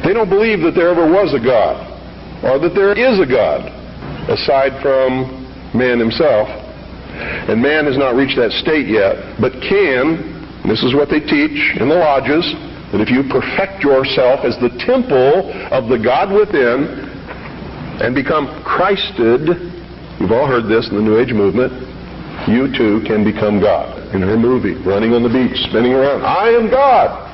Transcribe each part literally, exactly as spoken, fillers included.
They don't believe that there ever was a God, or that there is a God, aside from man himself. And man has not reached that state yet, but can, and this is what they teach in the lodges, that if you perfect yourself as the temple of the God within and become Christed, you've all heard this in the New Age movement, you too can become God. In her movie, Running on the Beach, spinning around, I am God.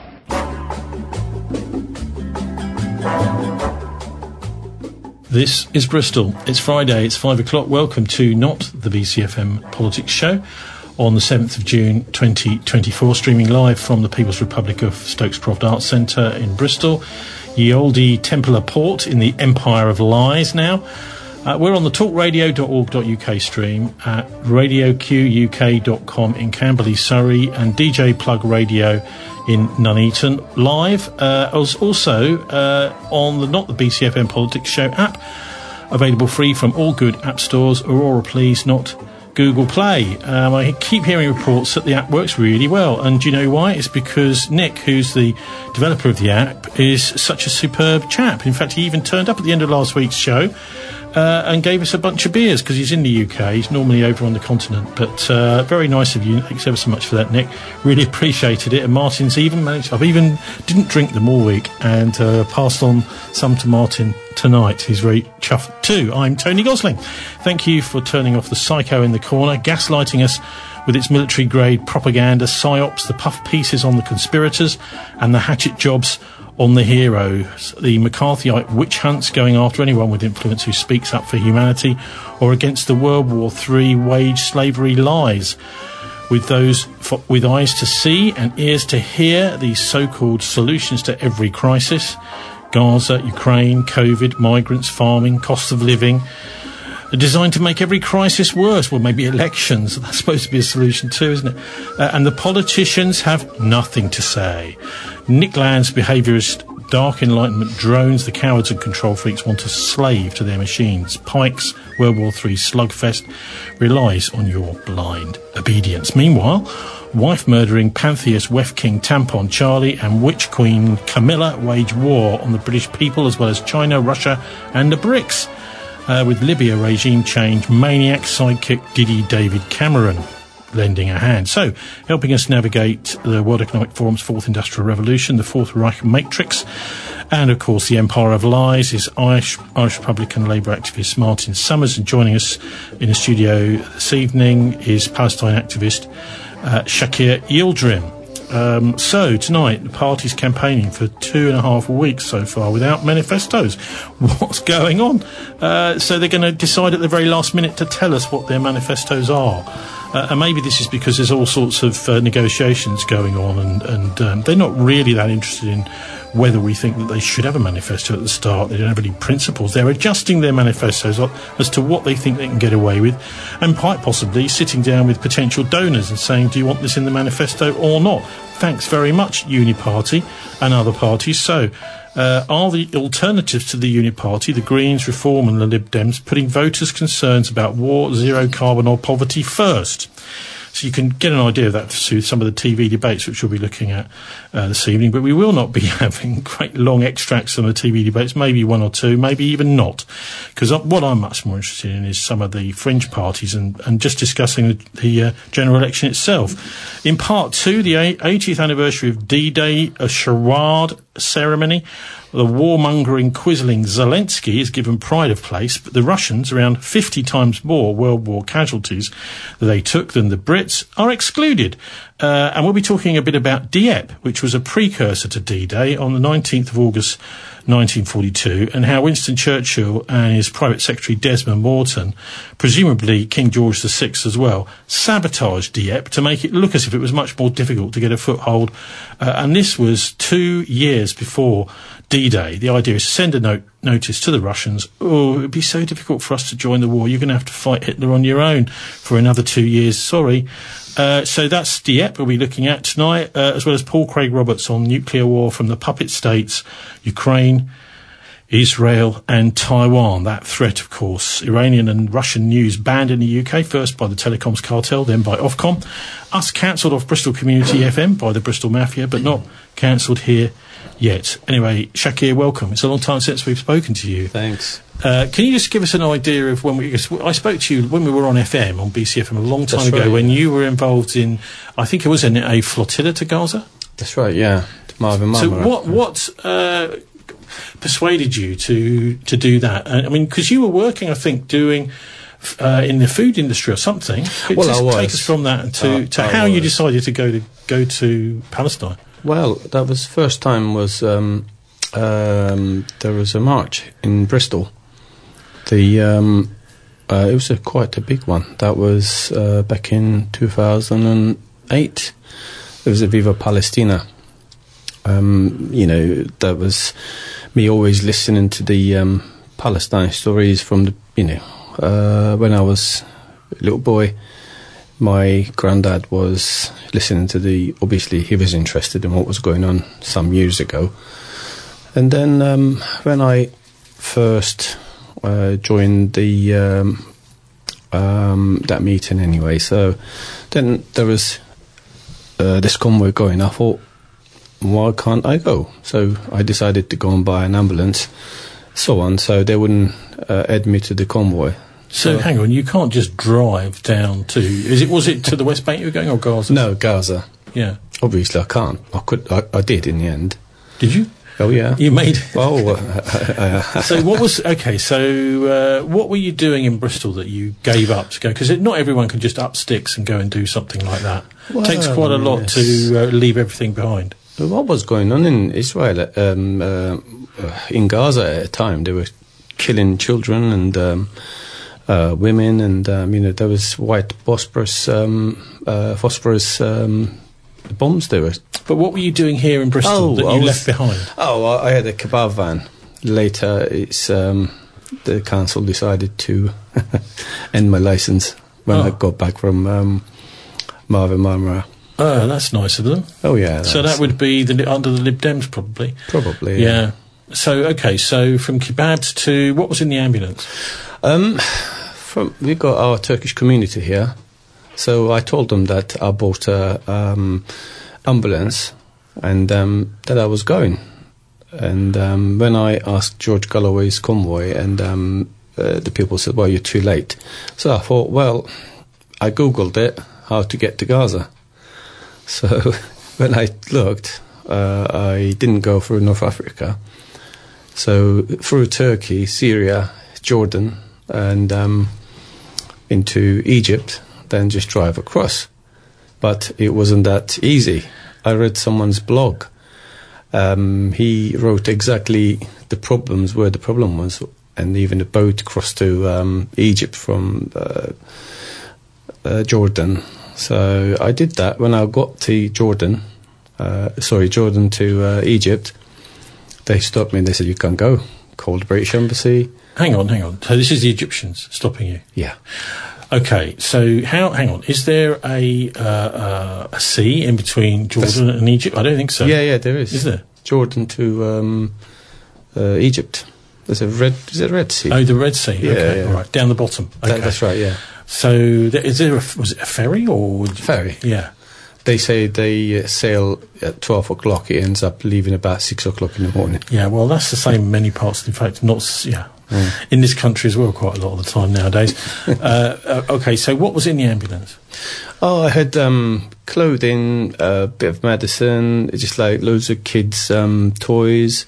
This is Bristol. It's Friday, it's five o'clock. Welcome to Not the B C F M Politics Show on the seventh of June twenty twenty-four, streaming live from the People's Republic of Stokes Croft Arts Centre in Bristol, ye olde Templar Port in the Empire of Lies now. Uh, we're on the talk radio dot org dot U K stream at radio q u k dot com in Camberley, Surrey, and D J Plug Radio in Nuneaton live. Uh, also uh, on the Not the B C F M Politics Show app, available free from all good app stores. Aurora, please, not Google Play. Um, I keep hearing reports that the app works really well, and do you know why? It's because Nick, who's the developer of the app, is such a superb chap. In fact, he even turned up at the end of last week's show Uh, and gave us a bunch of beers because he's in the U K. He's normally over on the continent. But uh, very nice of you. Thanks ever so much for that, Nick. Really appreciated it. And Martin's even managed... I've even didn't drink them all week and uh, passed on some to Martin tonight. He's very chuffed too. I'm Tony Gosling. Thank you for turning off the psycho in the corner, gaslighting us with its military-grade propaganda, psyops, the puff pieces on the conspirators and the hatchet jobs on the heroes, the McCarthyite witch hunts going after anyone with influence who speaks up for humanity or against the World War Three wage slavery lies. With those for, with eyes to see and ears to hear, these so-called solutions to every crisis, Gaza, Ukraine, COVID, migrants, farming, cost of living, are designed to make every crisis worse. Well, maybe elections, that's supposed to be a solution too, isn't it? Uh, and the politicians have nothing to say. Nick Land's behaviourist dark enlightenment drones the cowards and control freaks want to slave to their machines. Pike's World War Three slugfest relies on your blind obedience. Meanwhile, wife-murdering pantheist Wef King Tampon Charlie and witch queen Camilla wage war on the British people as well as China, Russia and the BRICS. Uh, with Libya regime change maniac sidekick Diddy David Cameron lending a hand. So, helping us navigate the World Economic Forum's Fourth Industrial Revolution, the Fourth Reich Matrix, and of course the Empire of Lies is Irish, Irish Republican Labour activist Martin Summers, and joining us in the studio this evening is Palestine activist uh, Shakir Yildirim. Um, so tonight the party's campaigning for two and a half weeks so far without manifestos. What's going on? Uh, so they're going to decide at the very last minute to tell us what their manifestos are. Uh, and maybe this is because there's all sorts of uh, negotiations going on, and, and um, they're not really that interested in whether we think that they should have a manifesto at the start. They don't have any principles. They're adjusting their manifestos as to what they think they can get away with, and quite possibly sitting down with potential donors and saying, do you want this in the manifesto or not? Thanks very much, Uni Party and other parties. So, uh, are the alternatives to the Uni Party, the Greens, Reform and the Lib Dems, putting voters' concerns about war, zero carbon or poverty first? So you can get an idea of that through some of the T V debates which we'll be looking at uh, this evening. But we will not be having great long extracts from the T V debates, maybe one or two, maybe even not. Because what I'm much more interested in is some of the fringe parties and, and just discussing the, the uh, general election itself. In part two, the eightieth anniversary of D-Day, a charade ceremony. The warmongering, quisling Zelensky is given pride of place, but the Russians, around fifty times more World War casualties that they took than the Brits, are excluded. Uh, and we'll be talking a bit about Dieppe, which was a precursor to D-Day on the nineteenth of August nineteen forty-two, and how Winston Churchill and his private secretary Desmond Morton, presumably King George the Sixth as well, sabotaged Dieppe to make it look as if it was much more difficult to get a foothold. Uh, and this was two years before D-Day. The idea is to send a note, notice to the Russians, oh, it would be so difficult for us to join the war. You're going to have to fight Hitler on your own for another two years. Sorry. Uh, so that's Dieppe we'll be looking at tonight, uh, as well as Paul Craig Roberts on nuclear war from the puppet states, Ukraine, Israel and Taiwan. That threat, of course. Iranian and Russian news banned in the U K, first by the telecoms cartel, then by Ofcom. Us cancelled off Bristol Community F M by the Bristol Mafia, but not cancelled here yet. Anyway, Shakir, welcome. It's a long time since we've spoken to you. Thanks. Uh, can you just give us an idea of when we... I spoke to you when we were on F M, on B C F M, a long time That's ago, right, when yeah. you were involved in, I think it was in a flotilla to Gaza? That's right, yeah. To Marvin So Marmara. what what uh, persuaded you to, to do that? Uh, I mean, because you were working, I think, doing... Uh, in the food industry or something. Could Well, just I was. take us from that to, Uh, to I how you was. decided to go to go to Palestine. Well, that was first time was um, um, there was a march in Bristol. The um, uh, it was a, quite a big one. That was uh, back in two thousand eight. It was a Viva Palestina. Um, you know, that was me always listening to the um, Palestine stories from the you know uh, when I was a little boy. My granddad was listening to the, obviously he was interested in what was going on some years ago. And then um, when I first uh, joined the um, um, that meeting anyway, so then there was uh, this convoy going. I thought, why can't I go? So I decided to go and buy an ambulance, so on, so they wouldn't uh, add me to the convoy. So, So- hang on, you can't just drive down to... Is it Was it to the West Bank you were going, or Gaza? No, Gaza. Yeah. Obviously I can't. I could. I, I did in the end. Did you? Oh yeah. You made... Oh, uh, So what was... Okay, so uh, what were you doing in Bristol that you gave up to go? Because not everyone can just up sticks and go and do something like that. Well, It takes quite a lot yes. to uh, leave everything behind. what was going on in Israel? Um, uh, in Gaza at the time, they were killing children and um, uh, women, and um, you know there was white phosphorus, um, uh, phosphorus um, bombs. There were. But what were you doing here in Bristol Oh, that I you was- left behind? Oh, I I had a kebab van. Later, it's um, the council decided to end my license when I Oh. got back from um, Marvin Marmara. Oh, that's nice of them. Oh yeah. So that's- that would be the, under the Lib Dems, probably. probably Yeah. So, okay, so from kebabs to... What was in the ambulance? Um, from we got our Turkish community here, so I told them that I bought a um, ambulance and um, that I was going. And um, when I asked George Galloway's convoy, and um, uh, the people said, "Well, you're too late." So I thought, well, I googled it, how to get to Gaza. So when I looked, uh, I didn't go through North Africa. So through Turkey, Syria, Jordan, and um, into Egypt, then just drive across. But it wasn't that easy. I read someone's blog. Um, he wrote exactly the problems, where the problem was, and even a boat crossed to um, Egypt from uh, uh, Jordan. So I did that. When I got to Jordan, uh, sorry, Jordan to uh, Egypt, they stopped me and they said, "You can't go." Called the British Embassy. Hang on, hang on. So this is the Egyptians stopping you. Yeah. Okay, so how... Hang on. Is there a uh, uh, a sea in between Jordan and Egypt? I don't think so. Yeah, yeah, there is. Is there? Jordan to um, uh, Egypt. There's a red. Is it Red Sea? Oh, the Red Sea. Yeah, okay, yeah. all right. Down the bottom. Okay. That- that's right. Yeah. So there, is there a, was it a ferry or... Ferry. Yeah. They say they uh, sail at twelve o'clock. It ends up leaving about six o'clock in the morning. Yeah, well, that's the same in many parts. In fact, not... s- Yeah. Mm. In this country as well, quite a lot of the time nowadays. uh, uh, okay, so what was in the ambulance? Oh, I had um, clothing, a bit of medicine, just like loads of kids' um, toys.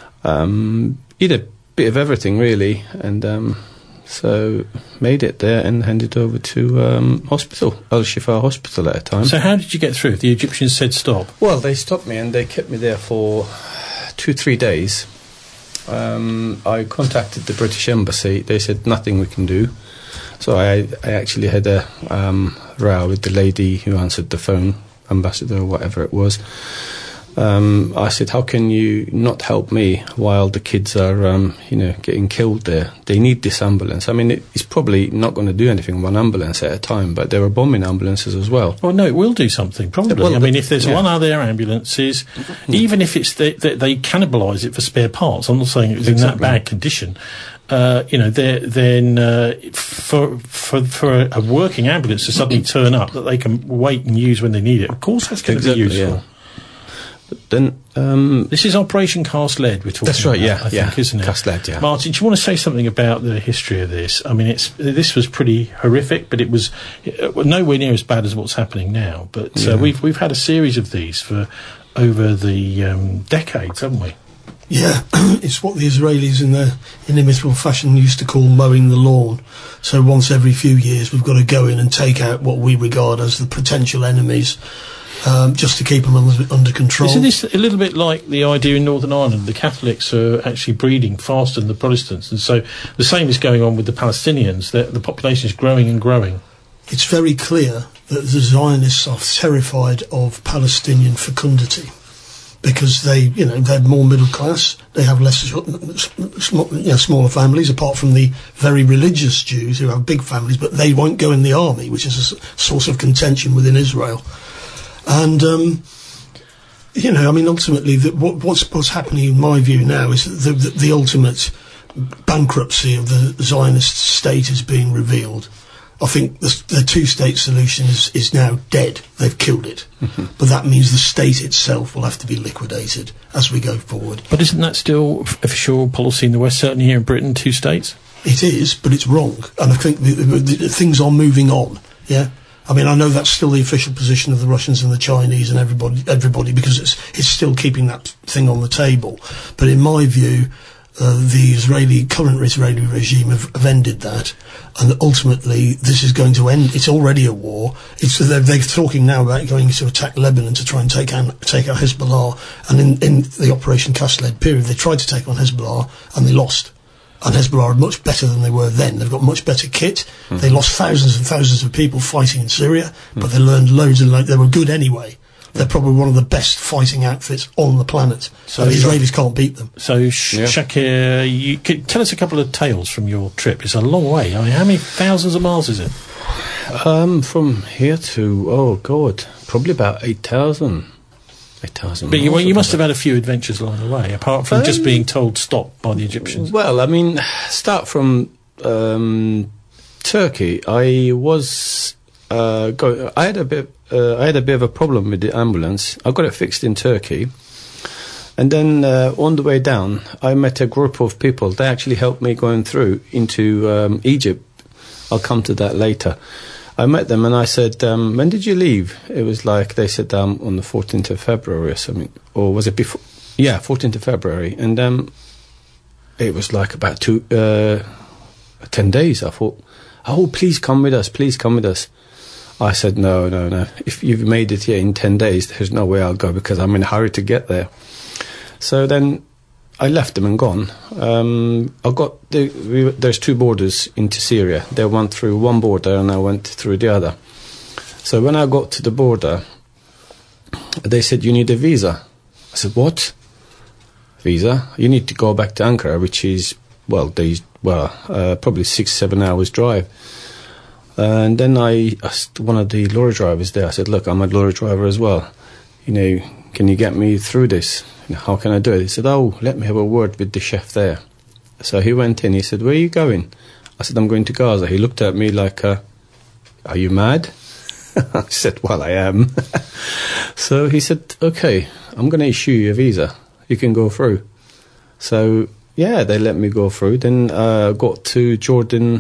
Um, eat a bit of everything, really. And um, so made it there and handed over to um, hospital, Al-Shifa Hospital at the time. So how did you get through? The Egyptians said stop. Well, they stopped me and they kept me there for two, three days. Um, I contacted the British Embassy. They said nothing we can do. So I, I actually had a um, row with the lady who answered the phone, ambassador or whatever it was. Um, I said, how can you not help me while the kids are, um, you know, getting killed there? They need this ambulance. I mean, it, it's probably not going to do anything, one ambulance at a time, but there are bombing ambulances as well. Well, no, it will do something, probably. Well, I mean, if there's yeah. one other ambulances, even if it's they, they, they cannibalise it for spare parts, I'm not saying it was in that Exactly. bad condition, uh, you know, they're- then uh, for, for, for a, a working ambulance to suddenly turn up that they can wait and use when they need it, of course that's going to be Exactly, useful. yeah. But then Um, this is Operation Cast Lead we're talking that's right, about, yeah, I yeah, think, isn't it? Cast Lead, yeah. Martin, do you want to say something about the history of this? I mean, it's this was pretty horrific, but it was uh, nowhere near as bad as what's happening now. But uh, yeah. we've we've had a series of these for over the um, decades, haven't we? Yeah, it's what the Israelis in their inimitable fashion used to call mowing the lawn. So once every few years we've got to go in and take out what we regard as the potential enemies, um, just to keep them under, under control. Isn't this a little bit like the idea in Northern Ireland? The Catholics are actually breeding faster than the Protestants, and so the same is going on with the Palestinians. The, the population is growing and growing. It's very clear that the Zionists are terrified of Palestinian fecundity, because they, you know, they're more middle class, they have less, sm- you know, smaller families, apart from the very religious Jews who have big families, but they won't go in the army, which is a s- source of contention within Israel. And, um, you know, I mean, ultimately, the, what, what's, what's happening, in my view now, is that the, the, the ultimate bankruptcy of the Zionist state is being revealed. I think the, the two-state solution is, is now dead. They've killed it. Mm-hmm. But that means the state itself will have to be liquidated as we go forward. But isn't that still official policy in the West, certainly here in Britain, two states? It is, but it's wrong. And I think the, the, the, things are moving on, yeah? I mean, I know that's still the official position of the Russians and the Chinese and everybody, everybody, because it's, it's still keeping that thing on the table. But in my view, Uh, the Israeli, current Israeli regime have, have ended that, and ultimately this is going to end. It's already a war. It's they're, they're talking now about going to attack Lebanon to try and take on, take out Hezbollah. And in, in the Operation Cast Lead period, they tried to take on Hezbollah and they lost. And Hezbollah are much better than they were then. They've got much better kit. Mm. They lost thousands and thousands of people fighting in Syria, mm. but they learned loads and loads. They were good anyway. They're probably one of the best fighting outfits on the planet. So and the Israelis can't beat them. So, Sh- yeah. Shakir, you could tell us a couple of tales from your trip. It's a long way. I mean, how many thousands of miles is it? Um, from here to, oh, God, probably about eight thousand. eight thousand But miles. you, well, you must have had a few adventures along the way, apart from um, just being told stop by the Egyptians. Well, I mean, start from um, Turkey. I was... Uh, go, I had a bit. Uh, I had a bit of a problem with the ambulance. I got it fixed in Turkey, and then uh, on the way down, I met a group of people. They actually helped me going through into um, Egypt. I'll come to that later. I met them and I said, um, "When did you leave?" It was like they said um, on the fourteenth of February or something, or was it before? Yeah, fourteenth of February, and um, it was like about two, uh, ten days. I thought, "Oh, please come with us. Please come with us." I said, no, no, no. If you've made it here in ten days, there's no way I'll go because I'm in a hurry to get there. So then I left them and gone. Um, I got the, we, there's two borders into Syria. They went through one border and I went through the other. So when I got to the border, they said, you need a visa. I said, what? Visa? You need to go back to Ankara, which is, well, they, well, uh, probably six, seven hours drive. Uh, and then I asked one of the lorry drivers there, I said, look, I'm a lorry driver as well. You know, can you get me through this? You know, how can I do it? He said, oh, let me have a word with the chef there. So he went in, he said, where are you going? I said, I'm going to Gaza. He looked at me like, uh, are you mad? I said, well, I am. So he said, okay, I'm going to issue you a visa. You can go through. So, yeah, they let me go through. Then I uh, got to Jordan...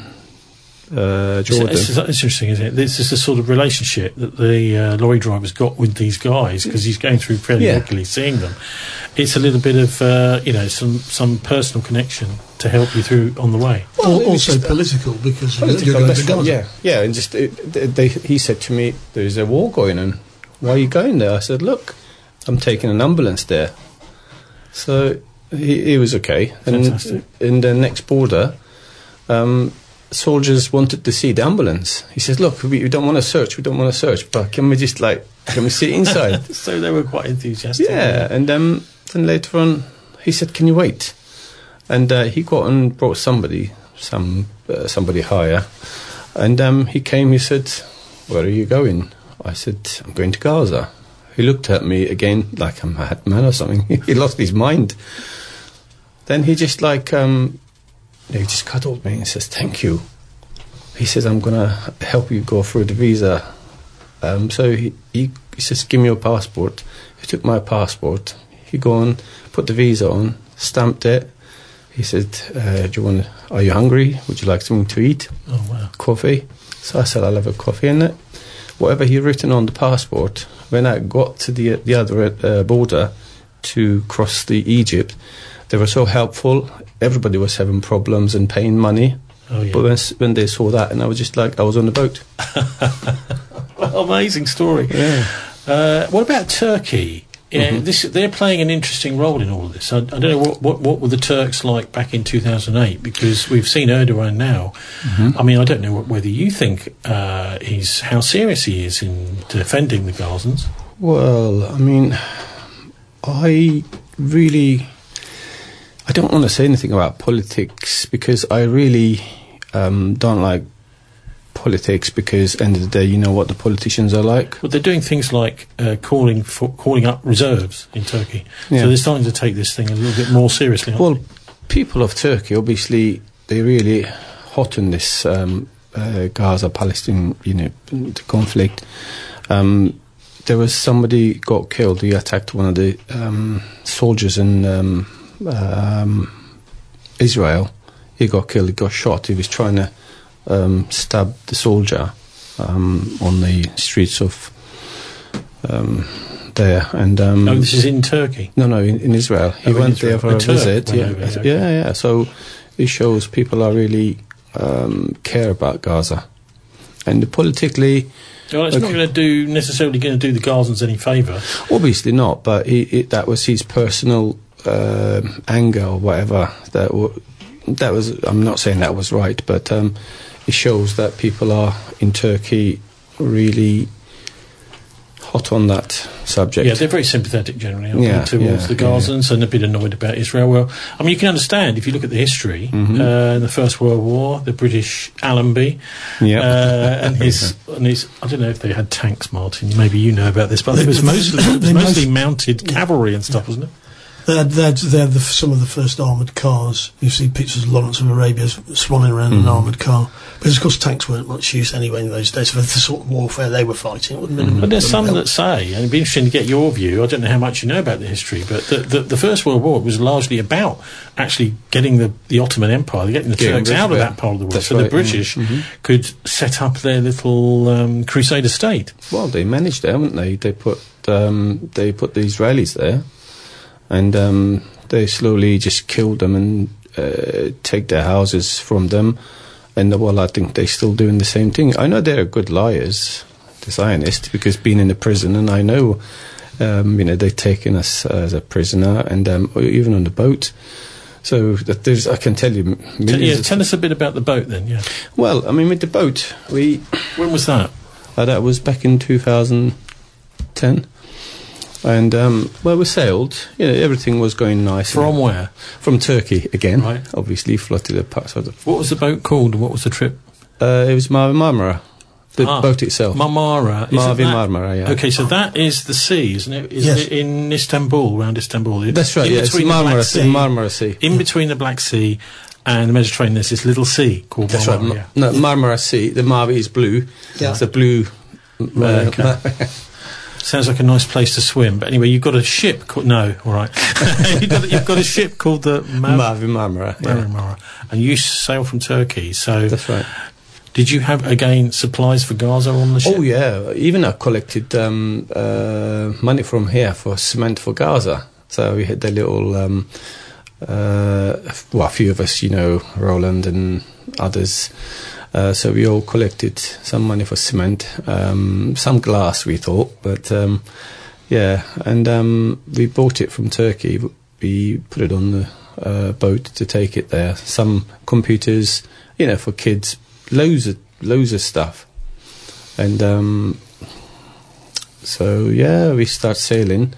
Uh, Jordan. It's, it's, it's interesting, isn't it? This is the sort of relationship that the uh, lorry driver's got with these guys because he's going through fairly yeah. regularly, seeing them. It's a little bit of, uh, you know, some, some personal connection to help you through on the way. Well, also political because political, you're going to Gaza. Yeah, yeah, and just it, they, he said to me, "There's a war going on. Why are you going there?" I said, "Look, I'm taking an ambulance there." So he, he was okay. Fantastic. And in the next border. Um, soldiers wanted to see the ambulance. He says, look, we, we don't want to search, we don't want to search, but can we just, like, can we sit inside? So they were quite enthusiastic. Yeah, and um, then later on, he said, can you wait? And uh, he got and brought somebody, some uh, somebody higher, and um, he came, he said, where are you going? I said, I'm going to Gaza. He looked at me again like I'm a mad man or something. He lost his mind. Then he just, like... Um, He just cuddled me and says, thank you. He says, I'm going to help you go through the visa. Um, so he, he, he says, give me your passport. He took my passport. He go on, put the visa on, stamped it. He said, uh, "Do you want? Are you hungry? Would you like something to eat? Oh wow. Coffee?" So I said, "I'll have a coffee." And it, whatever he written on the passport, when I got to the the other uh, border to cross the Egypt, they were so helpful. Everybody was having problems and paying money. Oh, yeah. But when, when they saw that, and I was just like, I was on the boat. Well, amazing story. Yeah. Uh, what about Turkey? Yeah, Mm-hmm. this they're playing an interesting role in all of this. I, I don't know what, what what were the Turks like back in two thousand eight, because we've seen Erdogan now. Mm-hmm. I mean, I don't know what, whether you think uh, he's how serious he is in defending the Gazans. Well, I mean, I really, I don't want to say anything about politics, because I really um, don't like politics, because end of the day, you know what the politicians are like. But they're doing things like uh, calling for calling up reserves in Turkey. Yeah. So they're starting to take this thing a little bit more seriously. aren't Well, they? people of Turkey, obviously, they're really hot on this um, uh, Gaza-Palestine, you know, conflict. Um, there was somebody got killed. He attacked one of the um, soldiers in um, um, Israel. He got killed. He got shot. He was trying to um, stab the soldier um, on the streets of um, there. And um, Oh, this is in Turkey. no, no, in, in Israel. He Oh, in went Israel. there for A a Turk visit. went Yeah, over, okay. yeah, yeah. So it shows people are really um, care about Gaza, and politically, Well, it's Okay. not going to do necessarily going to do the Gazans any favour. obviously not. But he, it, that was his personal um anger or whatever. That w- that was. I'm not saying that was right, but um, it shows that people are in Turkey really hot on that subject. Yeah, they're very sympathetic generally aren't Yeah, they, towards yeah, the Gazans and a bit annoyed about Israel. Well, I mean, you can understand if you look at the history. Mhm. Uh, in the First World War, the British Allenby Yeah. uh, and his and his. I don't know if they had tanks, Martin. Maybe you know about this, but it was mostly it was They mostly most- mounted cavalry and stuff, wasn't it? They had, they had, they had the, some of the first armoured cars. You see pictures of Lawrence of Arabia swanning around in an armoured car. Because, of course, tanks weren't much use anyway in those days. For the sort of warfare they were fighting, it wouldn't have been... But there's some wouldn't that say, and it'd be interesting to get your view. I don't know how much you know about the history, but the, the, the First World War was largely about actually getting the, the Ottoman Empire, getting the Getting Turks rid of out of it. that part of the world, That's so the right, British yeah. Mhm. could set up their little um, Crusader state. Well, they managed it, haven't they? They put um, they put the Israelis there, and um, they slowly just killed them and uh, take their houses from them. And well, I think they're still doing the same thing. I know they're good liars, the Zionists, because being in the prison, and I know, um, you know, they've taken us as a prisoner, and um, even on the boat. So that there's, I can tell you, m- T- millions yeah, of- tell us a bit about the boat then. Yeah, Well, I mean, with the boat, we when was that? uh, that was back in two thousand ten. And, um, well, we sailed. You know, everything was going nice. From where? From Turkey again. Right. Obviously, floated a part of the... What was the boat called? and What was the trip? Uh, it was Mar- Marmara. The Ah, boat itself. Marmara. Isn't Marvi that- Marmara, yeah. Okay, so that is the sea, isn't it? Isn't Yes. it in Istanbul, around Istanbul? That's right, in yeah. It's between the Black Marmara Sea, Sea. Marmara Sea. In between the Black Sea and the Mediterranean, there's this little sea called That's right. Marmara. Ma- no, Marmara Sea. The Marvi is blue. Yeah. It's a blue... Right, uh, okay. Sounds like a nice place to swim. But anyway, you've got a ship called... No, all right. you've, got, you've got a ship called the... Mar- Marvi Marmara. Yeah. Marmara. And you sail from Turkey, so... That's right. Did you have, again, supplies for Gaza on the ship? Oh yeah, even I collected um, uh, money from here for cement for Gaza. So we had the little, um, uh, well, a few of us, you know, Roland and others. Uh, so we all collected some money for cement, um, some glass we thought, but um, yeah, and um, we bought it from Turkey. We put it on the uh, boat to take it there. Some computers, you know, for kids. Loads of loads of stuff, and um, so yeah, we start sailing,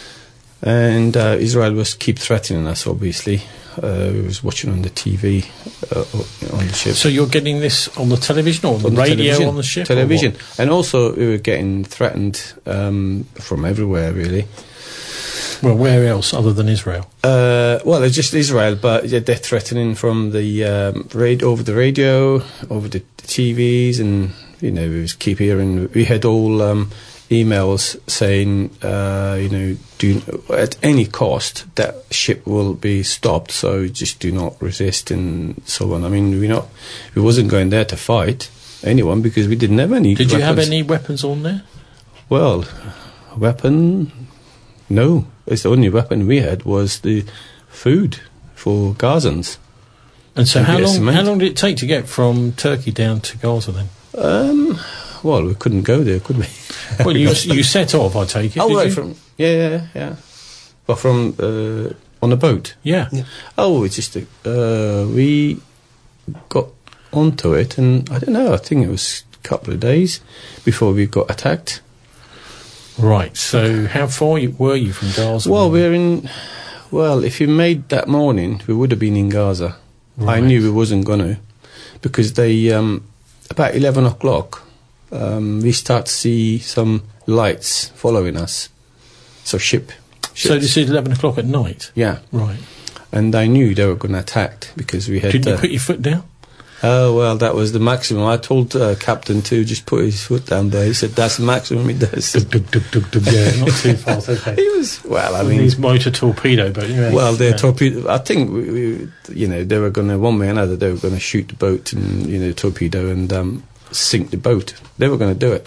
and uh, Israel was keep threatening us. Obviously, uh, we was watching on the T V uh, on the ship. So you're getting this on the television or on the On the radio television, on the ship? or television, what? and also we were getting threatened um, from everywhere, really. Well, where else other than Israel? Uh, well, it's just Israel, but yeah, they're threatening from the um, radio, over the radio, over the T Vs, and you know we was keep hearing. We had all um, emails saying, uh, you know, do at any cost that ship will be stopped. So just do not resist and so on. I mean, we not we wasn't going there to fight anyone because we didn't have any. Did weapons. you have any weapons on there? Well, weapon, no. It's the only weapon we had was the food for Gazans. And so, And how bit of long? cement. How long did it take to get from Turkey down to Gaza then? Um, well, we couldn't go there, could we? Well, you you set off, I take it. Oh, did right, you? from yeah, yeah, yeah. Well, from uh, on a boat. yeah. Yeah. Oh, it's just a, uh, we got onto it, and I don't know. I think it was a couple of days before we got attacked. Right. So, how far you, were you from Gaza? Well, we're in. Well, if you made that morning, we would have been in Gaza. I Right. knew we wasn't going to, because they um, about eleven o'clock, um, we start to see some lights following us. So ship. So ships. this is eleven o'clock at night. Yeah, Right. and I knew they were going to attack because we had. Didn't you uh, put your foot down? Oh, well, that was the maximum. I told uh, Captain to just put his foot down there. He said, that's the maximum he does. Dug, dug, dug, dug, dug. Yeah, not too fast. Okay. He was, well, I With mean, these motor torpedo boats. Yeah. well, they're Yeah. torpedo. I think, we, we, you know, they were going to, one way or another, they were going to shoot the boat and, you know, torpedo and um, sink the boat. They were going to do it.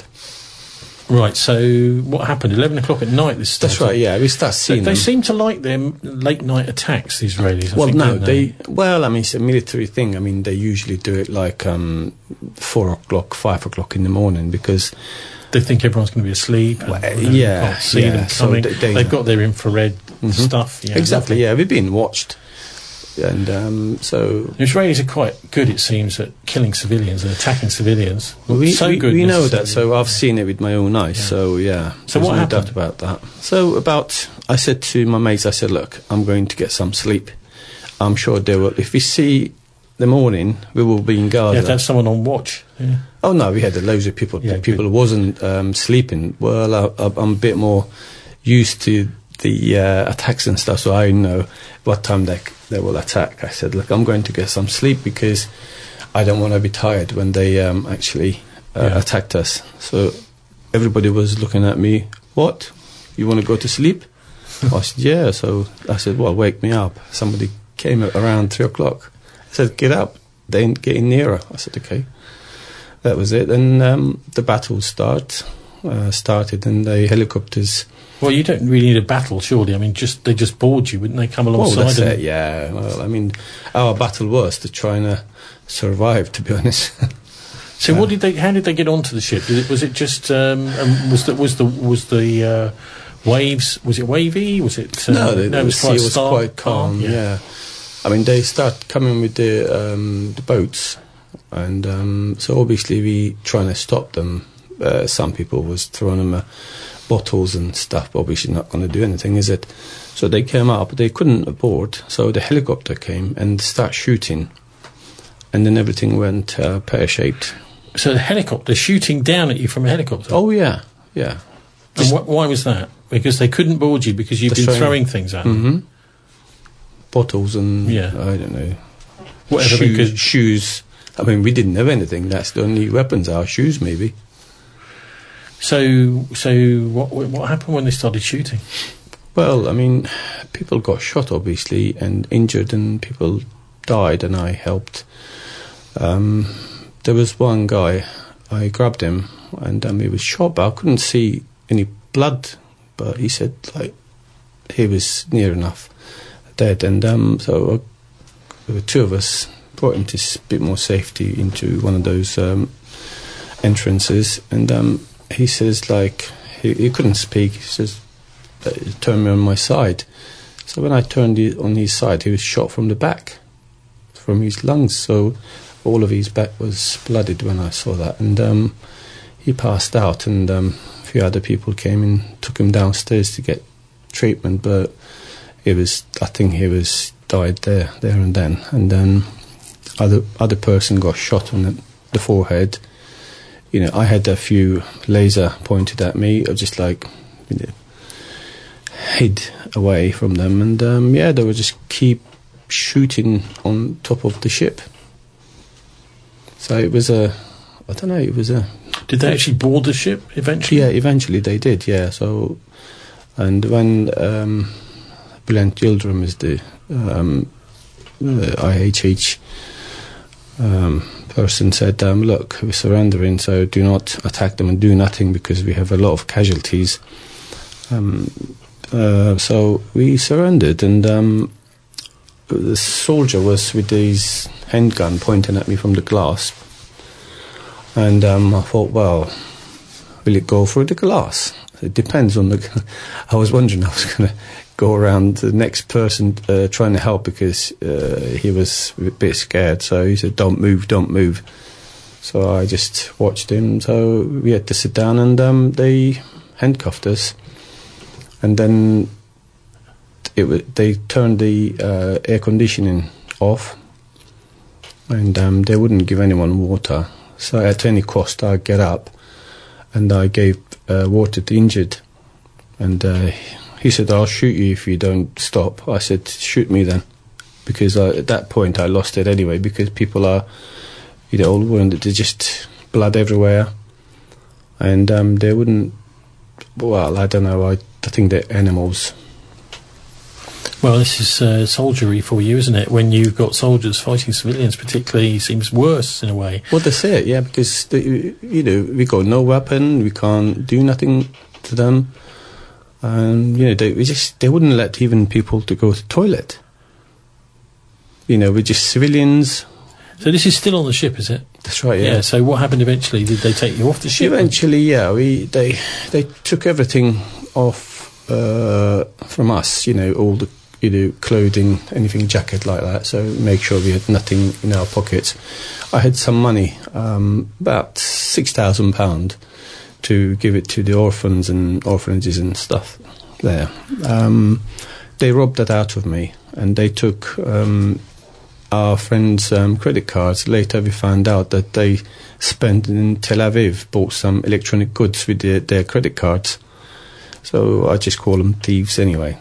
Right. So what happened? Eleven o'clock at night. This started. That's right, yeah. We start So seeing they them. seem to like their m- late night attacks. The Israelis. I Well, think, no, don't they, well, I mean, it's a military thing. I mean, they usually do it like um, four o'clock, five o'clock in the morning because they think everyone's going to be asleep. And, Well, you know, yeah, can't see yeah, them so coming. they- they- They've got their infrared stuff. Yeah, exactly, lovely. yeah, we've been watched. And um, so The Israelis are quite good, it seems, at killing civilians and attacking civilians. we, so we, good. we know that, necessarily. so I've seen it with my own eyes, Yeah. so yeah. So there's what no happened? doubt about that. So about, I said to my mates, I said, look, I'm going to get some sleep. I'm sure they will, if we see the morning, we will be in You Gaza. have to have someone on watch. Yeah. Oh no, we had loads of people. Yeah, people good. wasn't um, sleeping. Well, I, I, I'm a bit more used to the uh, attacks and stuff, so I know what time they they will attack. I said, look, I'm going to get some sleep because I don't want to be tired when they um, actually uh, Yeah. attacked us. So everybody was looking at me. What? You want to go to sleep? I said, yeah. So I said, well, wake me up. Somebody came at around three o'clock. I said, get up. They ain't getting nearer. I said, okay. That was it. And um, the battle start, uh, started and the helicopters... Well, you don't really need a battle, surely. I mean, just they just board you, wouldn't they? Come Well, alongside that's and it, yeah. Well, I mean, our battle was to try and uh, survive, to be honest. So, what did they? How did they get onto the ship? Did it, was it just? Um, um, was the was the was the uh, waves? Was it wavy? Was it? Uh, no, the, it the was sea quite was stark, quite calm, yeah. I mean, they start coming with the, um, the boats, and um, so obviously we trying to stop them. Uh, some people was throwing them uh, bottles and stuff, but obviously not going to do anything, is it? So they came up, they couldn't board, so the helicopter came and start shooting, and then everything went uh, pear-shaped. So the helicopter shooting down at you from a helicopter. Oh, yeah, yeah. and wh- why was that? Because they couldn't board you because you've That's been right. throwing things at them. hmm Bottles and, Yeah. I don't know, Whatever. shoes, Because shoes. I mean, we didn't have anything. That's the only weapons, our shoes, maybe. so so what what happened when they started shooting? Well, I mean, people got shot, obviously, and injured, and people died, and I helped. Um, there was one guy, I grabbed him, and um, he was shot, but I couldn't see any blood, but he said, like, he was near enough dead, and um, so uh, there were two of us, brought him to a bit more safety into one of those um, entrances, and um, he says, like, he, he couldn't speak, he says, uh, turn me on my side. So when I turned it on his side, he was shot from the back, from his lungs, so all of his back was blooded when I saw that, and um, he passed out, and um, a few other people came and took him downstairs to get treatment, but it was, I think he was died there, there and then, and then other other person got shot on the, the forehead. You know, I had a few laser pointed at me, I just like, you know, hid away from them, and um, yeah, they would just keep shooting on top of the ship. So it was a, I don't know, it was a Did they actually board the ship eventually? Yeah, eventually they did, yeah. So, and when um, Brilliant Yildirim is the um, uh, I H H um, person said, um, look, we're surrendering, so do not attack them and do nothing because we have a lot of casualties. Um, uh, so we surrendered, and um, the soldier was with his handgun pointing at me from the glass. And um, I thought, well, will it go through the glass? It depends on the... I was wondering I was going to go around the next person uh, trying to help because uh, he was a bit scared. So he said, don't move, don't move. So I just watched him. So we had to sit down, and um, they handcuffed us. And then it w- they turned the uh, air conditioning off, and um, they wouldn't give anyone water. So at any cost, I get up, and I gave uh, water to the injured. And uh, he said, I'll shoot you if you don't stop. I said, shoot me then. Because uh, at that point, I lost it anyway, because people are, you know, all wounded. There's just blood everywhere. And um, they wouldn't, well, I don't know, I, I think they're animals. Well, this is uh, soldiery for you, isn't it? When you've got soldiers fighting civilians, particularly, seems worse in a way. Well, that's it, yeah, because, the, you know, we got no weapon, we can't do nothing to them. And, you know, they we just they wouldn't let even people to go to the toilet. You know, we're just civilians. So this is still on the ship, is it? That's right, yeah. Yeah, so what happened eventually? Did they take you off the ship? Eventually, yeah, we they they took everything off uh, from us, you know, all the, you know, clothing, anything, jacket like that, so make sure we had nothing in our pockets. I had some money, um, about six thousand pounds, to give it to the orphans and orphanages and stuff there. Um, they robbed that out of me, and they took um, our friends' um, credit cards. Later we found out that they spent in Tel Aviv, bought some electronic goods with their, their credit cards. So I just call them thieves anyway.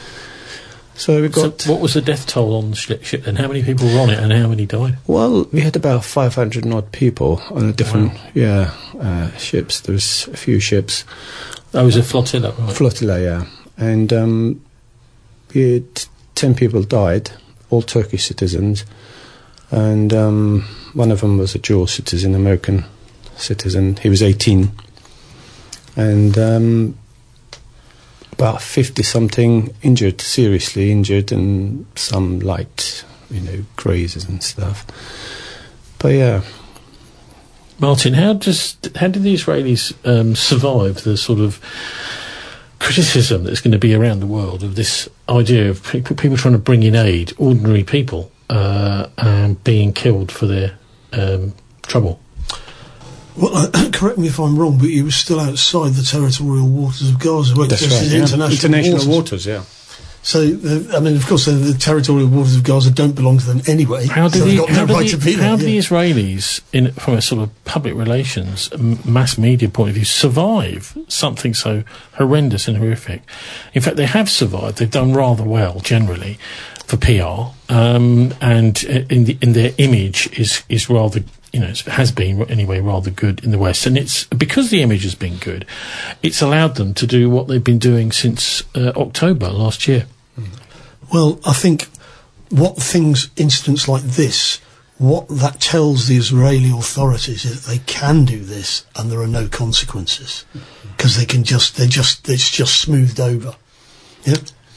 So we got... So what was the death toll on the ship then? How many people were on it and how many died? Well, we had about five hundred odd people on a different, wow. yeah, uh, ships. There's a few ships. Oh, it was a flotilla, right? Flotilla, yeah. And um, we had ten people died, all Turkish citizens. And um, one of them was a dual citizen, American citizen. He was eighteen. And... Um, about fifty-something injured, seriously injured, and some light, you know, grazes and stuff. But yeah. Martin, how does how did the Israelis um, survive the sort of criticism that's going to be around the world of this idea of people, people trying to bring in aid, ordinary people, uh, and being killed for their um, trouble? Well, uh, correct me if I'm wrong, but he was still outside the territorial waters of Gaza. Well, That's right, yeah. international, international waters. waters, yeah. So, the, I mean, of course, the, the territorial waters of Gaza don't belong to them anyway. How do so the, got how no do right the, to be there, how do yeah. the Israelis, in, from a sort of public relations, m- mass media point of view, survive something so horrendous and horrific? In fact, they have survived. They've done rather well, generally, for P R, um, and in, the, in their image is, is rather... you know, it has been, anyway, rather good in the West. And it's because the image has been good, it's allowed them to do what they've been doing since uh, October last year. Well, I think what things, incidents like this, what that tells the Israeli authorities is that they can do this and there are no consequences. Because they can just, they just, it's just smoothed over. Yeah?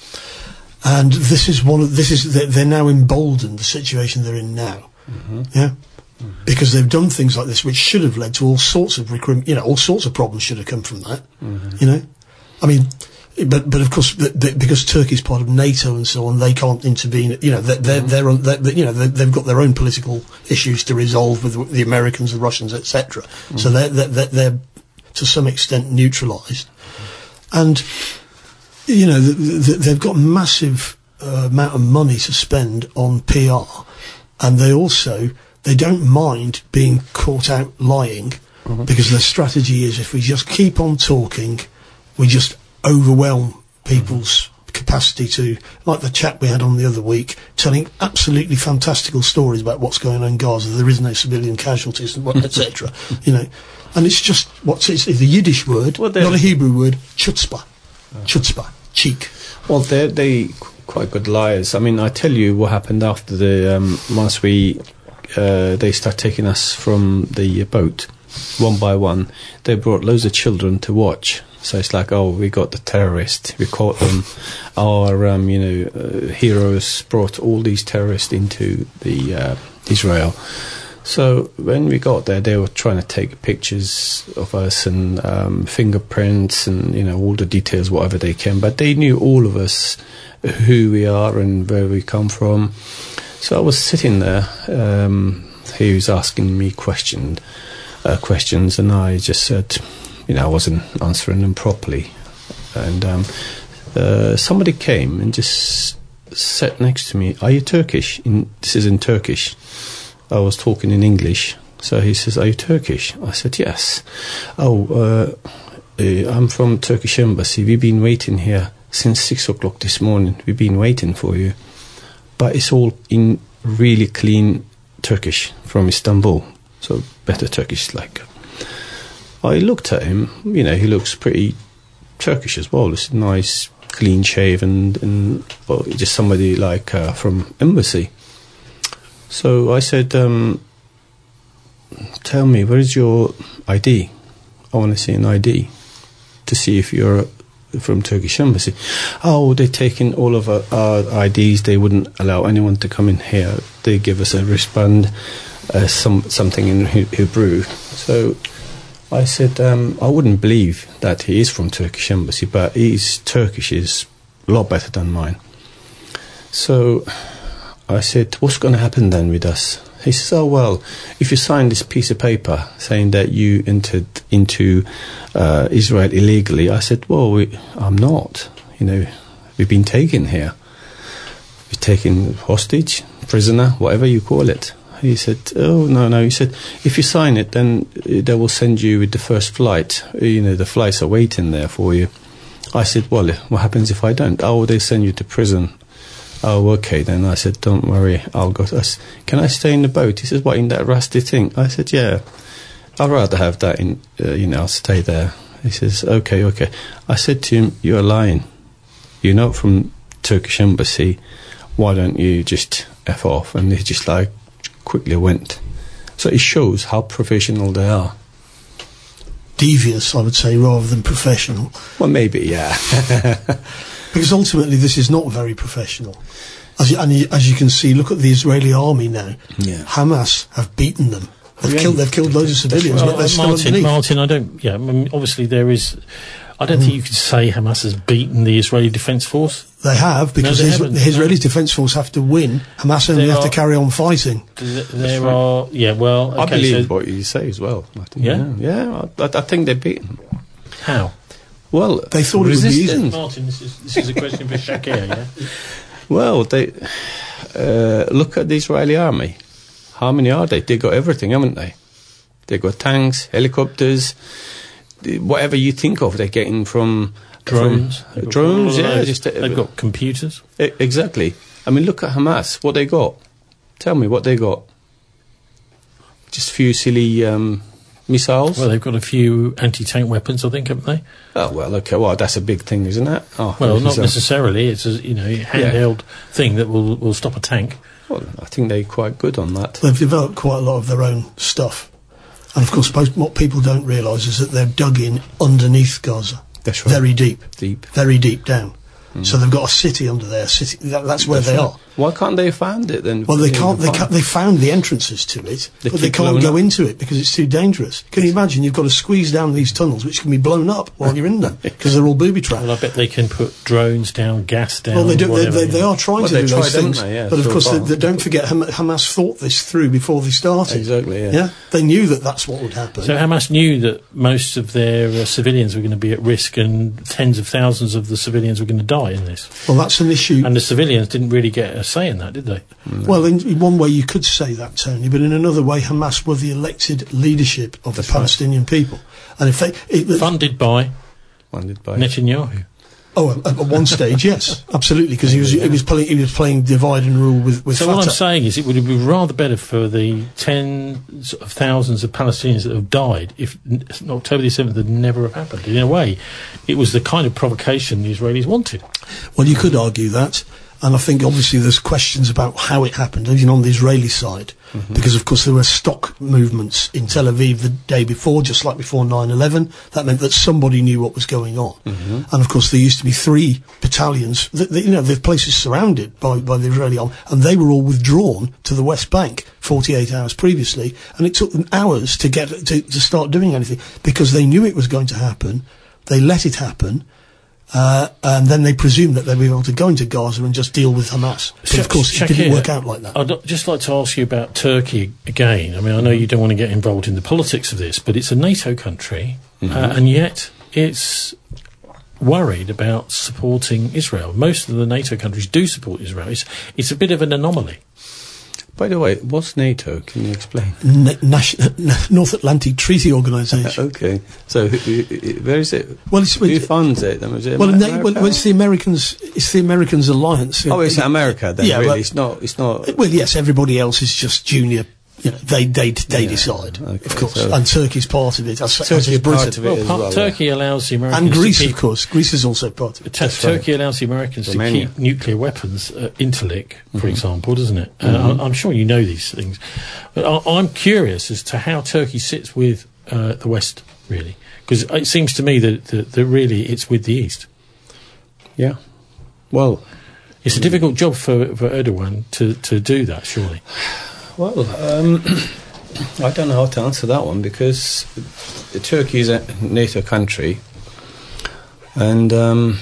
And this is one of, this is, they're, they're now emboldened, the situation they're in now. Mm-hmm. Yeah? Because they've done things like this, which should have led to all sorts of recruitment. You know, all sorts of problems should have come from that. Mm-hmm. You know, I mean, but but of course, the, the, because Turkey's part of NATO and so on, they can't intervene. You know, they're they're, they're, on, they're you know they've got their own political issues to resolve with the Americans, the Russians, et cetera. Mm-hmm. So they're, they're they're to some extent neutralised, and you know the, the, they've got massive uh, amount of money to spend on P R, and they also. They don't mind being caught out lying mm-hmm. because their strategy is if we just keep on talking, we just overwhelm people's mm-hmm. capacity to, like the chap we had on the other week, telling absolutely fantastical stories about what's going on in Gaza. There is no civilian casualties, et cetera. You know, And it's just, what's it's the Yiddish word, Well, not a Hebrew word, chutzpah. Chutzpah, cheek. Well, they're they quite good liars. I mean, I tell you what happened after the um, once we uh, they start taking us from the boat one by one. They brought loads of children to watch. So it's like, oh, we got the terrorists, we caught them. Our um, you know uh, heroes brought all these terrorists into the uh, Israel. So when we got there, they were trying to take pictures of us and um, fingerprints and, you know, all the details, whatever they can. But they knew all of us, who we are and where we come from. So I was sitting there. Um, he was asking me question, uh, questions, and I just said, you know, I wasn't answering them properly. And um, uh, somebody came and just sat next to me. Are you Turkish? In, this is in Turkish. I was talking in English, so he says, "Are you Turkish?" I said, "Yes." "Oh, uh, uh, I'm from Turkish Embassy. We've been waiting here since six o'clock this morning. We've been waiting for you." But it's all in really clean Turkish from Istanbul, so better Turkish like. I looked at him, you know, he looks pretty Turkish as well. It's nice, clean shaven, and well, just somebody like uh, from Embassy. So I said, um, "Tell me, where is your I D? I want to see an I D to see if you're from Turkish Embassy." "Oh, they're taking all of our, our I Ds. They wouldn't allow anyone to come in here. They give us a wristband, uh, some something in Hebrew." So I said, um, "I wouldn't believe that he is from Turkish Embassy, but his Turkish is a lot better than mine." So I said, "What's going to happen then with us?" He says, "Oh, well, if you sign this piece of paper saying that you entered into uh, Israel illegally." I said, "Well, we, I'm not. You know, we've been taken here. We're taken hostage, prisoner, whatever you call it." He said, "Oh, no, no." He said, "If you sign it, then they will send you with the first flight. You know, the flights are waiting there for you." I said, "Well, what happens if I don't?" "Oh, they send you to prison." "Oh, okay, then." I said, "Don't worry, I'll go to us. Can I stay in the boat?" He says, "What, in that rusty thing?" I said, "Yeah, I'd rather have that in, uh, you know, I'll stay there." He says, "Okay, okay." I said to him, "You're lying. You're not from Turkish Embassy. Why don't you just F off?" And he just like quickly went. So it shows how professional they are. Devious, I would say, rather than professional. Well, maybe, yeah. Because ultimately this is not very professional. As you, and you, as you can see, look at the Israeli army now. Yeah. Hamas have beaten them. They've, Yeah. killed, they've killed loads of civilians, Well, but they're still Martin, underneath. Martin, I don't. Yeah, I mean, obviously there is. I don't think you could say Hamas has beaten the Israeli Defence Force. They have, because they the, Isra- haven't. the Israeli Defence Force have to win. Hamas only There have to are- carry on fighting. Th- There are. Yeah, well, okay, I believe so what you say as well. I think, Yeah? yeah, yeah. I, I think they're beaten. how? Well, They thought it would be easy. resistance. Martin, this is this is a question for Shakir, yeah. Well, they uh, look at the Israeli army. How many are they? They got everything, haven't they? They got tanks, helicopters, the- whatever you think of. They're getting from Drones, from, They've got drones. all of Yeah, those. just uh, they've got computers. e- exactly. I mean, look at Hamas. What they got? Tell me what they got. Just a few silly um, missiles. Well, they've got a few anti-tank weapons, I think, haven't they? Oh well, okay. Well, that's a big thing, isn't it? Oh, Well, not so- necessarily. It's a you know handheld thing that will will stop a tank. Well, I think they're quite good on that. They've developed quite a lot of their own stuff. And of course, most, what people don't realise is that they're dug in underneath Gaza. That's right. Very deep. Deep. Very deep down. So they've got a city under there. City, that, that's where they are. Why can't they find it then? Well, they Yeah, can't. They find- can't. They found the entrances to it, They but they keep can't blowing go up. into it because it's too dangerous. Can you imagine? You've got to squeeze down these tunnels, which can be blown up while you're in them because they're all booby trapped. Well, I bet they can put drones down, gas down. Well, they do. They, whatever, they, you they know. are trying Well, to they do tried, those haven't things, they? Yeah, but of so course, they, far. they, don't forget Ham- Hamas thought this through before they started. Exactly, yeah. they knew that that's what would happen. So Hamas knew that most of their uh, civilians were going to be at risk, and tens of thousands of the civilians were going to die in this. well, that's an issue. And the civilians didn't really get a say in that, did they? Well, in, in one way you could say that, Tony, but in another way, Hamas were the elected leadership of That's the right. Palestinian people, and if they, it, Funded by Funded by. Netanyahu. Oh, at, at one stage, yes, absolutely, because he was he was playing he was playing divide and rule with with So Fatah. what I'm saying is, it would be rather better for the tens of thousands of Palestinians that have died if n- October the seventh had never have happened. In a way, it was the kind of provocation the Israelis wanted. Well, you could argue that, and I think obviously there's questions about how it happened, even on the Israeli side, mm-hmm. because of course there were stock movements in Tel Aviv the day before, just like before nine eleven. That meant that somebody knew what was going on, mm-hmm. and of course there used to be three battalions. That, that, you know, the place is surrounded by by the Israeli army, and they were all withdrawn to the West Bank forty-eight hours previously, and it took them hours to get to, to start doing anything because they knew it was going to happen. They let it happen. Uh, and then they presumed that they'd be able to go into Gaza and just deal with Hamas. But Sh- of course, Shakir, it didn't work out like that. I'd just like to ask you about Turkey again. I mean, I know you don't want to get involved in the politics of this, but it's a NATO country, mm-hmm. uh, and yet it's worried about supporting Israel. Most of the NATO countries do support Israel. It's, it's a bit of an anomaly. By the way, what's NATO? Can you explain? N- Nash- North Atlantic Treaty Organisation. Okay, so who, who, where is it? Well, it's, who it's, funds it? Is it well, America? na- well, it's the Americans. It's the Americans alliance. Oh, it's America then. Yeah, really, well, it's not. It's not. Well, yes, everybody else is just junior. You know, they they they yeah, decide, okay, of course, so and Turkey's part of it. As, Turkey as is part Britain. of it Well, as part, well, Turkey yeah. allows the Americans and Greece, to keep, of course. Greece is also part of it. T- Turkey allows the Americans Romania. to keep nuclear weapons at Interlik, for mm-hmm. example, doesn't it? Mm-hmm. Uh, I'm sure you know these things. But I, I'm curious as to how Turkey sits with uh, the West, really, because it seems to me that, that, that really it's with the East. Yeah. Well, it's a difficult job for, for Erdogan to, to do that, surely. Well, um, I don't know how to answer that one because Turkey is a NATO country, and um,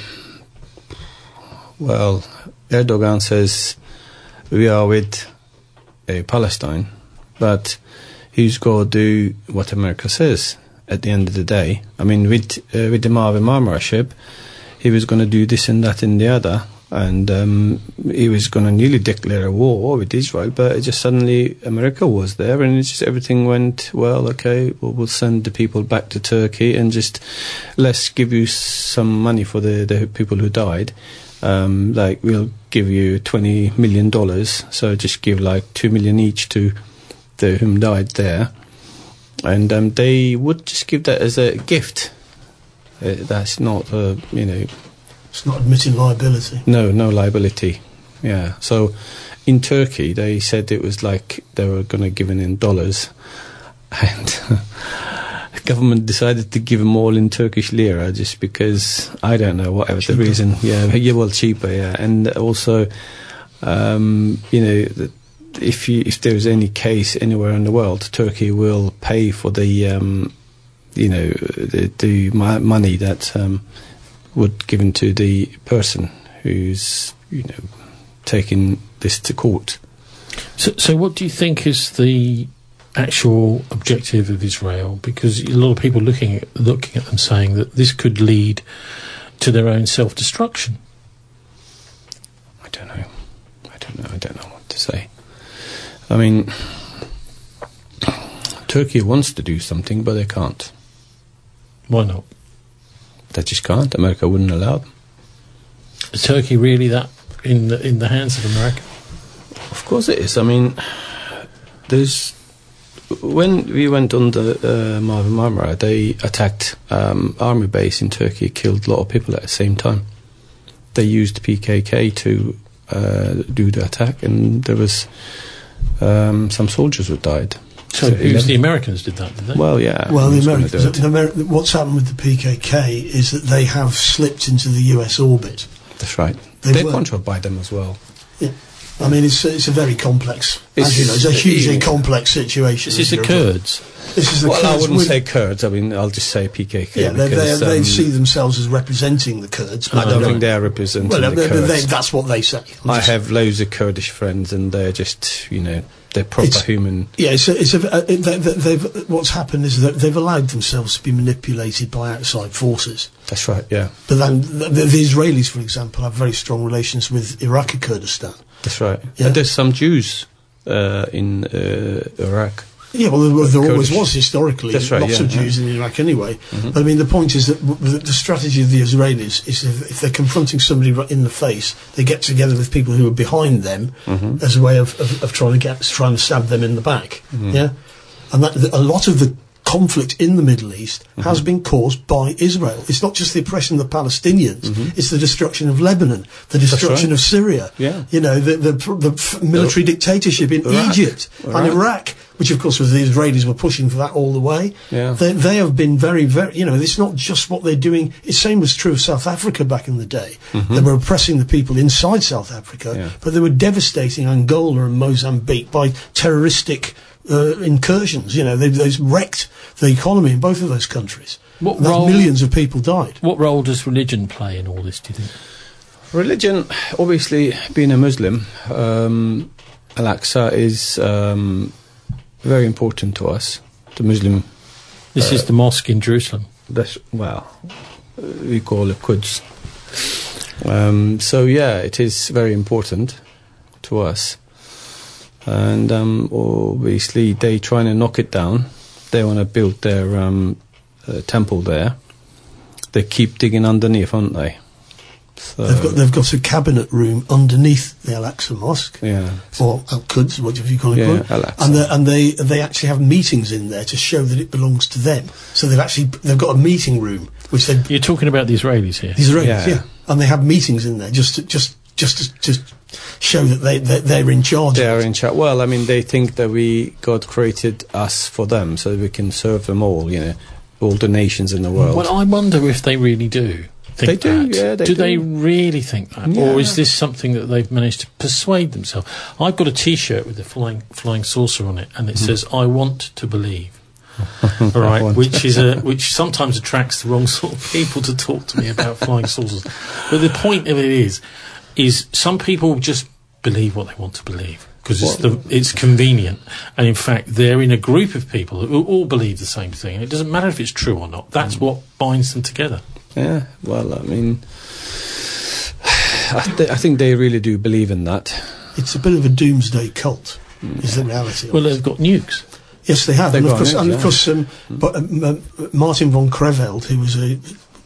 well, Erdogan says we are with uh, Palestine, but he's got to do what America says at the end of the day. I mean, with uh, with the Mavi Marmara ship, he was going to do this and that and the other. And um, he was going to nearly declare a war with Israel, but it just suddenly America was there, and it just everything went well. Okay, well, we'll send the people back to Turkey, and just let's give you some money for the, the people who died. Um, like we'll give you twenty million dollars, so just give like two million each to the whom died there, and um, they would just give that as a gift. Uh, that's not, uh, you know. It's not admitting liability. No, no liability. Yeah. So in Turkey, they said it was like they were going to give it in dollars, and the government decided to give them all in Turkish lira just because, I don't know, whatever cheaper. The reason. Yeah, yeah, well, cheaper, yeah. And also, um, you know, the, if you, if there's any case anywhere in the world, Turkey will pay for the, um, you know, the, the money that... Um, would given to the person who's, you know, taking this to court. So, so what do you think is the actual objective of Israel? Because a lot of people looking at, looking at them saying that this could lead to their own self-destruction. I don't know. I don't know. I don't know what to say. I mean, Turkey wants to do something, but they can't. Why not? They just can't. America wouldn't allow them. Is Turkey really that in the, in the hands of America? Of course it is. I mean, there's... When we went on the uh, Mavi Marmara, they attacked um, army base in Turkey, killed a lot of people at the same time. They used P K K to uh, do the attack, and there was um, some soldiers who died. So, so it was the Americans did that, did they? Well, yeah. Well, the Americans. The Ameri- what's happened with the P K K is that they have slipped into the U S orbit. That's right. They They're were. controlled by them as well. Yeah. I mean, it's it's a very complex. It's, as you know, it's a hugely yeah. complex situation. This is the Kurds. This is the well, Kurds. I wouldn't with, say Kurds. I mean, I'll just say P K K. Yeah, they, because, they, they um, see themselves as representing the Kurds. I don't right. think they're representing well, the they, Kurds. they, that's what they say. I'm I just, have loads of Kurdish friends, and they're just, you know, they're proper It's- human. Yeah, it's a, it's a, uh, they, they, they've, what's happened is that they've allowed themselves to be manipulated by outside forces. That's right. Yeah, But then the, the, the Israelis, for example, have very strong relations with Iraqi Kurdistan. that's right. Yeah. And there's some Jews uh, in uh, Iraq. Yeah, well, there, there always Kurdish. was historically. That's right, Lots yeah, of Jews yeah. in Iraq anyway. Mm-hmm. But I mean, the point is that w- the, the strategy of the Israelis is if, if they're confronting somebody ri- in the face, they get together with people who are behind them Mm-hmm. as a way of, of, of trying to get trying to stab them in the back. Mm-hmm. Yeah, and that the, a lot of the conflict in the Middle East Mm-hmm. has been caused by Israel. It's not just the oppression of the Palestinians; Mm-hmm. it's the destruction of Lebanon, the destruction right. of Syria. Yeah. You know, the the, the f- military dictatorship in Iraq. Egypt and Iraq. Iraq, which of course was the Israelis were pushing for that all the way. Yeah. They, they have been very, very, you know, it's not just what they're doing. The same was true of South Africa back in the day. Mm-hmm. They were oppressing the people inside South Africa, Yeah. but they were devastating Angola and Mozambique by terroristic uh, incursions. You know, they, they wrecked the economy in both of those countries. What And that's role- millions of people died. What role does religion play in all this, do you think? Religion, obviously, being a Muslim, um, Al-Aqsa is um, very important to us. The Muslim, This is the mosque in Jerusalem. that's, well, we call it Quds. Um, so, yeah, it is very important to us. And um, obviously, they trying to knock it down. They want to build their um, uh, temple there. They keep digging underneath, aren't they? So, They've got they've got a cabinet room underneath the Al-Aqsa Mosque, yeah. or Al-Quds, whatever you call it. Yeah, call it. Al-Aqsa. And, they- and they they actually have meetings in there to show that it belongs to them. So they've actually they've got a meeting room which they You're talking about the Israelis here. Israelis, Yeah. yeah. and they have meetings in there just to, just just to just show that they they're, they're in charge. They of are it. in charge. Well, I mean, they think that we God created us for them, so we can serve them all. You know, all the nations in the world. Well, I wonder if they really do think They do, that. yeah, they do do. they really think that? Yeah. Or is this something that they've managed to persuade themselves? I've got a T-shirt with the flying, flying saucer on it, and it says, I want to believe. All right, want- which is a which sometimes attracts the wrong sort of people to talk to me about flying saucers. But the point of it is, is some people just believe what they want to believe because it's the it's convenient, and in fact they're in a group of people who all believe the same thing. And it doesn't matter if it's true or not. That's Mm. what binds them together. Yeah. Well, I mean, I, th- I think they really do believe in that. It's a bit of a doomsday cult, is the reality. of Well, it. they've got nukes. Yes, they have, They've and of got course, it, and of yeah. course, um, but, um, uh, Martin von Creveld, who was a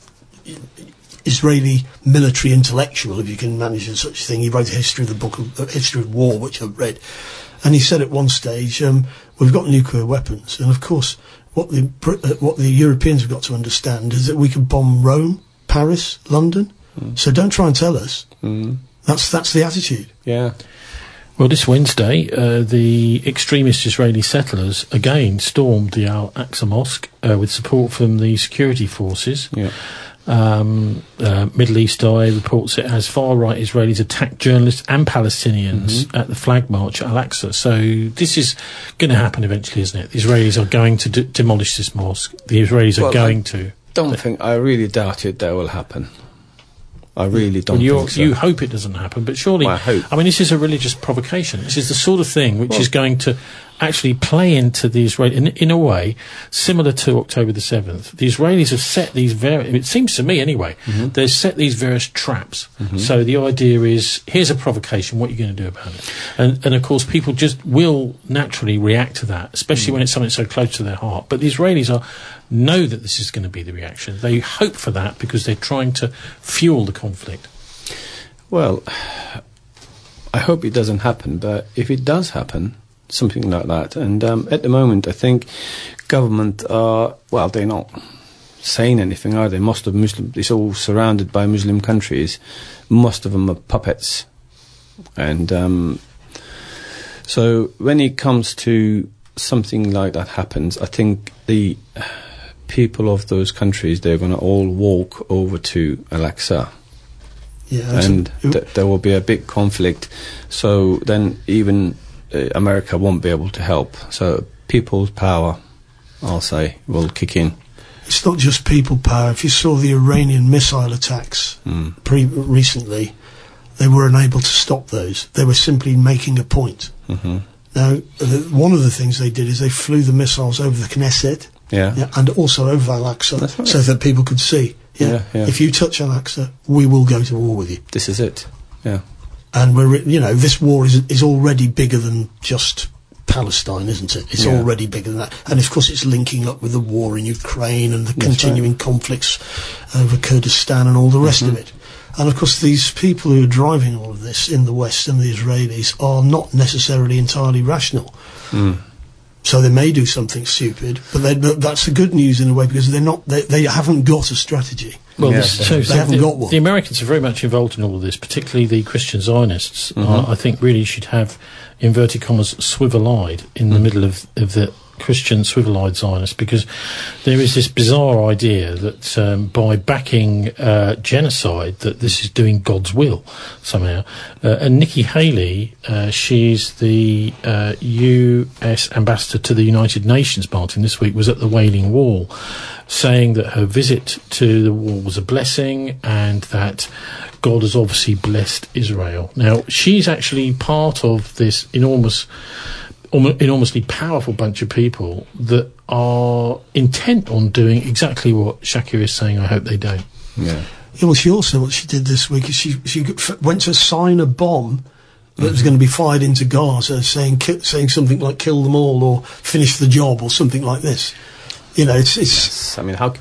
Israeli military intellectual, if you can manage such a thing, he wrote a history of the book of uh, history of war, which I've read, and he said at one stage, um, "We've got nuclear weapons, and of course, what the Brit- uh, what the Europeans have got to understand is that we can bomb Rome, Paris, London. Mm. So don't try and tell us." Mm. That's that's the attitude. Yeah. Well, this Wednesday, uh, the extremist Israeli settlers again stormed the Al-Aqsa Mosque uh, with support from the security forces. Yeah. Um, uh, Middle East Eye reports it as far-right Israelis attacked journalists and Palestinians Mm-hmm. at the flag march at Al-Aqsa. So this is going to happen eventually, isn't it? The Israelis are going to d- demolish this mosque. The Israelis Well, are going I to. Don't think. I really doubt it. That will happen. I really don't Well, you're, think so. you hope it doesn't happen, but surely, Well, I hope. I mean, this is a religious provocation. This is the sort of thing which Well- is going to actually play into the Israeli, in, in a way, similar to October the seventh. The Israelis have set these very, it seems to me anyway, Mm-hmm. they've set these various traps. So the idea is, here's a provocation, what are you going to do about it? And, and of course, people just will naturally react to that, especially Mm. when it's something so close to their heart. But the Israelis are, know that this is going to be the reaction. They hope for that because they're trying to fuel the conflict. Well, I hope it doesn't happen, but if it does happen, something like that, and um, at the moment I think government are, well, they're not saying anything, are they? Most of Muslim, it's all surrounded by Muslim countries. Most of them are puppets. And um, so when it comes to something like that happens, I think the people of those countries, they're going to all walk over to Al-Aqsa. Yeah, that's And a- th- there will be a big conflict. So then even uh, America won't be able to help. So people's power, I'll say, will kick in. it's not just people power. If you saw the Iranian missile attacks Mm. pre- recently, they were unable to stop those. They were simply making a point. hmm Now, the, one of the things they did is they flew the missiles over the Knesset, Yeah. yeah, and also over Al-Aqsa, That's right. so that people could see. Yeah, Yeah, yeah. if you touch Al-Aqsa, we will go to war with you. This is it. Yeah. And we're, you know, this war is is already bigger than just Palestine, isn't it? It's Yeah. already bigger than that. And of course it's linking up with the war in Ukraine and the continuing right. conflicts over Kurdistan and all the rest Mm-hmm. of it. And of course these people who are driving all of this in the West and the Israelis are not necessarily entirely rational. Mm. So they may do something stupid, but, they, but that's the good news in a way, because they're not, they, they haven't got a strategy. Well, Yeah, this they- shows they that haven't the, got one. the Americans are very much involved in all of this, particularly the Christian Zionists. Mm-hmm. Uh, I think really should have, inverted commas, swivel-eyed in the Mm. middle of, of the Christian swivel-eyed Zionists, because there is this bizarre idea that um, by backing uh, genocide, that this is doing God's will somehow. Uh, and Nikki Haley, uh, she's the uh, U S ambassador to the United Nations, Martin, this week was at the Wailing Wall, saying that her visit to the wall was a blessing and that God has obviously blessed Israel. Now, she's actually part of this enormous enormously powerful bunch of people that are intent on doing exactly what Shakir is saying. I hope they don't. Yeah. Yeah, well, she also, what she did this week is she, she f- went to sign a bomb that was going to be fired into Gaza, saying ki- saying something like "kill them all" or "finish the job" or something like this. You know, it's it's. Yes. I mean, how?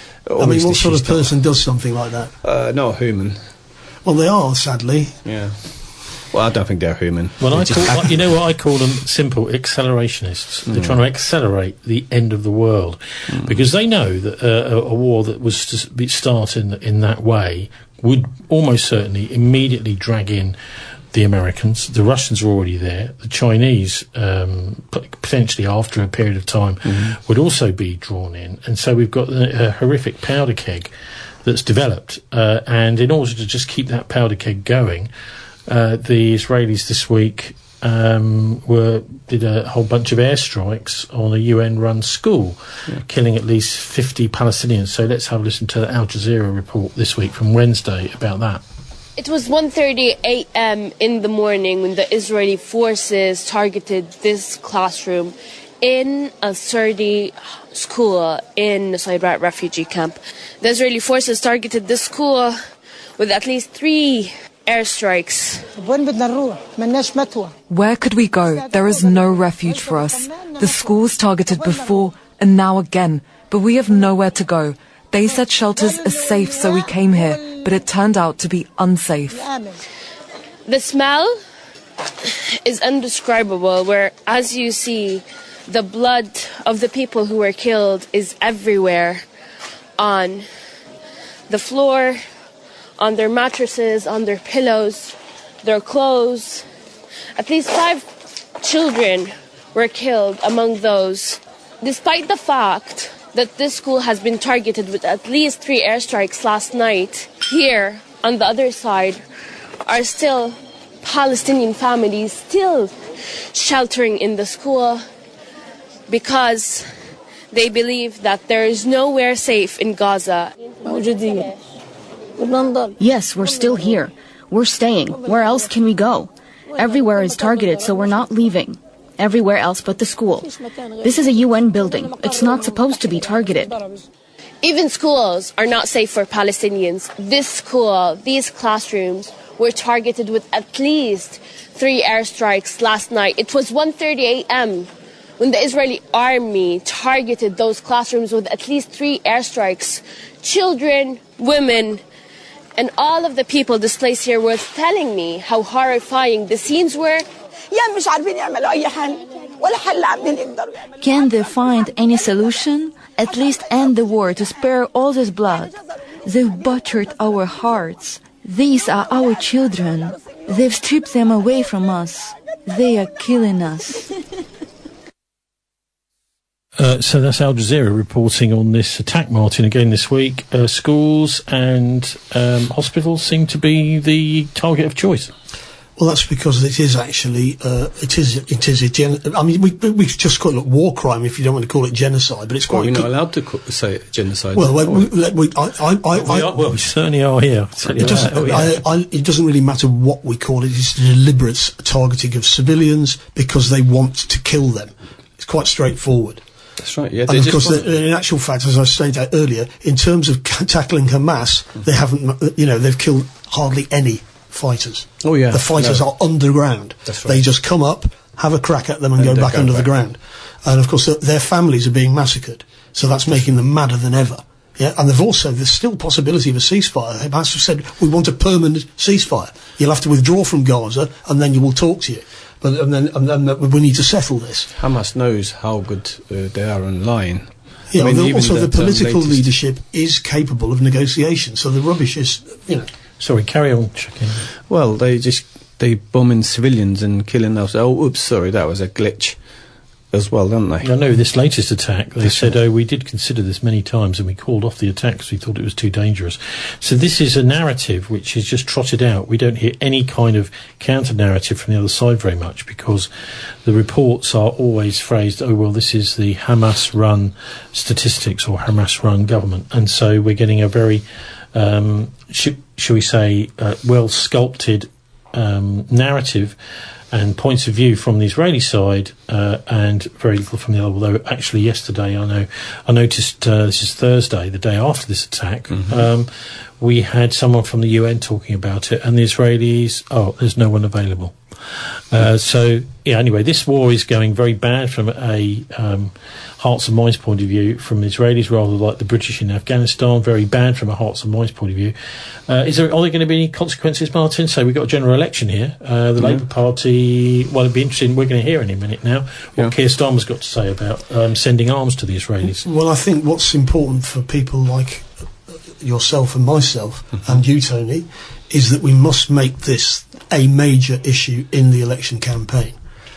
I mean, what sort of person does something like that? Uh, not human. Well, they are, sadly. Yeah. Well, I don't think they're human. Well, They I just call, act- you know what I call them? Simple accelerationists. They're trying to accelerate the end of the world because they know that uh, a, a war that was to be start in in that way would almost certainly immediately drag in the Americans. The Russians are already there. The Chinese, um, p- potentially after a period of time, would also be drawn in. And so we've got a, a horrific powder keg that's developed. Uh, and in order to just keep that powder keg going, uh, the Israelis this week um, were did a whole bunch of airstrikes on a U N-run school, yeah. killing at least fifty Palestinians. So let's have a listen to the Al Jazeera report this week from Wednesday about that. It was one thirty a.m. in the morning when the Israeli forces targeted this classroom in a Sardi school in Nusayrat refugee camp. The Israeli forces targeted this school with at least three airstrikes. Where could we go? There is no refuge for us. The schools targeted before and now again, but we have nowhere to go. They said shelters are safe, so we came here, but it turned out to be unsafe. The smell is indescribable, where, as you see, the blood of the people who were killed is everywhere, on the floor, on their mattresses, on their pillows, their clothes. At least five children were killed among those. Despite the fact that this school has been targeted with at least three airstrikes last night, here on the other side are still Palestinian families still sheltering in the school because they believe that there is nowhere safe in Gaza. Yes, we're still here. We're staying. Where else can we go? Everywhere is targeted, so we're not leaving. Everywhere else but the school. This is a U N building. It's not supposed to be targeted. Even schools are not safe for Palestinians. This school, these classrooms, were targeted with at least three airstrikes last night. It was one thirty a.m. when the Israeli army targeted those classrooms with at least three airstrikes. Children, women, and all of the people displaced here were telling me how horrifying the scenes were. Can they find any solution? At least end the war to spare all this blood. They've butchered our hearts. These are our children. They've stripped them away from us. They are killing us. Uh, so that's Al Jazeera reporting on this attack, Martin, again this week. Uh, schools and um, hospitals seem to be the target of choice. Well, that's because it is actually, uh, it is, it is a gen- I mean, we we just call it war crime if you don't want to call it genocide, but it's quite... Well, you're not co- allowed to co- say genocide. Well, we, we, we, I, I, I, We are, well, we certainly are here. It doesn't, Oh, yeah. I, I, it doesn't really matter what we call it. It's the deliberate targeting of civilians because they want to kill them. It's quite straightforward. That's right, yeah. And they of just course, want- in actual fact, as I stated earlier, in terms of ca- tackling Hamas, they haven't, you know, they've killed hardly any fighters. Oh, yeah. The fighters No. are underground. That's They right. just come up, have a crack at them and, and go back go under back. the ground. And of course, their families are being massacred. So that's making them madder than ever. Yeah, and they've also, there's still possibility of a ceasefire. Hamas have said, we want a permanent ceasefire. You'll have to withdraw from Gaza, and then you will talk to you. But and then, and then we need to settle this. Hamas knows how good uh, they are online. Yeah, I mean, the, even also the that, um, political latest- leadership is capable of negotiation. So the rubbish is, you know. Sorry, carry on, Shakin. Well, they just they bombing civilians and killing us. Oh, oops, sorry, that was a glitch as well, don't they? I know this latest attack, they said, oh, we did consider this many times and we called off the attack because we thought it was too dangerous. So this is a narrative which is just trotted out. We don't hear any kind of counter-narrative from the other side very much because the reports are always phrased, oh, well, this is the Hamas-run statistics or Hamas-run government. And so we're getting a very, um, sh- shall we say, uh, well-sculpted um, narrative and points of view from the Israeli side, uh, and very little from the other. Although actually yesterday, I know, I noticed uh, this is Thursday, the day after this attack, mm-hmm. um, we had someone from the U N talking about it, and the Israelis, oh, there's no one available. Uh, so yeah, anyway, this war is going very bad from a um, hearts and minds point of view. From the Israelis, rather like the British in Afghanistan, very bad from a hearts and minds point of view. Uh, is there are there going to be any consequences, Martin? So we've got a general election here. Uh, the yeah. Labour Party. Well, it'd be interesting. We're going to hear in a minute now what yeah. Keir Starmer's got to say about um, sending arms to the Israelis. Well, I think what's important for people like yourself and myself mm-hmm. and you, Tony, is that we must make this a major issue in the election campaign.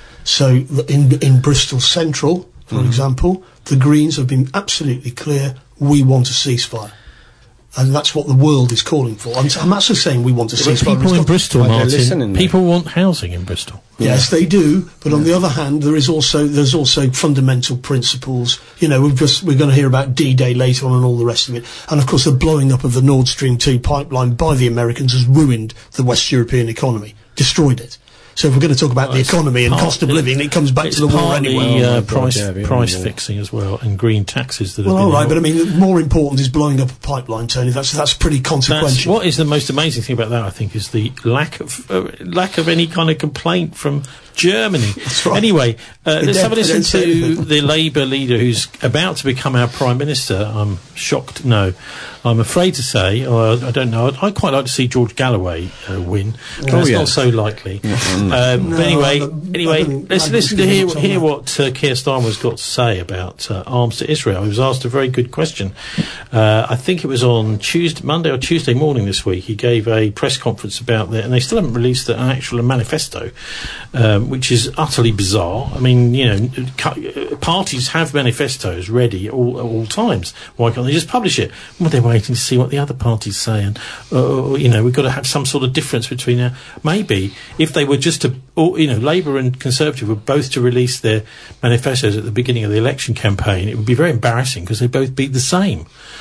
So in in Bristol Central, for mm-hmm. example, the Greens have been absolutely clear, we want a ceasefire. And that's what the world is calling for. I'm, I'm actually saying we want a ceasefire. People in Bristol, Well, Martin, people want housing in Bristol. Yes, Yeah. they do. But Yeah. on the other hand, there is also there's also fundamental principles. You know, we've just we're going to hear about D-Day later on and all the rest of it. And of course, the blowing up of the Nord Stream two pipeline by the Americans has ruined the West European economy, destroyed it. So if we're going to talk about Well, the it's economy and part- cost of living, it comes back It's to the war partly, anyway. uh, Oh, my God, price yeah, yeah, price yeah. fixing as well, and green taxes that Well, have all been. right, but I mean, more important is blowing up a pipeline, Tony. That's that's pretty That's, consequential. what is the most amazing thing about that, I think, is the lack of uh, lack of any kind of complaint from Germany. That's right. Anyway, uh, They let's don't- have a they listen don't say to anything. the Labour leader who's about to become our Prime Minister. I'm shocked. No, I'm afraid to say, or I don't know, I'd, I'd quite like to see George Galloway uh, win. But Oh, that's yeah. not so likely. Um, No, but anyway, I don't- I anyway, don't- let's I listen to don't hear, give a hear on what uh, Keir Starmer's got to say about uh, arms to Israel. He was asked a very good question. Uh, I think it was on Tuesday, Monday or Tuesday morning this week. He gave a press conference about that, and they still haven't released an actual manifesto, um, which is utterly bizarre. I mean, you know, cu- parties have manifestos ready at all, at all times. Why can't they just publish it? Well, they're waiting to see what the other parties say, and uh, you know, we've got to have some sort of difference between our. Maybe if they were just to, or, you know, Labour and Conservative were both to release their manifestos at the beginning of the election campaign, it would be very embarrassing because they'd both be the same.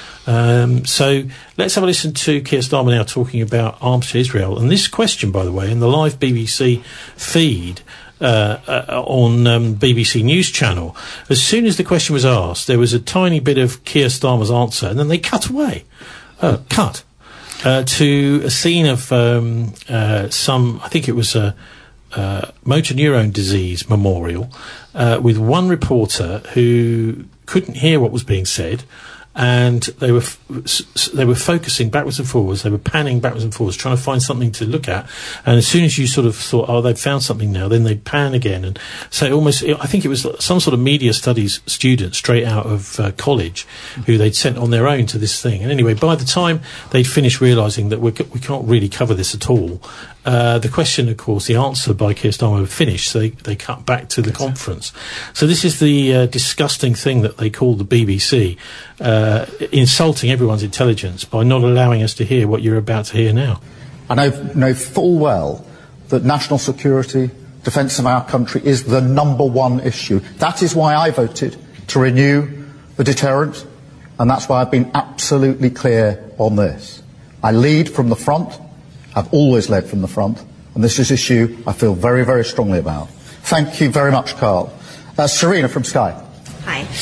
Um, so let's have a listen to Keir Starmer now talking about arms to Israel. And this question, by the way, in the live B B C feed uh, uh, on um, B B C News Channel, as soon as the question was asked, there was a tiny bit of Keir Starmer's answer, and then they cut away. Uh, cut. Uh, to a scene of um, uh, some, I think it was a uh, motor neurone disease memorial, uh, with one reporter who couldn't hear what was being said, and they were f- s- they were focusing backwards and forwards. They were panning backwards and forwards, trying to find something to look at. And as soon as you sort of thought, "Oh, they've found something now," then they'd pan again. And so, it almost, I think it was some sort of media studies student straight out of uh, college, who they'd sent on their own to this thing. And anyway, by the time they'd finished realising that we c- we can't really cover this at all, uh, the question, of course, the answer by Keir Starmer had finished. So they they cut back to the conference. So this is the uh, disgusting thing that they call the B B C. Uh, insulting everyone's intelligence by not allowing us to hear what you're about to hear now. And I know full well that national security, defence of our country is the number one issue. That is why I voted to renew the deterrent, and that's why I've been absolutely clear on this. I lead from the front, I've always led from the front, and this is an issue I feel very, very strongly about. Thank you very much, Carl. Uh, Serena from Sky. Hi.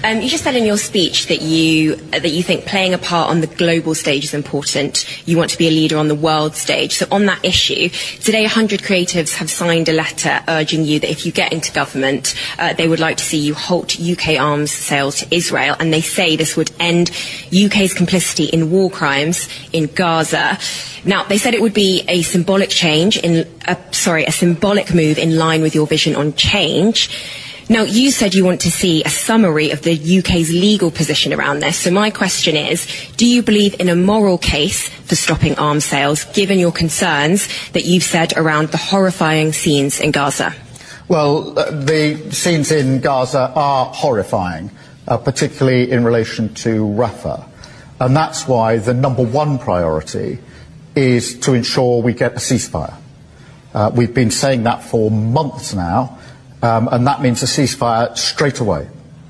Um, you just said in your speech that you uh, that you think playing a part on the global stage is important. You want to be a leader on the world stage. So on that issue, today one hundred creatives have signed a letter urging you that if you get into government, uh, they would like to see you halt U K arms sales to Israel, and they say this would end U K's complicity in war crimes in Gaza. Now, they said it would be a symbolic change in, uh, sorry, a symbolic move in line with your vision on change. Now, you said you want to see a summary of the U K's legal position around this. So my question is, do you believe in a moral case for stopping arms sales, given your concerns that you've said around the horrifying scenes in Gaza? Well, uh, the scenes in Gaza are horrifying, uh, particularly in relation to Rafah. And that's why the number one priority is to ensure we get a ceasefire. Uh, we've been saying that for months now, um, and that means a ceasefire straight away,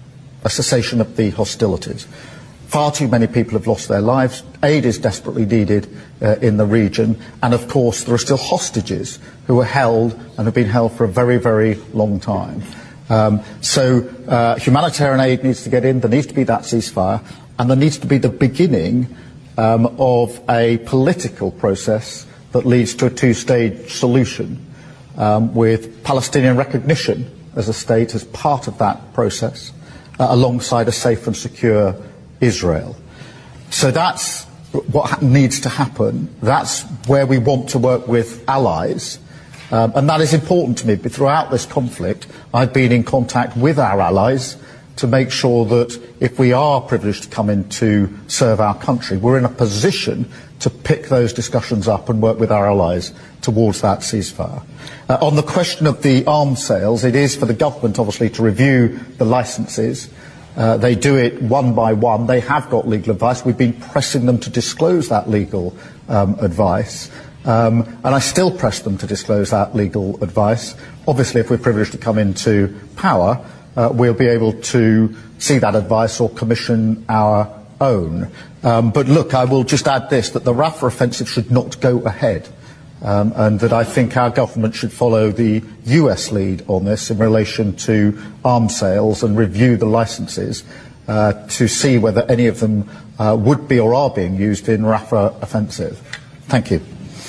a cessation of the hostilities. Far too many people have lost their lives. Aid is desperately needed uh, in the region, and of course there are still hostages who are held and have been held for a very, very long time. Um, so uh, humanitarian aid needs to get in, there needs to be that ceasefire, and there needs to be the beginning Um, of a political process that leads to a two-stage solution, um, with Palestinian recognition as a state as part of that process, uh, alongside a safe and secure Israel. So that's what ha- needs to happen. That's where we want to work with allies, um, and that is important to me. But throughout this conflict, I've been in contact with our allies to make sure that if we are privileged to come in to serve our country, we're in a position to pick those discussions up and work with our allies towards that ceasefire. Uh, on the question of the arms sales, it is for the government, obviously, to review the licences. Uh, they do it one by one. They have got legal advice. We've been pressing them to disclose that legal um, advice. Um, and I still press them to disclose that legal advice. Obviously, if we're privileged to come into power, Uh, we'll be able to see that advice or commission our own. Um, but look, I will just add this, that the Rafah offensive should not go ahead, um, and that I think our government should follow the U S lead on this in relation to arms sales and review the licences uh, to see whether any of them uh, would be or are being used in Rafah offensive. Thank you.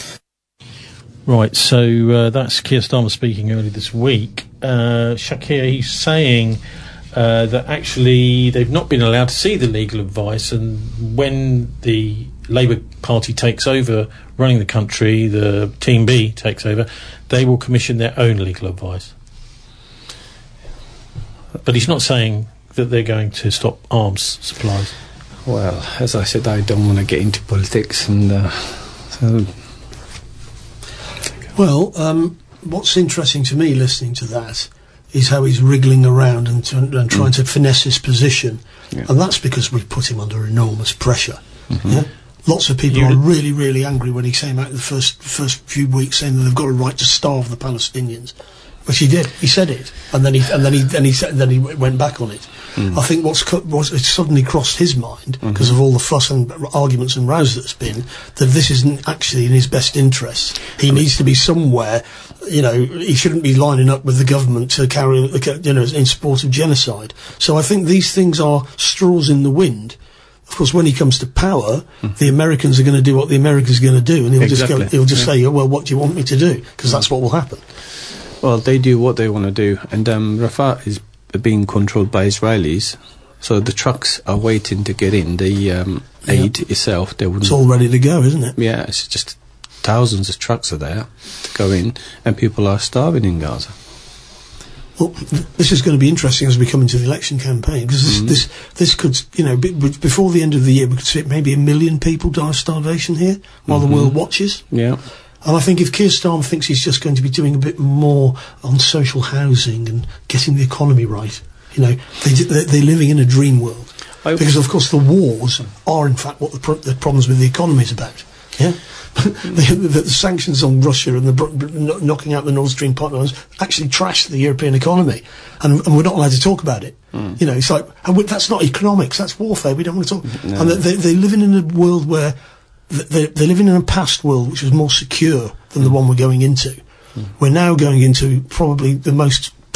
Right, so uh, that's Keir Starmer speaking earlier this week. Uh, Shakir, he's saying uh, that actually they've not been allowed to see the legal advice, and when the Labour Party takes over running the country, the Team B takes over, they will commission their own legal advice. But he's not saying that they're going to stop arms supplies. Well, as I said, I don't want to get into politics, and uh, so... Well, um, what's interesting to me listening to that is how he's wriggling around and, to, and trying mm. to finesse his position. Yeah. And that's because we've put him under enormous pressure. Mm-hmm. Yeah? Lots of people you are really, really angry when he came out the first first few weeks saying that they've got a right to starve the Palestinians. Which he did. He said it, and then he and then he and he said, then he went back on it. Mm. I think what's co- was it suddenly crossed his mind because mm-hmm. of all the fuss and arguments and rows that's been, that this isn't actually in his best interests. He I mean, needs to be somewhere. You know, he shouldn't be lining up with the government to carry, you know, in support of genocide. So I think these things are straws in the wind. Of course, when he comes to power, mm. the Americans are going to do what the Americans are going to do, and he'll exactly. just go, he'll just yeah. say, "Well, what do you want me to do?" Because that's what will happen. Well, they do what they want to do, and um, Rafah is being controlled by Israelis, so the trucks are waiting to get in. The um, aid yeah. itself, they wouldn't. It's all ready to go, isn't it? Yeah, it's just thousands of trucks are there to go in, and people are starving in Gaza. Well, this is going to be interesting as we come into the election campaign, because this, mm-hmm. this this could, you know, be, before the end of the year, we could see maybe a million people die of starvation here while mm-hmm. the world watches. Yeah. And I think if Keir Starmer thinks he's just going to be doing a bit more on social housing and getting the economy right, you know, they, they're living in a dream world. I because, of course, the wars are, in fact, what the, pro- the problems with the economy is about. Yeah? the, the, the sanctions on Russia and the br- knocking out the Nord Stream pipelines actually trashed the European economy. And, and we're not allowed to talk about it. Mm. You know, it's like, and we, that's not economics, that's warfare, we don't want to talk. No. And they, they're living in a world where They're, they're living in a past world which was more secure than mm. the one we're going into. Mm. We're now going into probably the most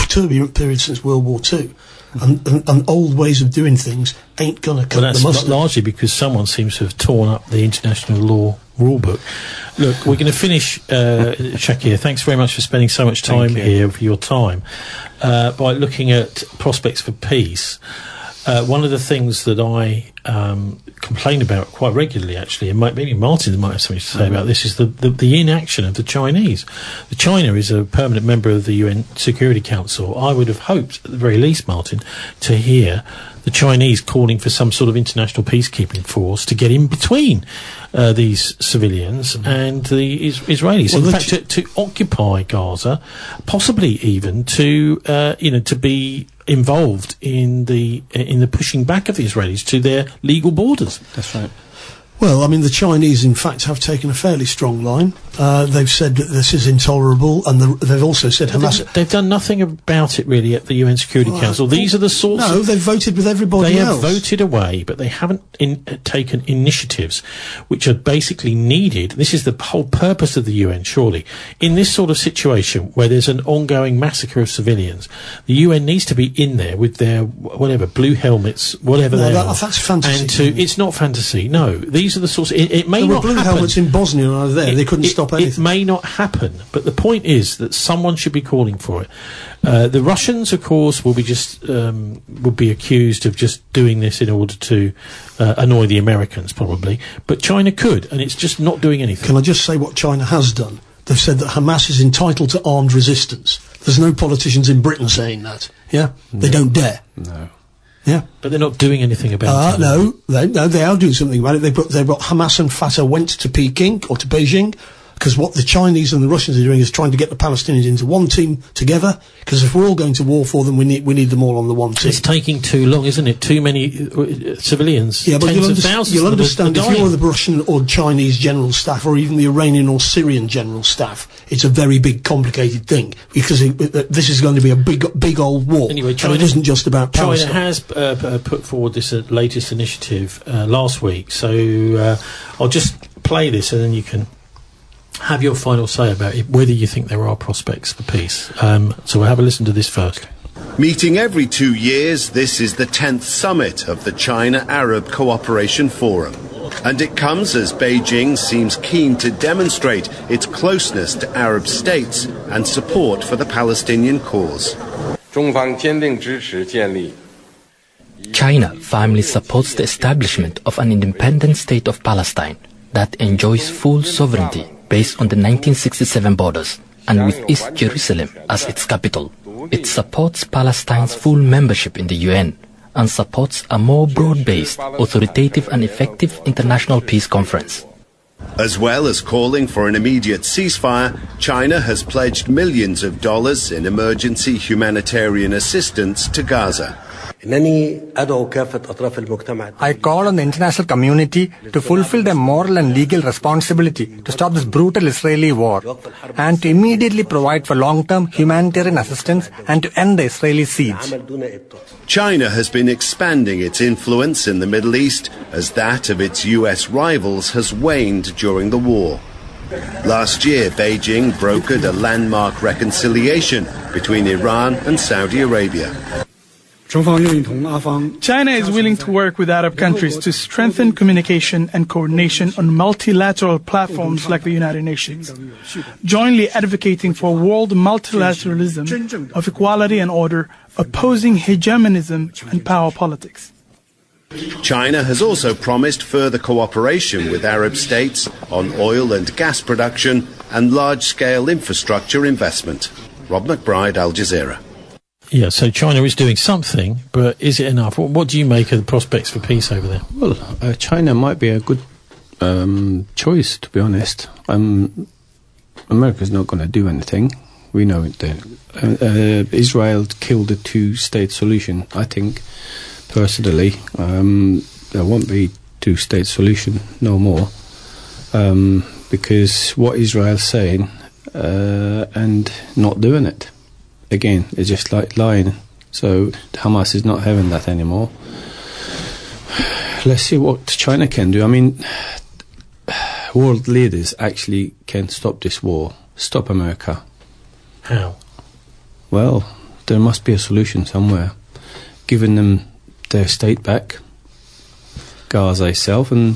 turbulent period since World War Two. And, and, and old ways of doing things ain't going to cut well, the mustard. That's largely because someone seems to have torn up the international law rulebook. Look, we're going to finish, uh, Shakir. Thanks very much for spending so much time here, for your time, uh, by looking at prospects for peace. Uh, one of the things that I um, complain about quite regularly, actually, and might, maybe Martin might have something to say mm-hmm. about this, is the, the, the inaction of the Chinese. The China is a permanent member of the U N Security Council. I would have hoped, at the very least, Martin, to hear the Chinese calling for some sort of international peacekeeping force to get in between uh, these civilians mm-hmm. and the is- Israelis. Well, in fact, ch- to, to occupy Gaza, possibly even to, uh, you know, to be involved in the in the pushing back of the Israelis to their legal borders. That's right. Well, I mean, the Chinese, in fact, have taken a fairly strong line. Uh, they've said that this is intolerable, and the, they've also said Hamas... They've, they've done nothing about it, really, at the U N Security well, Council. These are the sorts No, of, they've voted with everybody they else. They have voted away, but they haven't in, uh, taken initiatives which are basically needed. This is the whole purpose of the U N, surely. In this sort of situation, where there's an ongoing massacre of civilians, the U N needs to be in there with their, whatever, blue helmets, whatever no, they that, are. that's fantasy. And to, it's not fantasy, no. These are the sorts... It, it may there not were blue happen. helmets in Bosnia when I was there. It, they couldn't it, stop anything. It may not happen, but the point is that someone should be calling for it. Uh, the Russians, of course, will be just um, will be accused of just doing this in order to uh, annoy the Americans, probably. But China could, and it's just not doing anything. Can I just say what China has done? They've said that Hamas is entitled to armed resistance. There's no politicians in Britain saying that. Yeah, no. They don't dare. No. Yeah, but they're not doing anything about uh, it. No, they, no, they are doing something about it. They put, they brought Hamas and Fatah went to Peking or to Beijing, because what the Chinese and the Russians are doing is trying to get the Palestinians into one team together. Because if we're all going to war for them, we need we need them all on the one team. It's taking too long, isn't it? Too many uh, civilians. Yeah, but tens you'll, of under- thousands you'll of understand are if you're the Russian or Chinese general staff, or even the Iranian or Syrian general staff, it's a very big, complicated thing, because it, it, this is going to be a big, big old war. Anyway, China, and it isn't just about Palestine. China has uh, uh, put forward this uh, latest initiative uh, last week, so uh, I'll just play this and then you can have your final say about it, whether you think there are prospects for peace. Um, so we'll have a listen to this first. Meeting every two years, this is the tenth summit of the China-Arab Cooperation Forum. And it comes as Beijing seems keen to demonstrate its closeness to Arab states and support for the Palestinian cause. China firmly supports the establishment of an independent state of Palestine that enjoys full sovereignty based on the nineteen sixty-seven borders, and with East Jerusalem as its capital. It supports Palestine's full membership in the U N and supports a more broad-based, authoritative and effective international peace conference. As well as calling for an immediate ceasefire, China has pledged millions of dollars in emergency humanitarian assistance to Gaza. I call on the international community to fulfill their moral and legal responsibility to stop this brutal Israeli war and to immediately provide for long-term humanitarian assistance and to end the Israeli siege. China has been expanding its influence in the Middle East as that of its U S rivals has waned during the war. Last year, Beijing brokered a landmark reconciliation between Iran and Saudi Arabia. China is willing to work with Arab countries to strengthen communication and coordination on multilateral platforms like the United Nations, jointly advocating for world multilateralism of equality and order, opposing hegemonism and power politics. China has also promised further cooperation with Arab states on oil and gas production and large-scale infrastructure investment. Rob McBride, Al Jazeera. Yeah, so China is doing something, but is it enough? What, what do you make of the prospects for peace over there? Well, uh, China might be a good um, choice, to be honest. Um, America's not going to do anything. We know it. Uh, uh, Israel killed the two-state solution, I think, personally. Um, there won't be two-state solution no more, um, because what Israel's saying uh, and not doing it. Again, it's just like lying. So Hamas is not having that anymore. Let's see what China can do. I mean, world leaders actually can stop this war, stop America. How? Well, there must be a solution somewhere. Giving them their state back, Gaza itself, and...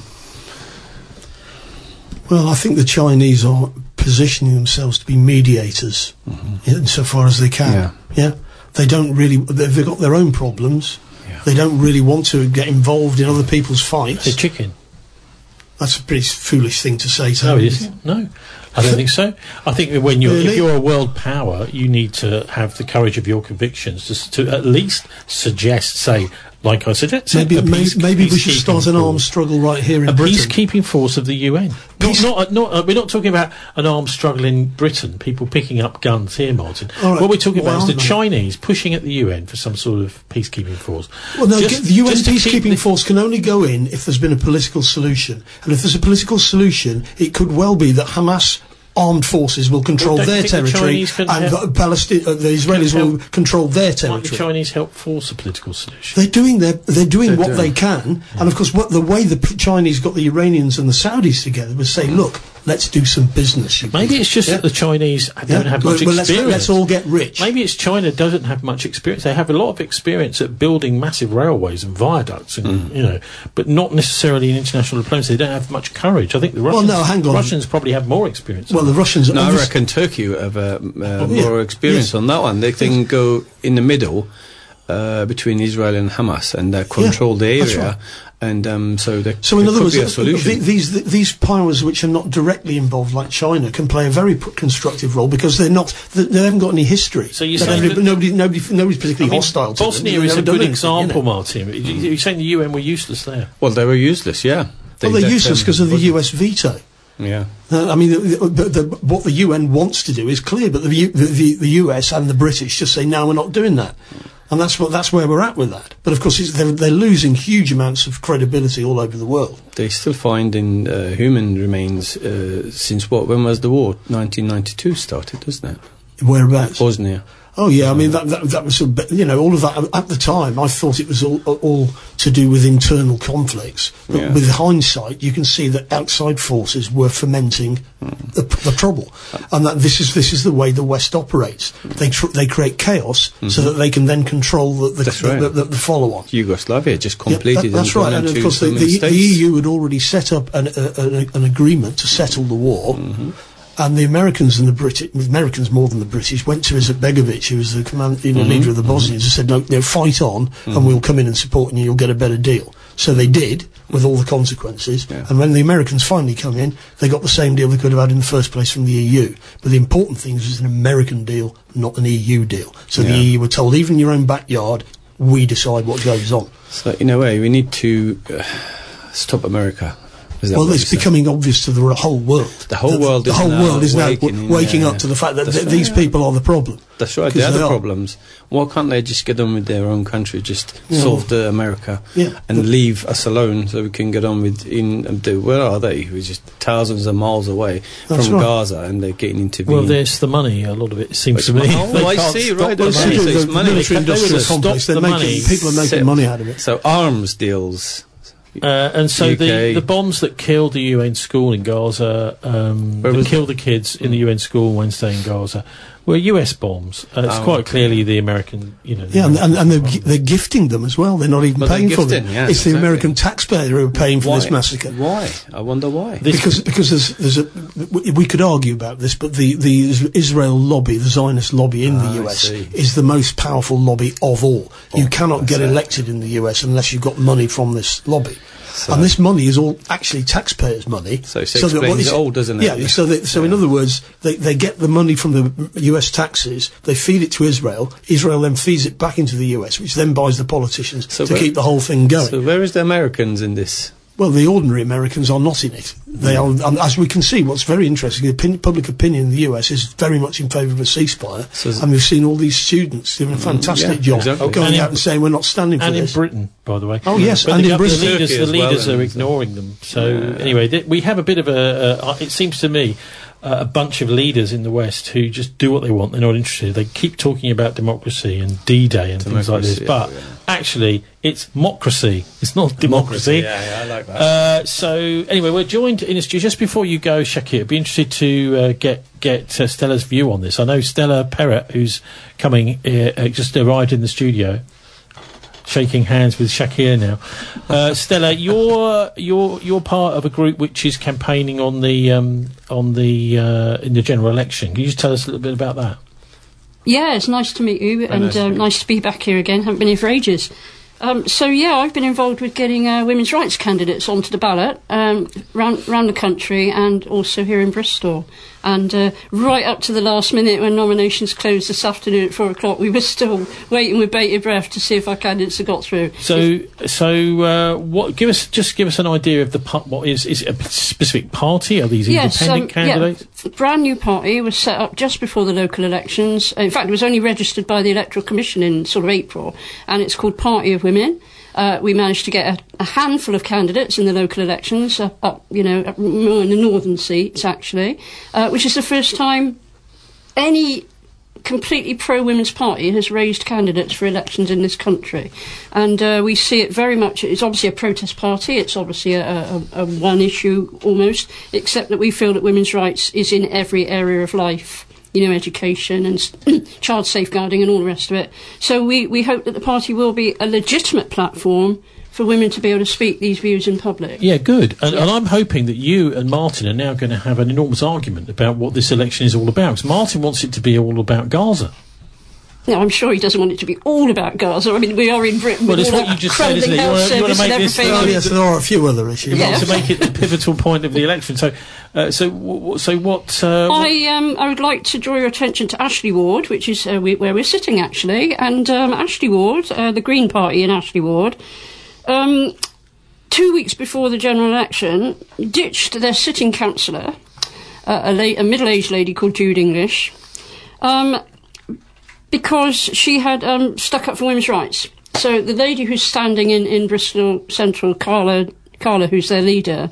Well, I think the Chinese are positioning themselves to be mediators mm-hmm. insofar as they can. Yeah. yeah? They don't really... They've got their own problems. Yeah. They don't really want to get involved in other people's fights. The chicken. That's a pretty foolish thing to say. To no, it isn't. No, I don't think so. I think that when you're, really? if you're a world power, you need to have the courage of your convictions to, to at least suggest, say, like I suggest, maybe maybe, peace, maybe we should start an arms struggle right here in a Britain. A peacekeeping force of the U N. Not, not, not, uh, we're not talking about an arms struggle in Britain, people picking up guns here, Martin. Right. What we're talking well, about is the no. Chinese pushing at the U N for some sort of peacekeeping force. Well, no, just, the U N peacekeeping the force can only go in if there's been a political solution. And if there's a political solution, it could well be that Hamas armed forces will control well, their territory the and the, Palestine, uh, the Israelis will control their territory. Might the Chinese help force a political solution? They're doing their, they're doing they're what doing. they can, yeah. And of course, what the way the P- Chinese got the Iranians and the Saudis together was say, look, let's do some business. Maybe it's just yeah. that the Chinese don't yeah. have much well, experience. Let's, let's all get rich. Maybe it's China doesn't have much experience. They have a lot of experience at building massive railways and viaducts, and mm. you know, but not necessarily in international diplomacy. They don't have much courage. I think the Russians, well, no, hang on. Russians probably have more experience. Well, the Russians. No, I reckon Turkey have uh, uh, yeah. more experience yes. on that one. They can yes. go in the middle uh, between Israel and Hamas and uh, control yeah, the area. That's right. And um, so there, so in there other could words, be a solution. Th- these th- these powers which are not directly involved, like China, can play a very p- constructive role because they're not. Th- they haven't got any history. So you say nobody, nobody, nobody, nobody's particularly I mean, hostile to Bosnia them. is a good anything, example, you know? Martin. You're saying the U N were useless there? Well, they were useless. Yeah. They, well, they're useless because of the U S veto. Yeah. Uh, I mean, the, the, the, what the U N wants to do is clear, but the, the, the, the U S and the British just say, no, we're not doing that. And that's what that's where we're at with that. But of course, it's, they're, they're losing huge amounts of credibility all over the world. They're still finding uh, human remains uh, since what? When was the war? nineteen ninety-two started, doesn't it? Whereabouts? Bosnia. Oh yeah, I mean that that, that was a, you know all of that at the time. I thought it was all, all to do with internal conflicts, but yeah. with hindsight, you can see that outside forces were fomenting mm. the, the trouble, and that this is this is the way the West operates. Mm. They tr- they create chaos mm-hmm. so that they can then control the the, the, right. the, the, the follow-on. Yugoslavia just completed. Yeah, that, that's right, and of course the, the, the E U had already set up an, a, a, an agreement to settle the war. Mm-hmm. And the Americans and the British, Americans more than the British, went to Izetbegovic, who was the command, you know, mm-hmm. leader of the Bosnians, and said, no, no, fight on, mm-hmm. and we'll come in and support you, and you'll get a better deal. So they did, with all the consequences, yeah. and when the Americans finally come in, they got the same deal they could have had in the first place from the E U. But the important thing was it was an American deal, not an E U deal. So yeah. the E U were told, even in your own backyard, we decide what goes on. So in a way, we need to uh, stop America. Well, it's becoming obvious to the whole world. The whole the, world the is whole now world is now waking, w- waking yeah, up to the fact that th- right. these people are the problem. That's right. They're the problems. Why can't they just get on with their own country, just yeah. solve the America, yeah. and but leave us alone so we can get on with in um, the, where are they? We're just thousands of miles away That's from right. Gaza, and they're getting intervened. Well, there's the money. A lot of it seems But to me. Oh, I see. Right. The, money. the, It's the money. military industrial complex. They're the making money. people are making So, money out of it. So arms deals. Uh, and so U K. the, the bombs that killed the U N school in Gaza, um, that killed the kids in the U N school Wednesday in Gaza, were U S bombs. Uh, it's oh, quite okay. clearly the American, you know. The yeah, American and, and they're, gi- they're gifting them as well. They're not even but paying for them. Gifting, yeah, it's the exactly. American taxpayer who are paying for why? this massacre. Why? I wonder why. This because because there's there's a we, we could argue about this, but the the Israel lobby, the Zionist lobby in ah, the U S, is the most powerful lobby of all. Oh, you cannot get elected in the U S unless you've got money from this lobby. So and this money is all actually taxpayers' money. So it so explains it all, doesn't it? Yeah, so, they, so yeah. in other words, they, they get the money from the U S taxes, they feed it to Israel, Israel then feeds it back into the U S, which then buys the politicians so to where, keep the whole thing going. So where is the Americans in this? Well, the ordinary Americans are not in it. They are, and as we can see, what's very interesting, opinion, public opinion in the U S is very much in favour of a ceasefire, so and we've seen all these students doing a fantastic yeah, job, exactly. going and out and saying we're not standing for and this. And in Britain, by the way. Oh, yes, but and the, in Britain. The leaders, the leaders well, are ignoring them. So, yeah. anyway, th- we have a bit of a, uh, it seems to me, uh, a bunch of leaders in the West who just do what they want. They're not interested. They keep talking about democracy and D-Day and things like this, but yeah. actually it's democracy. It's not democracy. Yeah, yeah, I like that. Uh, so anyway, we're joined in a studio. Just before you go, Shakir, I'd be interested to uh, get get uh, Stella's view on this. I know Stella Perrett, who's coming, uh, just arrived in the studio. Shaking hands with Shakir now. Uh, Stella, you're you're you're part of a group which is campaigning on the um, on the uh, in the general election. Can you just tell us a little bit about that? Yeah, it's nice to meet you, and nice, uh, nice to be back here again. Haven't been here for ages. Um, so yeah, I've been involved with getting uh, women's rights candidates onto the ballot um, round, round the country and also here in Bristol. And uh, right up to the last minute when nominations closed this afternoon at four o'clock, we were still waiting with bated breath to see if our candidates had got through. So, if, so uh, what? Give us just give us an idea of the what is is it a specific party? Are these yes, independent um, candidates? Yeah, a brand new party was set up just before the local elections. In fact, it was only registered by the Electoral Commission in sort of April, and it's called Party of Women. Uh, we managed to get a, a handful of candidates in the local elections, up, up you know, up more in the northern seats, actually, uh, which is the first time any completely pro-women's party has raised candidates for elections in this country. And uh, we see it very much, it's obviously a protest party, it's obviously a, a, a one issue almost, except that we feel that women's rights is in every area of life. You know, education and child safeguarding and all the rest of it. So we, we hope that the party will be a legitimate platform for women to be able to speak these views in public. Yeah, good. And, yeah. and I'm hoping that you and Martin are now going to have an enormous argument about what this election is all about. Because Martin wants it to be all about Gaza. No, I'm sure he doesn't want it to be all about Gaza. I mean, we are in Britain. Well, with it's all what you just said, isn't it? You want to make this... Oh, yes, there are a few other issues. You yeah. want to make it the pivotal point of the election. So, uh, so, w- so what... Uh, I um, I would like to draw your attention to Ashley Ward, which is uh, we, where we're sitting, actually. And um, Ashley Ward, uh, the Green Party in Ashley Ward, um, two weeks before the general election, ditched their sitting councillor, uh, a, la- a middle-aged lady called Jude English, um... because she had um, stuck up for women's rights. So the lady who's standing in, in Bristol Central, Carla, Carla, who's their leader,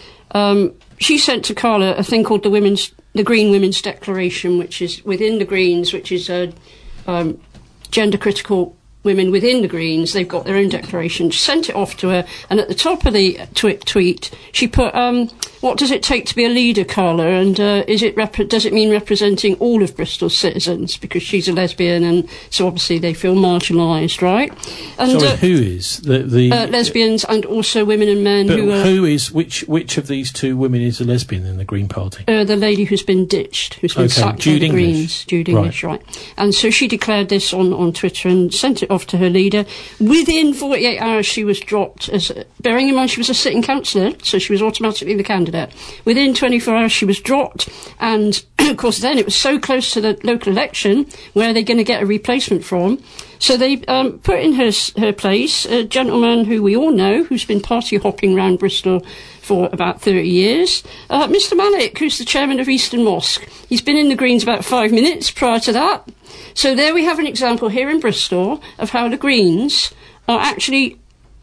um, she sent to Carla a thing called the Women's, the Green Women's Declaration, which is within the Greens, which is uh, um, gender-critical women within the Greens. They've got their own declaration. She sent it off to her, and at the top of the tw- tweet, she put, um, what does it take to be a leader, Carla? And uh, is it rep- does it mean representing all of Bristol's citizens? Because she's a lesbian, and so obviously they feel marginalised, right? And, Sorry, uh, who is the... the uh, lesbians and also women and men but who are... who is... Which which of these two women is a lesbian in the Green Party? Uh, the lady who's been ditched, who's been okay. sacked Jude by the English. Greens. Jude English, right. right. And so she declared this on, on Twitter and sent it off to her leader. Within forty-eight hours, she was dropped as... Bearing in mind she was a sitting councillor, so she was automatically the candidate. Within twenty-four hours, she was dropped, and of course then it was so close to the local election, where are they going to get a replacement from? So they um, put in her, her place a gentleman who we all know, who's been party hopping around Bristol for about thirty years, uh, Mister Malik, who's the chairman of Eastern Mosque. He's been in the Greens about five minutes prior to that. So there we have an example here in Bristol of how the Greens are actually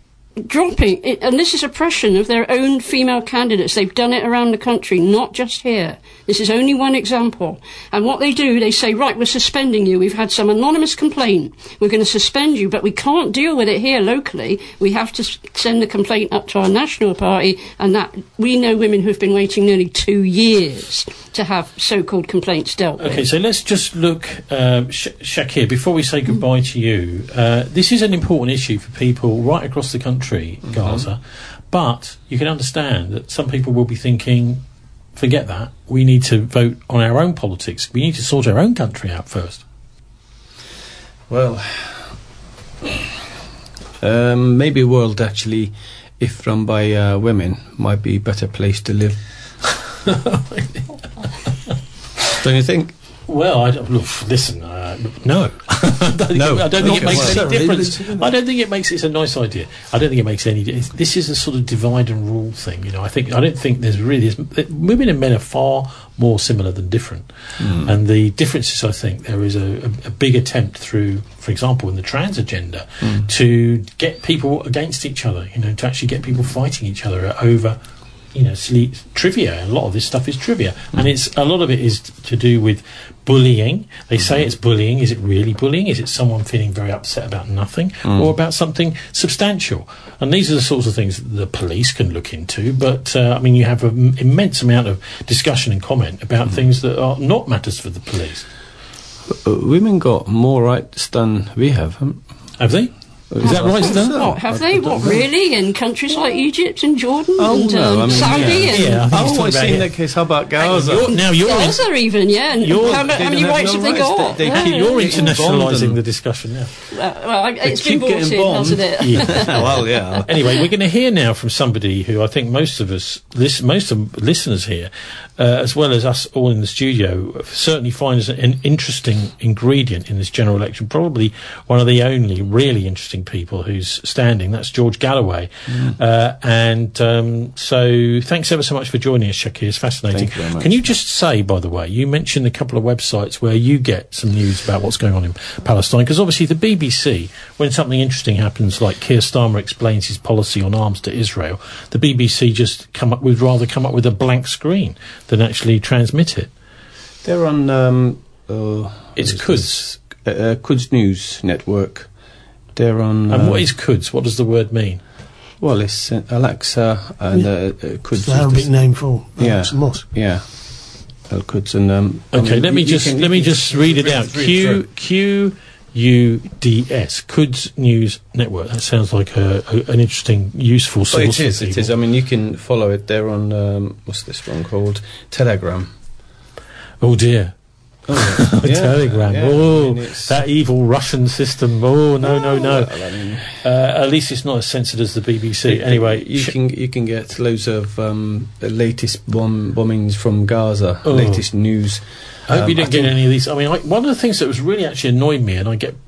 dropping it, and this is oppression of their own female candidates. They've done it around the country, not just here. This is only one example. And what they do, they say, right, we're suspending you. We've had some anonymous complaint. We're going to suspend you, but we can't deal with it here locally. We have to send the complaint up to our national party, and that we know women who've been waiting nearly two years to have so-called complaints dealt with. Okay, so let's just look, um, Sh- Shakir, before we say goodbye to you, uh, this is an important issue for people right across the country, mm-hmm. Gaza, but you can understand that some people will be thinking, forget that, we need to vote on our own politics. We need to sort our own country out first. Well, um, maybe world actually, if run by uh, women, might be a better place to live. Don't you think? Well, I don't, look, listen, uh, no. I don't think, no. it, I don't think it makes well, any difference. I don't think it makes it's a nice idea. I don't think it makes any difference. This is a sort of divide and rule thing, you know. I think I don't think there's really there's, women and men are far more similar than different. Mm. And the differences, I think, there is a, a, a big attempt through, for example, in the trans agenda, mm. to get people against each other, you know, to actually get people fighting each other over you know, silly trivia. A lot of this stuff is trivia, mm. and it's a lot of it is to do with bullying. They mm-hmm. say it's bullying. Is it really bullying? Is it someone feeling very upset about nothing, mm. or about something substantial? And these are the sorts of things that the police can look into. But uh, I mean, you have an immense amount of discussion and comment about mm. things that are not matters for the police. Uh, women got more rights than we have. Haven't? Have they? Is that right, Stan? What, have they? What, really? In countries like Egypt and Jordan oh, and no, um, I mean, Saudi? Yeah. And yeah, I oh, I see in that case. How about Gaza? You're, now you're Gaza, in, even, yeah. And how, how many rights have they got? They, they yeah. keep, you're internationalising the discussion now. Uh, well, it's been brought in, hasn't it? Yeah. Well, yeah. Anyway, we're going to hear now from somebody who I think most of us, listen, most of the listeners here, uh, as well as us all in the studio, certainly find as an interesting ingredient in this general election. Probably one of the only really interesting people who's standing. That's George Galloway. Mm. Uh, and um, so thanks ever so much for joining us, Shakir. It's fascinating. Thank you very much. Can you just say, by the way, you mentioned a couple of websites where you get some news about what's going on in Palestine, because obviously the B B C, when something interesting happens, like Keir Starmer explains his policy on arms to Israel, the B B C just come up would rather come up with a blank screen than actually transmit it. They're on um, uh, it's Quds uh, uh, Quds News Network. They're on. And uh, what is Quds? What does the word mean? Well, it's uh, Alexa and uh, uh, Quds. It's the Arabic name for Alexa yeah, Mosque. Yeah, Al Quds and. Um, okay, I mean, let me you, just you can, let me just read it out. Q Q U D S Quds News Network. That sounds like a, a, an interesting, useful source. Well, it is. For it is. I mean, you can follow it. They're on. Um, what's this one called? Telegram. Oh dear. Oh, yeah, Telegram. Yeah, oh, I mean, that evil Russian system. Oh no, no, no. Well, I mean, uh, at least it's not as censored as the B B C. Anyway, you sh- can you can get loads of um, latest bomb bombings from Gaza, oh. latest news. I hope um, you didn't I get any of these. I mean, I, one of the things that was really actually annoyed me, and I get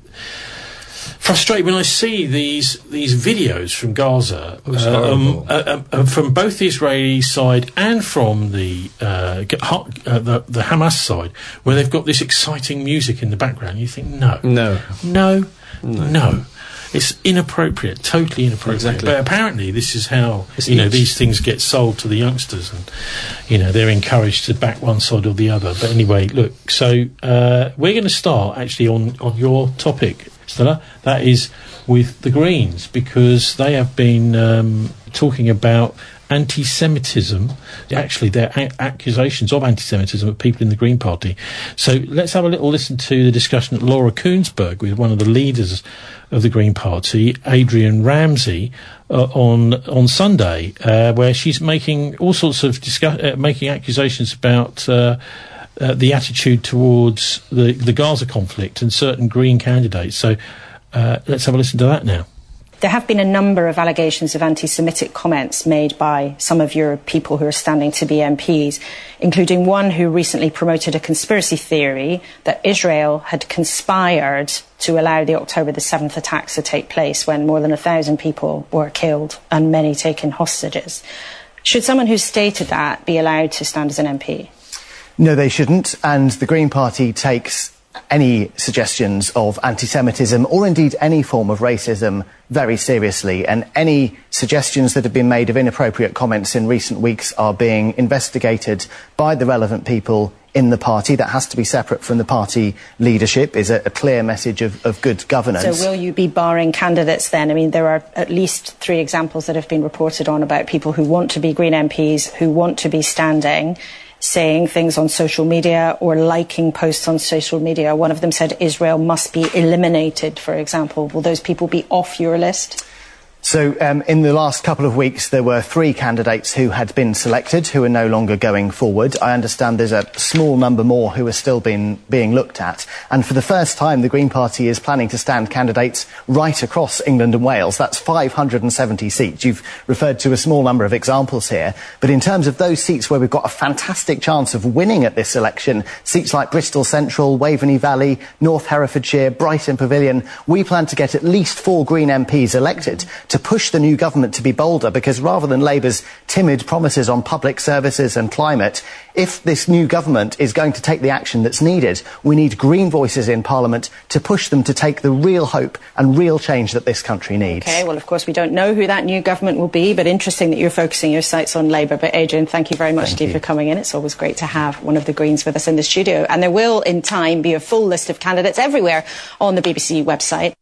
frustrated when I see these these videos from Gaza, uh, um, uh, uh, from both the Israeli side and from the, uh, uh, the the Hamas side, where they've got this exciting music in the background. You think, no, no, no, no. no. It's inappropriate, totally inappropriate. Exactly. But apparently, this is how it's you know each. these things get sold to the youngsters, and you know they're encouraged to back one side or the other. But anyway, look. So uh, we're going to start actually on on your topic, Stella. That is with the Greens, because they have been um, talking about anti-Semitism. Actually, they're a- accusations of anti-Semitism of people in the Green Party. So let's have a little listen to the discussion that Laura Kuenssberg, with one of the leaders of the Green Party, Adrian Ramsey, uh, on on Sunday, uh, where she's making all sorts of discuss- uh, making accusations about uh, uh, the attitude towards the the Gaza conflict and certain Green candidates. So uh, let's have a listen to that now. There have been a number of allegations of anti-Semitic comments made by some of your people who are standing to be M Ps, including one who recently promoted a conspiracy theory that Israel had conspired to allow the October the seventh attacks to take place, when more than a thousand people were killed and many taken hostages. Should someone who stated that be allowed to stand as an M P? No, they shouldn't, and the Green Party takes any suggestions of anti-Semitism or indeed any form of racism very seriously, and any suggestions that have been made of inappropriate comments in recent weeks are being investigated by the relevant people in the party. That has to be separate from the party leadership, is a, a clear message of, of good governance. So will you be barring candidates then? I mean, there are at least three examples that have been reported on about people who want to be Green M Ps, who want to be standing, saying things on social media or liking posts on social media. One of them said Israel must be eliminated, for example. Will those people be off your list? So um, in the last couple of weeks, there were three candidates who had been selected who are no longer going forward. I understand there's a small number more who are still being, being looked at. And for the first time, the Green Party is planning to stand candidates right across England and Wales. That's five hundred seventy seats. You've referred to a small number of examples here. But in terms of those seats where we've got a fantastic chance of winning at this election, seats like Bristol Central, Waveney Valley, North Herefordshire, Brighton Pavilion, we plan to get at least four Green M Ps elected to push the new government to be bolder, because rather than Labour's timid promises on public services and climate, if this new government is going to take the action that's needed, we need Green voices in Parliament to push them to take the real hope and real change that this country needs. OK, well, of course, we don't know who that new government will be, but interesting that you're focusing your sights on Labour. But, Adrian, thank you very much Thank indeed you. for coming in. It's always great to have one of the Greens with us in the studio. And there will, in time, be a full list of candidates everywhere on the B B C website.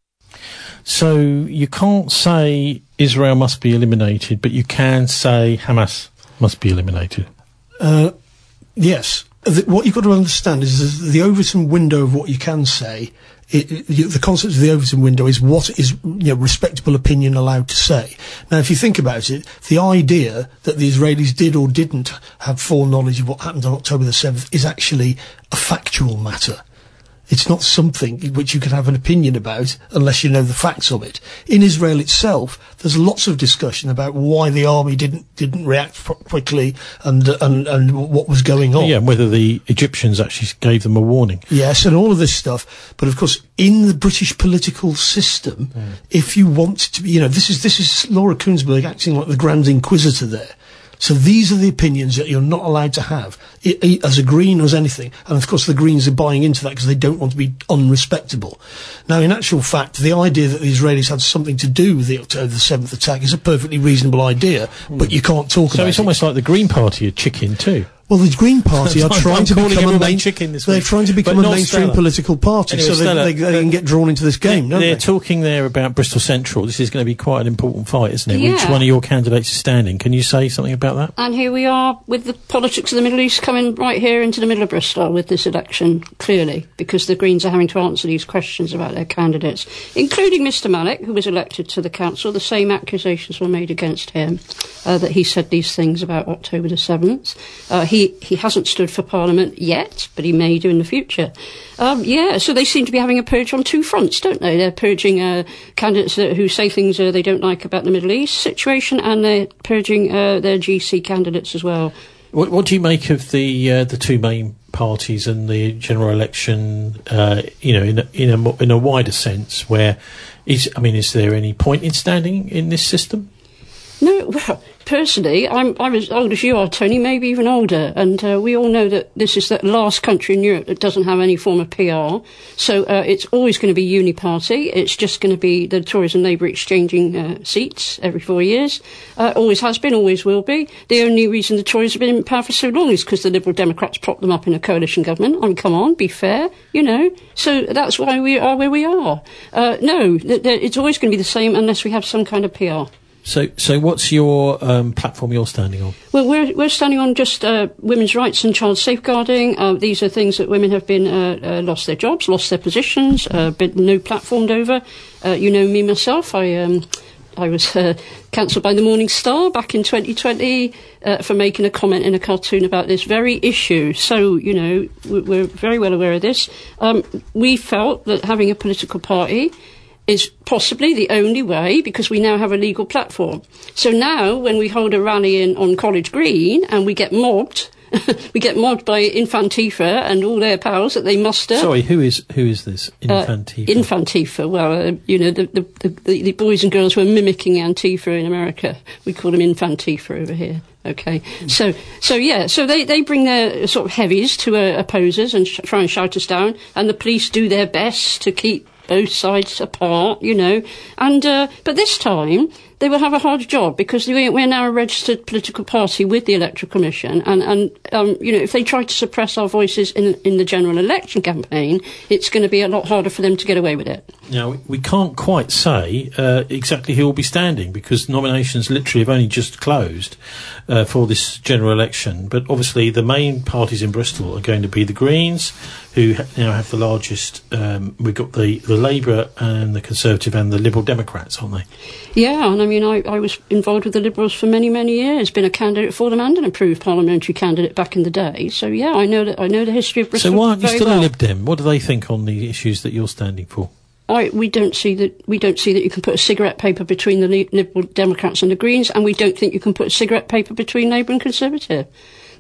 So you can't say Israel must be eliminated, but you can say Hamas must be eliminated. Uh, yes. The, what you've got to understand is the, the Overton window of what you can say. It, it, the concept of the Overton window is what is, you know, respectable opinion allowed to say. Now, if you think about it, the idea that the Israelis did or didn't have foreknowledge of what happened on October the seventh is actually a factual matter. It's not something which you can have an opinion about unless you know the facts of it. In Israel itself, there's lots of discussion about why the army didn't didn't react quickly and uh, and and what was going on. Yeah, and whether the Egyptians actually gave them a warning. Yes, and all of this stuff. But of course, in the British political system, mm. if you want to be, you know, this is this is Laura Kuenssberg acting like the Grand Inquisitor there. So these are the opinions that you're not allowed to have, I, I, as a Green or as anything. And of course the Greens are buying into that because they don't want to be unrespectable. Now, in actual fact, the idea that the Israelis had something to do with the October the seventh attack is a perfectly reasonable idea, mm. but you can't talk so about it. So it's almost like the Green Party are chicken too. Well, the Green Party are trying I'm to become a main, chicken this they're week. trying to become a mainstream Stella. political party, anyway, so Stella, they, they, they can get drawn into this game, they're, don't they're they? talking there about Bristol Central. This is going to be quite an important fight, isn't it? Yeah. Which one of your candidates is standing? Can you say something about that? And here we are with the politics of the Middle East coming right here into the middle of Bristol with this election, clearly, because the Greens are having to answer these questions about their candidates, including Mister Malik, who was elected to the council. The same accusations were made against him, uh, that he said these things about October the seventh. Uh, he, he hasn't stood for Parliament yet, but he may do in the future. Um, yeah, so they seem to be having a purge on two fronts, don't they? They're purging uh, candidates uh, who say things uh, they don't like about the Middle East situation, and they're purging uh, their G C candidates as well. What, what do you make of the uh, the two main parties and the general election? Uh, you know, in a, in a in a wider sense, where is I mean, is there any point in standing in this system? No, well, personally, I'm, I'm as old as you are, Tony, maybe even older, and uh, we all know that this is the last country in Europe that doesn't have any form of P R, so uh, it's always going to be uni-party. It's just going to be the Tories and Labour exchanging uh, seats every four years. Uh, always has been, always will be. The only reason the Tories have been in power for so long is because the Liberal Democrats propped them up in a coalition government. I mean, come on, be fair, you know. So that's why we are where we are. Uh, no, th- th- it's always going to be the same unless we have some kind of P R. So, so what's your um, platform you're standing on? Well, we're we're standing on just uh, women's rights and child safeguarding. Uh, these are things that women have been uh, uh, lost their jobs, lost their positions, uh, been no platformed over. Uh, you know me myself. I um, I was uh, cancelled by the Morning Star back in twenty twenty uh, for making a comment in a cartoon about this very issue. So, you know, we're very well aware of this. Um, we felt that having a political party is possibly the only way, because we now have a legal platform. So now, when we hold a rally in on College Green and we get mobbed, we get mobbed by Infantifa and all their pals that they muster. Sorry, who is who is this Infantifa? Uh, Infantifa. Well, uh, you know, the, the, the, the boys and girls who are mimicking Antifa in America. We call them Infantifa over here. Okay, mm. so so yeah, so they, they bring their sort of heavies to uh, opposers and sh- try and shout us down, and the police do their best to keep both sides apart, you know. And uh, but this time they will have a hard job, because we're now a registered political party with the Electoral Commission, and, and um, you know, if they try to suppress our voices in in the general election campaign, it's going to be a lot harder for them to get away with it. Now, we can't quite say uh, exactly who will be standing, because nominations literally have only just closed uh, for this general election. But obviously the main parties in Bristol are going to be the Greens, who ha- now have the largest. Um, we've got the, the Labour and the Conservative and the Liberal Democrats, aren't they? Yeah, and I mean, I, I was involved with the Liberals for many, many years, been a candidate for them and an approved parliamentary candidate back in the day. So, yeah, I know that I know the history of Bristol. So why aren't you very still well. a Lib Dem? What do they think on the issues that you're standing for? I, we don't see that. We don't see that you can put a cigarette paper between the Liberal Democrats and the Greens, and we don't think you can put a cigarette paper between Labour and Conservative.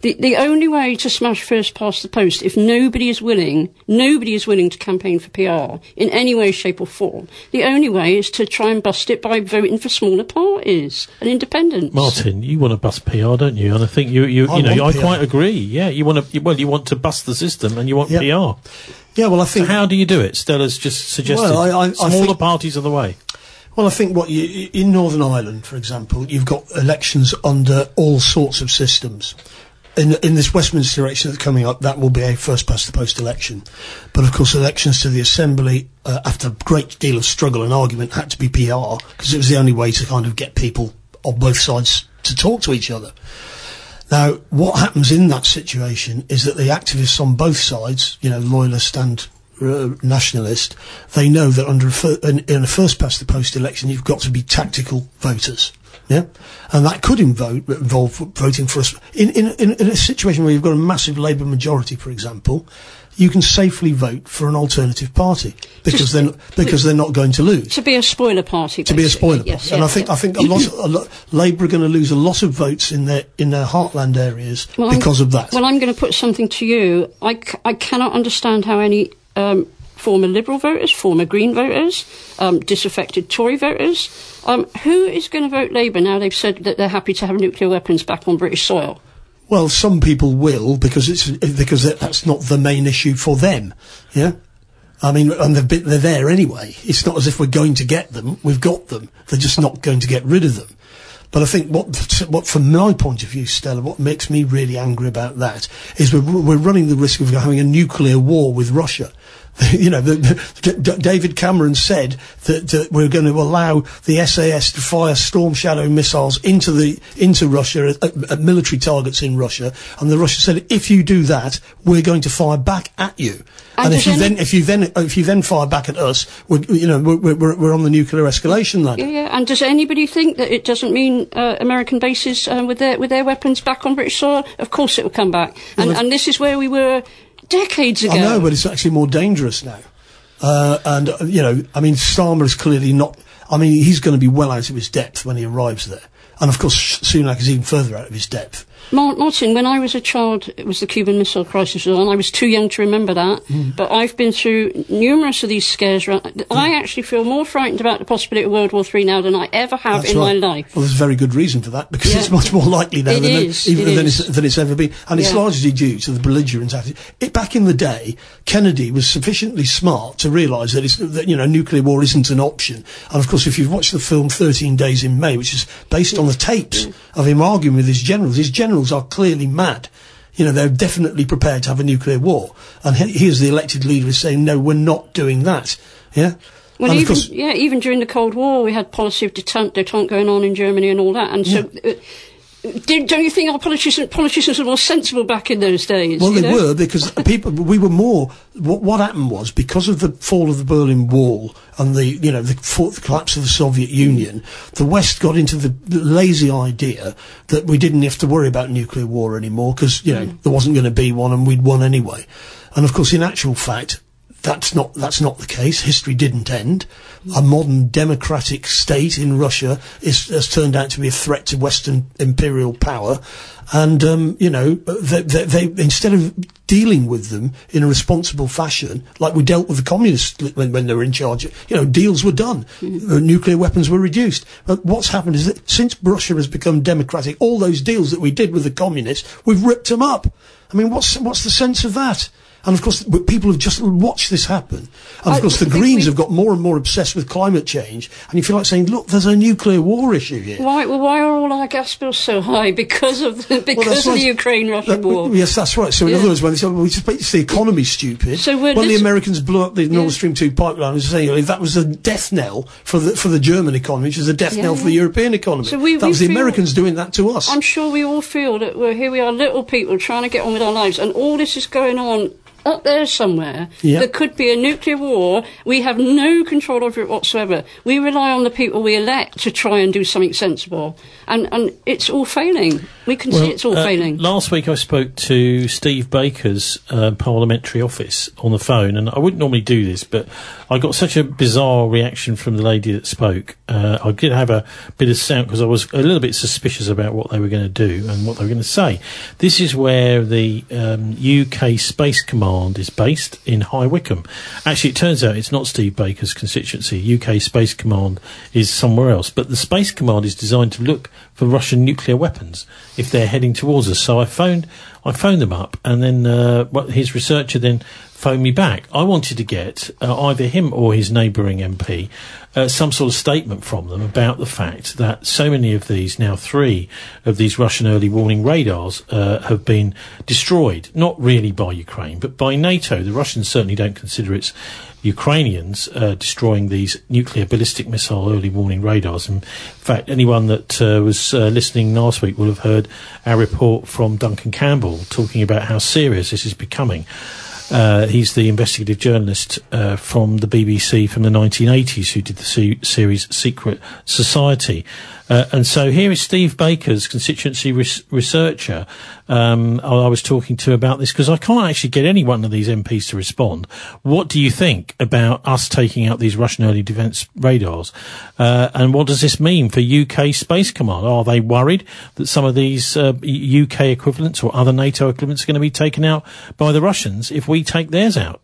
The the only way to smash first past the post, if nobody is willing, nobody is willing to campaign for P R in any way, shape or form, the only way is to try and bust it by voting for smaller parties and independents. Martin, you want to bust P R, don't you? And I think you, you, I you know, I want P R. quite agree. Yeah, you want to, well, you want to bust the system and you want Yeah. P R. Yeah, well, I think... So how do you do it? Stella's just suggested Well, I- I- I smaller think- parties are the way. Well, I think what you, in Northern Ireland, for example, you've got elections under all sorts of systems. In, in this Westminster election that's coming up, that will be a first-past-the-post election. But, of course, elections to the Assembly, uh, after a great deal of struggle and argument, had to be P R, because it was the only way to kind of get people on both sides to talk to each other. Now, what happens in that situation is that the activists on both sides, you know, loyalist and uh, nationalist, they know that under a fir- in, in a first-past-the-post election, you've got to be tactical voters. Yeah, and that could involve, involve voting for us in, in in in a situation where you've got a massive Labour majority, for example. You can safely vote for an alternative party because Just- they're because they're not going to lose. To be a spoiler party, To be a basically. spoiler Yes, party, and I yes, think yes. I think a lot, of, a lot Labour are going to lose a lot of votes in their in their heartland areas Well, I'm- because of that. Well, I'm going to put something to you. I, c- I cannot understand how any um, former Liberal voters, former Green voters, um, disaffected Tory voters, um, who is going to vote Labour now they've said that they're happy to have nuclear weapons back on British soil? Well, some people will because it's because that- that's not the main issue for them. Yeah. I mean, and they've been, they're there anyway. It's not as if we're going to get them. We've got them. They're just not going to get rid of them. But I think what, what from my point of view, Stella, what makes me really angry about that is we're, we're running the risk of having a nuclear war with Russia. You know, the, the, D- David Cameron said that, that we're going to allow the S A S to fire Storm Shadow missiles into the into Russia at, at, at military targets in Russia, and the Russians said, if you do that, we're going to fire back at you. And And, if does you any- then if you then if you then fire back at us, we're, you know, we're, we're, we're on the nuclear escalation ladder. Yeah, yeah. And does anybody think that it doesn't mean uh, American bases uh, with their with their weapons back on British soil? Of course, it will come back. And Well, and this is where we were decades ago. I know, but it's actually more dangerous now. Uh, and, uh, you know, I mean, Starmer is clearly not... I mean, he's going to be well out of his depth when he arrives there. And, of course, Sunak is even further out of his depth. Mar- Martin, when I was a child, it was the Cuban Missile Crisis was on. I was too young to remember that, Mm. but I've been through numerous of these scares. Ra- I actually feel more frightened about the possibility of World War Three now than I ever have That's in right. my life. Well, there's a very good reason for that, because Yeah. it's much more likely now It than, is, even, it than, is. it's, than it's ever been. And it's Yeah. largely due to the belligerent attitude. It, back in the day, Kennedy was sufficiently smart to realise that, it's, that, you know, nuclear war isn't an option. And, of course, if you've watched the film thirteen days in May, which is based on the tapes of him arguing with his generals, his generals are clearly mad. You know, they're definitely prepared to have a nuclear war. And he, he as the elected leader is saying, no, we're not doing that. Yeah? Well, and of even, course, yeah, even during the Cold War, we had policy of detente, detente going on in Germany and all that. And so, uh, do, don't you think our politicians, politicians were more sensible back in those days? well, you they know? were, because people, we were more, what, what happened was, because of the fall of the Berlin Wall and the, you know, the, fall, the collapse of the Soviet Union, the West got into the, the lazy idea that we didn't have to worry about nuclear war anymore, because, you know, Mm. there wasn't going to be one and we'd won anyway. And of course, in actual fact, That's not, that's not the case. History didn't end. A modern democratic state in Russia is, has turned out to be a threat to Western imperial power. And, um, you know, they, they, they, instead of dealing with them in a responsible fashion, like we dealt with the communists when, when they were in charge, you know, deals were done. Mm-hmm. Uh, nuclear weapons were reduced. But what's happened is that since Russia has become democratic, all those deals that we did with the communists, we've ripped them up. I mean, what's, what's the sense of that? And of course, people have just watched this happen. And of I course, the think Greens we- have got more and more obsessed with climate change. And you feel like saying, look, there's a nuclear war issue here. Why, well, why are all our gas bills so high? Because of the, because that's of right. the Ukraine-Russia That- war. Yes, that's right. So in Yeah. other words, when they say, well, we just it's the economy stupid. So we're when the lit- Americans blew up the Nord Stream two pipeline, was saying if that was a death knell for the for the German economy, which is a death Yeah. knell for the European economy. So we- that we was the feel- Americans doing that to us. I'm sure we all feel that we're here. We are little people trying to get on with our lives, and all this is going on up there somewhere. Yeah. There could be a nuclear war. We have no control over it whatsoever. We rely on the people we elect to try and do something sensible. And, and it's all failing. We can Well, see it's all uh, failing. Last week I spoke to Steve Baker's uh, parliamentary office on the phone, and I wouldn't normally do this, but I got such a bizarre reaction from the lady that spoke. Uh, I did have a bit of sound because I was a little bit suspicious about what they were going to do and what they were going to say. This is where the um, U K Space Command is based, in High Wycombe. Actually, it turns out it's not Steve Baker's constituency. U K Space Command is somewhere else, but the Space Command is designed to look for Russian nuclear weapons if they're heading towards us. So I phoned, I phoned them up, and then uh, his researcher then phoned me back. I wanted to get uh, either him or his neighbouring M P uh, some sort of statement from them about the fact that so many of these, now three of these Russian early warning radars, uh, have been destroyed, not really by Ukraine, but by NATO. The Russians certainly don't consider it's Ukrainians uh, destroying these nuclear ballistic missile early warning radars. In fact, anyone that uh, was uh, listening last week will have heard our report from Duncan Campbell talking about how serious this is becoming. Uh, he's the investigative journalist uh, from the B B C from the nineteen eighties who did the se- series Secret Society. Uh, and so here is Steve Baker's constituency res- researcher um, I, I was talking to about this, because I can't actually get any one of these M Ps to respond. What do you think about us taking out these Russian early defence radars? Uh, and what does this mean for U K Space Command? Are they worried that some of these uh, U K equivalents or other NATO equivalents are going to be taken out by the Russians if we take theirs out?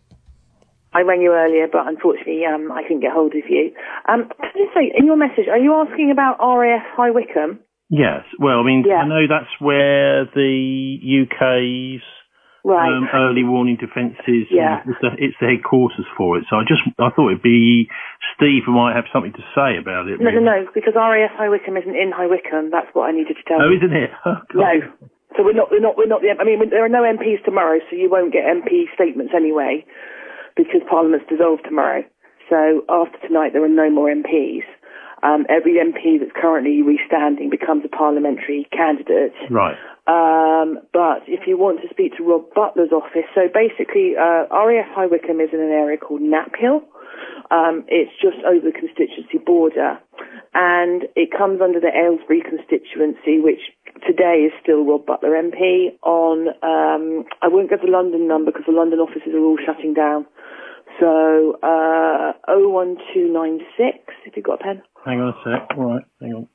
I rang you earlier, but unfortunately um, I couldn't get hold of you. Um, can you say, in your message, are you asking about R A F High Wycombe? Yes. Well, I mean, Yeah. I know that's where the U K's Right. um, early warning defences, Yeah. it's, the, it's the headquarters for it. So I just, I thought it'd be Steve who might have something to say about it. No, no, really. no, because R A F High Wycombe isn't in High Wycombe. That's what I needed to tell Oh, you. isn't it? Oh, God. No. So we're not, we're not, we're not the, I mean, there are no M Ps tomorrow, so you won't get M P statements anyway, because Parliament's dissolved tomorrow. So after tonight, there are no more M Ps. Um, every M P that's currently restanding becomes a parliamentary candidate. Right. Um, but if you want to speak to Rob Butler's office, so basically, uh, R A F High Wycombe is in an area called Knaphill. Um, it's just over the constituency border, and it comes under the Aylesbury constituency, which today is still Rob Butler M P. On, um, I won't give the London number because the London offices are all shutting down. So, uh, oh one two nine six, if you've got a pen. Hang on a sec. All right, hang on.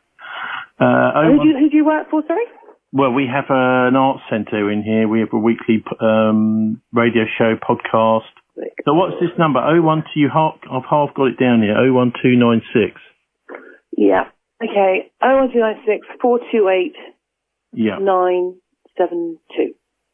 Uh, Who do, you, who do you work for, sorry? Well, we have uh, an arts centre in here. We have a weekly um, radio show podcast. So what's this number? Oh one two. Half, I've half got it down here. Oh one two nine six. Yeah. Okay. oh one two nine six four two eight Yeah. nine seven two.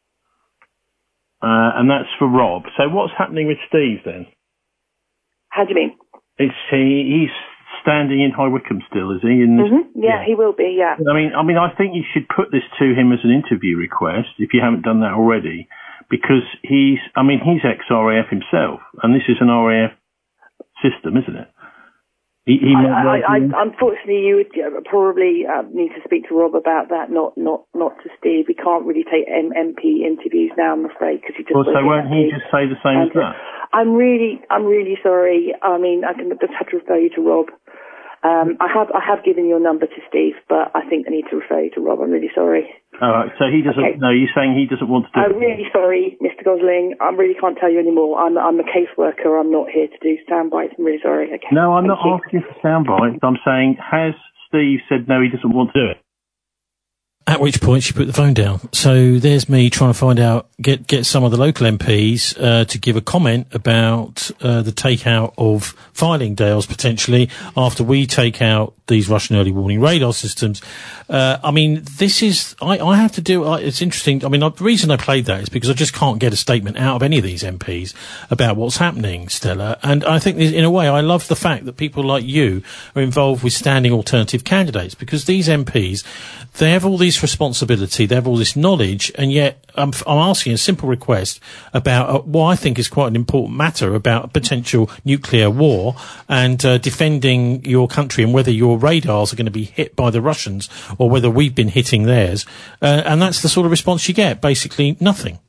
Uh, and that's for Rob. So what's happening with Steve then? How do you mean? It's he. He's standing in High Wycombe still, is he? In this, Mm-hmm. Yeah, he will be. Yeah. I mean, I mean, I think you should put this to him as an interview request if you haven't done that already, because he's. I mean, he's ex-R A F himself, and this is an R A F system, isn't it? He, he I, might I, well I, be- unfortunately, you would uh, probably uh, need to speak to Rob about that, not not not to Steve. We can't really take M- MP interviews now, I'm afraid, because he just. well, so won't won't get he that just say the same as And, uh, that? I'm really, I'm really sorry. I mean, I can just have to refer you to Rob. Um, I have, I have given your number to Steve, but I think I need to refer you to Rob. I'm really sorry. All right. So he doesn't. Okay. No, you're saying he doesn't want to do. I'm really sorry, Mister Gosling. I really can't tell you anymore. I'm, I'm a caseworker. I'm not here to do sound bites. I'm really sorry. Okay. No, I'm Thank not you. asking for sound bites. I'm saying, has Steve said no, he doesn't want to do it? At which point she put the phone down. So there's me trying to find out, get get some of the local M Ps uh, to give a comment about uh, the takeout of filing Dales potentially after we take out these Russian early warning radar systems. Uh, I mean, this is, I, I have to do, uh, it's interesting. I mean, I, the reason I played that is because I just can't get a statement out of any of these M Ps about what's happening, Stella. And I think in a way, I love the fact that people like you are involved with standing alternative candidates, because these M Ps, they have all this responsibility, they have all this knowledge, and yet I'm, I'm asking a simple request about uh, what I think is quite an important matter about a potential nuclear war and uh, defending your country and whether your radars are going to be hit by the Russians or whether we've been hitting theirs. Uh, and that's the sort of response you get, basically nothing.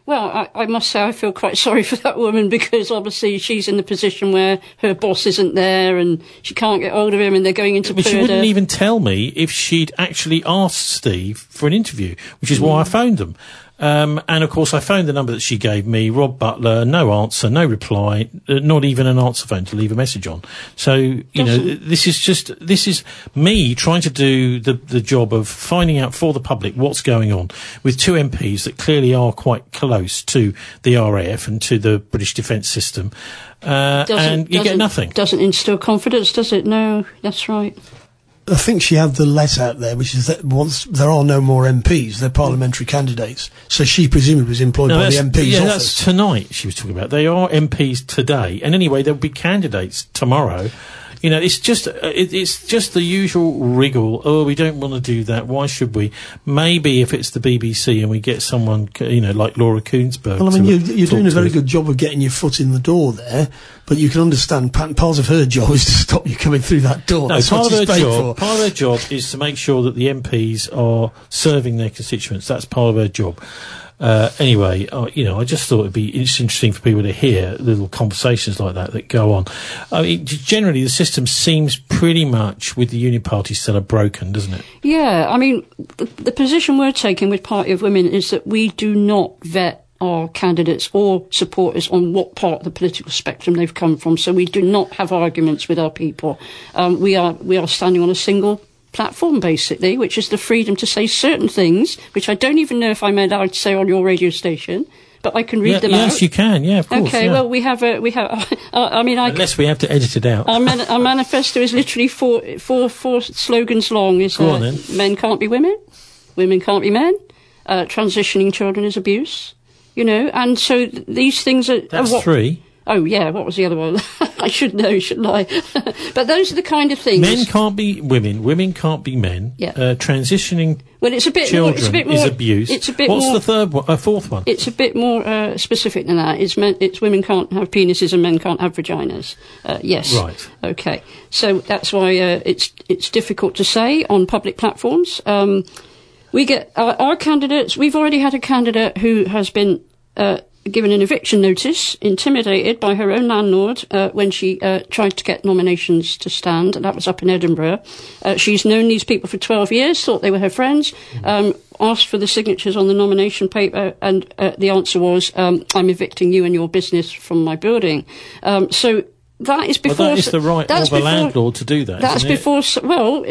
Well, I, I must say I feel quite sorry for that woman, because obviously she's in the position where her boss isn't there and she can't get hold of him, and they're going into But she further... wouldn't even tell me if she'd actually asked Steve for an interview, which is why I phoned them. Um, and of course I phoned the number that she gave me, Rob Butler, no answer, no reply, uh, not even an answer phone to leave a message on. So, you Doesn't know, this is just, this is me trying to do the, the job of finding out for the public what's going on with two M Ps that clearly are quite close to the R A F and to the British defence system, uh, and you get nothing. Doesn't instill confidence, does it? No, that's right. I think she had the letter out there, which is that once there are no more M Ps, they're parliamentary candidates. So she presumably was employed no, by the M P's yeah, office. That's tonight she was talking about. They are M Ps today, and anyway, there'll be candidates tomorrow. You know, it's just uh, it, it's just the usual wriggle. Oh, we don't want to do that. Why should we? Maybe if it's the B B C and we get someone, you know, like Laura Koonsberg. Well, I mean, to, you, you're doing a very us. good job of getting your foot in the door there, but you can understand part, part of her job is to stop you coming through that door. No, That's part what of her she's paid job. for. Part of her job is to make sure that the M Ps are serving their constituents. That's part of her job. Uh, anyway, uh, you know, I just thought it'd be it's interesting for people to hear little conversations like that that go on. I mean, generally, the system seems pretty much with the Union Party still are broken, doesn't it? Yeah, I mean, the, the position we're taking with Party of Women is that we do not vet our candidates or supporters on what part of the political spectrum they've come from. So we do not have arguments with our people. Um, we are we are standing on a single platform, basically, which is the freedom to say certain things, which I don't even know if I'm allowed to say on your radio station, but I can read yeah, them yes, out. Yes, you can, yeah, of course. Okay, yeah. well, we have a, we have, uh, I mean, I... Unless we have to edit it out. Our, man- our manifesto is literally four, four, four slogans long. Is, Go uh, on, then. Men can't be women, women can't be men, uh, transitioning children is abuse, you know, and so th- these things are... That's are what, three. Oh, yeah, what was the other one? I should know, shouldn't I? But those are the kind of things... Men can't be women, women can't be men. Yeah. Uh, transitioning well, it's a bit children more, it's a bit more, is abuse. It's a bit What's more, the third one? Uh, fourth one? It's a bit more uh, specific than that. It's, men, it's women can't have penises and men can't have vaginas. Uh, yes. Right. Okay. So that's why uh, it's it's difficult to say on public platforms. Um, we get uh, our candidates... We've already had a candidate who has been... Uh, given an eviction notice, intimidated by her own landlord uh, when she uh, tried to get nominations to stand. That was up in Edinburgh. Uh, she's known these people for twelve years, thought they were her friends, um, asked for the signatures on the nomination paper, and uh, the answer was, um, I'm evicting you and your business from my building. Um, so that is before... Well, that is the right that's of a before, landlord to do that, That's isn't it? before... Well...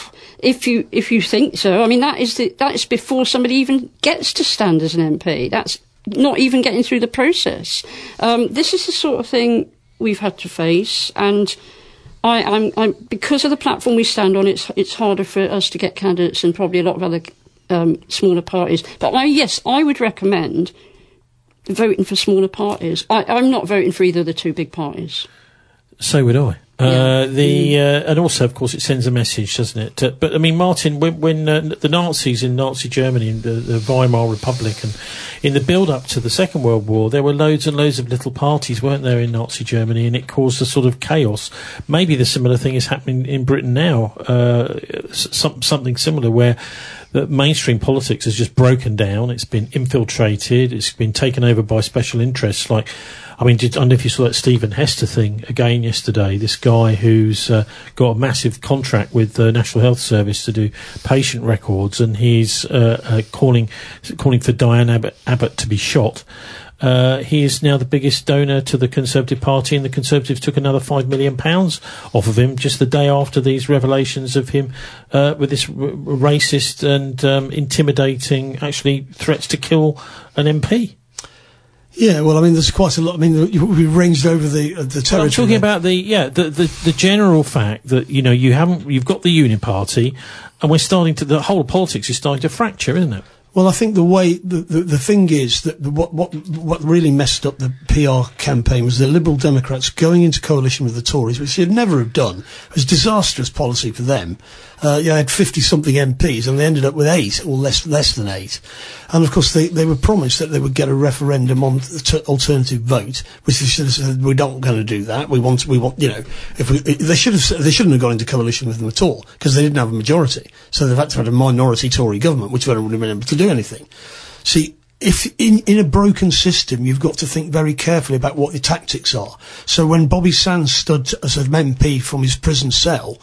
If you if you think so, I mean that is the, that is before somebody even gets to stand as an M P. That's not even getting through the process. Um, this is the sort of thing we've had to face, and I, I'm, I'm because of the platform we stand on. It's it's harder for us to get candidates than probably a lot of other um, smaller parties. But I, yes, I would recommend voting for smaller parties. I, I'm not voting for either of the two big parties. So would I. Yeah. Uh, the uh, and also, of course, it sends a message, doesn't it? Uh, but I mean, Martin, when, when uh, the Nazis in Nazi Germany, in the, the Weimar Republic, and in the build-up to the Second World War, there were loads and loads of little parties, weren't there, in Nazi Germany, and it caused a sort of chaos. Maybe the similar thing is happening in Britain now. Uh, some, something similar where that mainstream politics has just broken down. It's been infiltrated. It's been taken over by special interests. Like, I mean, did, I don't know if you saw that Stephen Hester thing again yesterday. This guy who's uh, got a massive contract with the National Health Service to do patient records, and he's uh, uh, calling calling for Diane Abbott, Abbott to be shot. Uh, he is now the biggest donor to the Conservative Party, and the Conservatives took another five million pounds off of him just the day after these revelations of him uh, with this r- racist and um, intimidating, actually threats to kill an M P. Yeah, well, I mean, there's quite a lot. I mean, we've ranged over the uh, the territory. Well, I'm talking there. about the yeah the, the the general fact that, you know, you haven't you've got the Union Party, and we're starting to the whole of politics is starting to fracture, isn't it? Well, I think the way the, the, the thing is that the, what what what really messed up the P R campaign was the Liberal Democrats going into coalition with the Tories, which they'd never have done. It was disastrous policy for them. Uh, you know, they had fifty something M Ps, and they ended up with eight or less less than eight. And of course, they they were promised that they would get a referendum on the t- alternative vote, which they should have said, we're not going to do that. We want we want you know if we they should have they shouldn't have gone into coalition with them at all, because they didn't have a majority. So they've had to have a minority Tory government, which would have been able to do anything. See, if in, in a broken system, you've got to think very carefully about what your tactics are. So when Bobby Sands stood as an M P from his prison cell,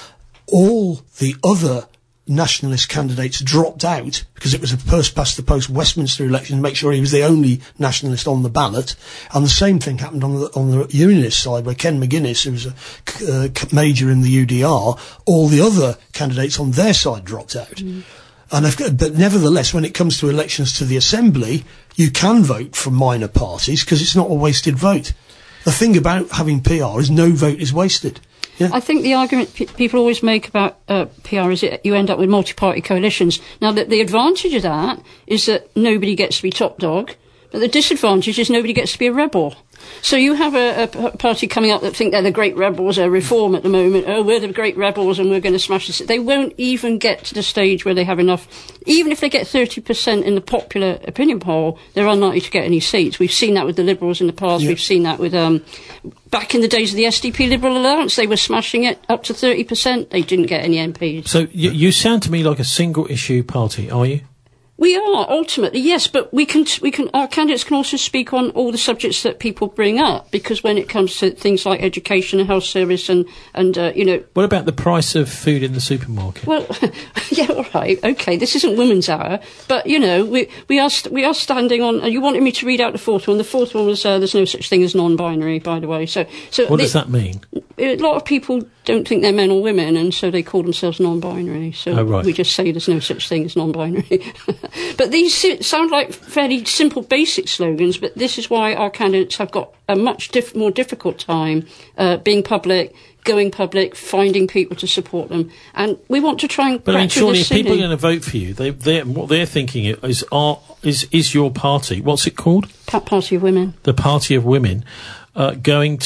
all the other nationalist candidates dropped out because it was a first-past-the-post Westminster election to make sure he was the only nationalist on the ballot. And the same thing happened on the, on the Unionist side, where Ken McGuinness, who was a uh, major in the U D R, all the other candidates on their side dropped out. Mm. And if, but nevertheless, when it comes to elections to the Assembly, you can vote for minor parties because it's not a wasted vote. The thing about having P R is no vote is wasted. Yeah. I think the argument p- people always make about uh, P R is that you end up with multi-party coalitions. Now, the, the advantage of that is that nobody gets to be top dog, but the disadvantage is nobody gets to be a rebel. So you have a, a p- party coming up that think they're the great rebels, they're reform at the moment, oh, we're the great rebels and we're going to smash this. They won't even get to the stage where they have enough. Even if they get thirty percent in the popular opinion poll, they're unlikely to get any seats. We've seen that with the Liberals in the past, yeah. We've seen that with, um, back in the days of the S D P Liberal Alliance, they were smashing it up to thirty percent, they didn't get any M Ps. So y- you sound to me like a single issue party, are you? We are, ultimately, yes, but we can, we can, our candidates can also speak on all the subjects that people bring up, because when it comes to things like education and health service and, and, uh, you know... What about the price of food in the supermarket? Well, yeah, all right, okay, this isn't Women's Hour, but, you know, we, we are, st- we are standing on, uh, you wanted me to read out the fourth one. The fourth one was, uh, there's no such thing as non-binary, by the way, so... so what the, does that mean? A lot of people don't think they're men or women, and so they call themselves non-binary, so oh, right. we just say there's no such thing as non-binary. But these sound like fairly simple, basic slogans, but this is why our candidates have got a much diff- more difficult time uh, being public, going public, finding people to support them, and we want to try and. But I mean, surely, if people are ceiling. going to vote for you, they, they're, what they're thinking is, are, is is your party? What's it called? Party of Women. The Party of Women. Uh, going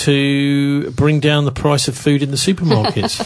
to bring down the price of food in the supermarkets?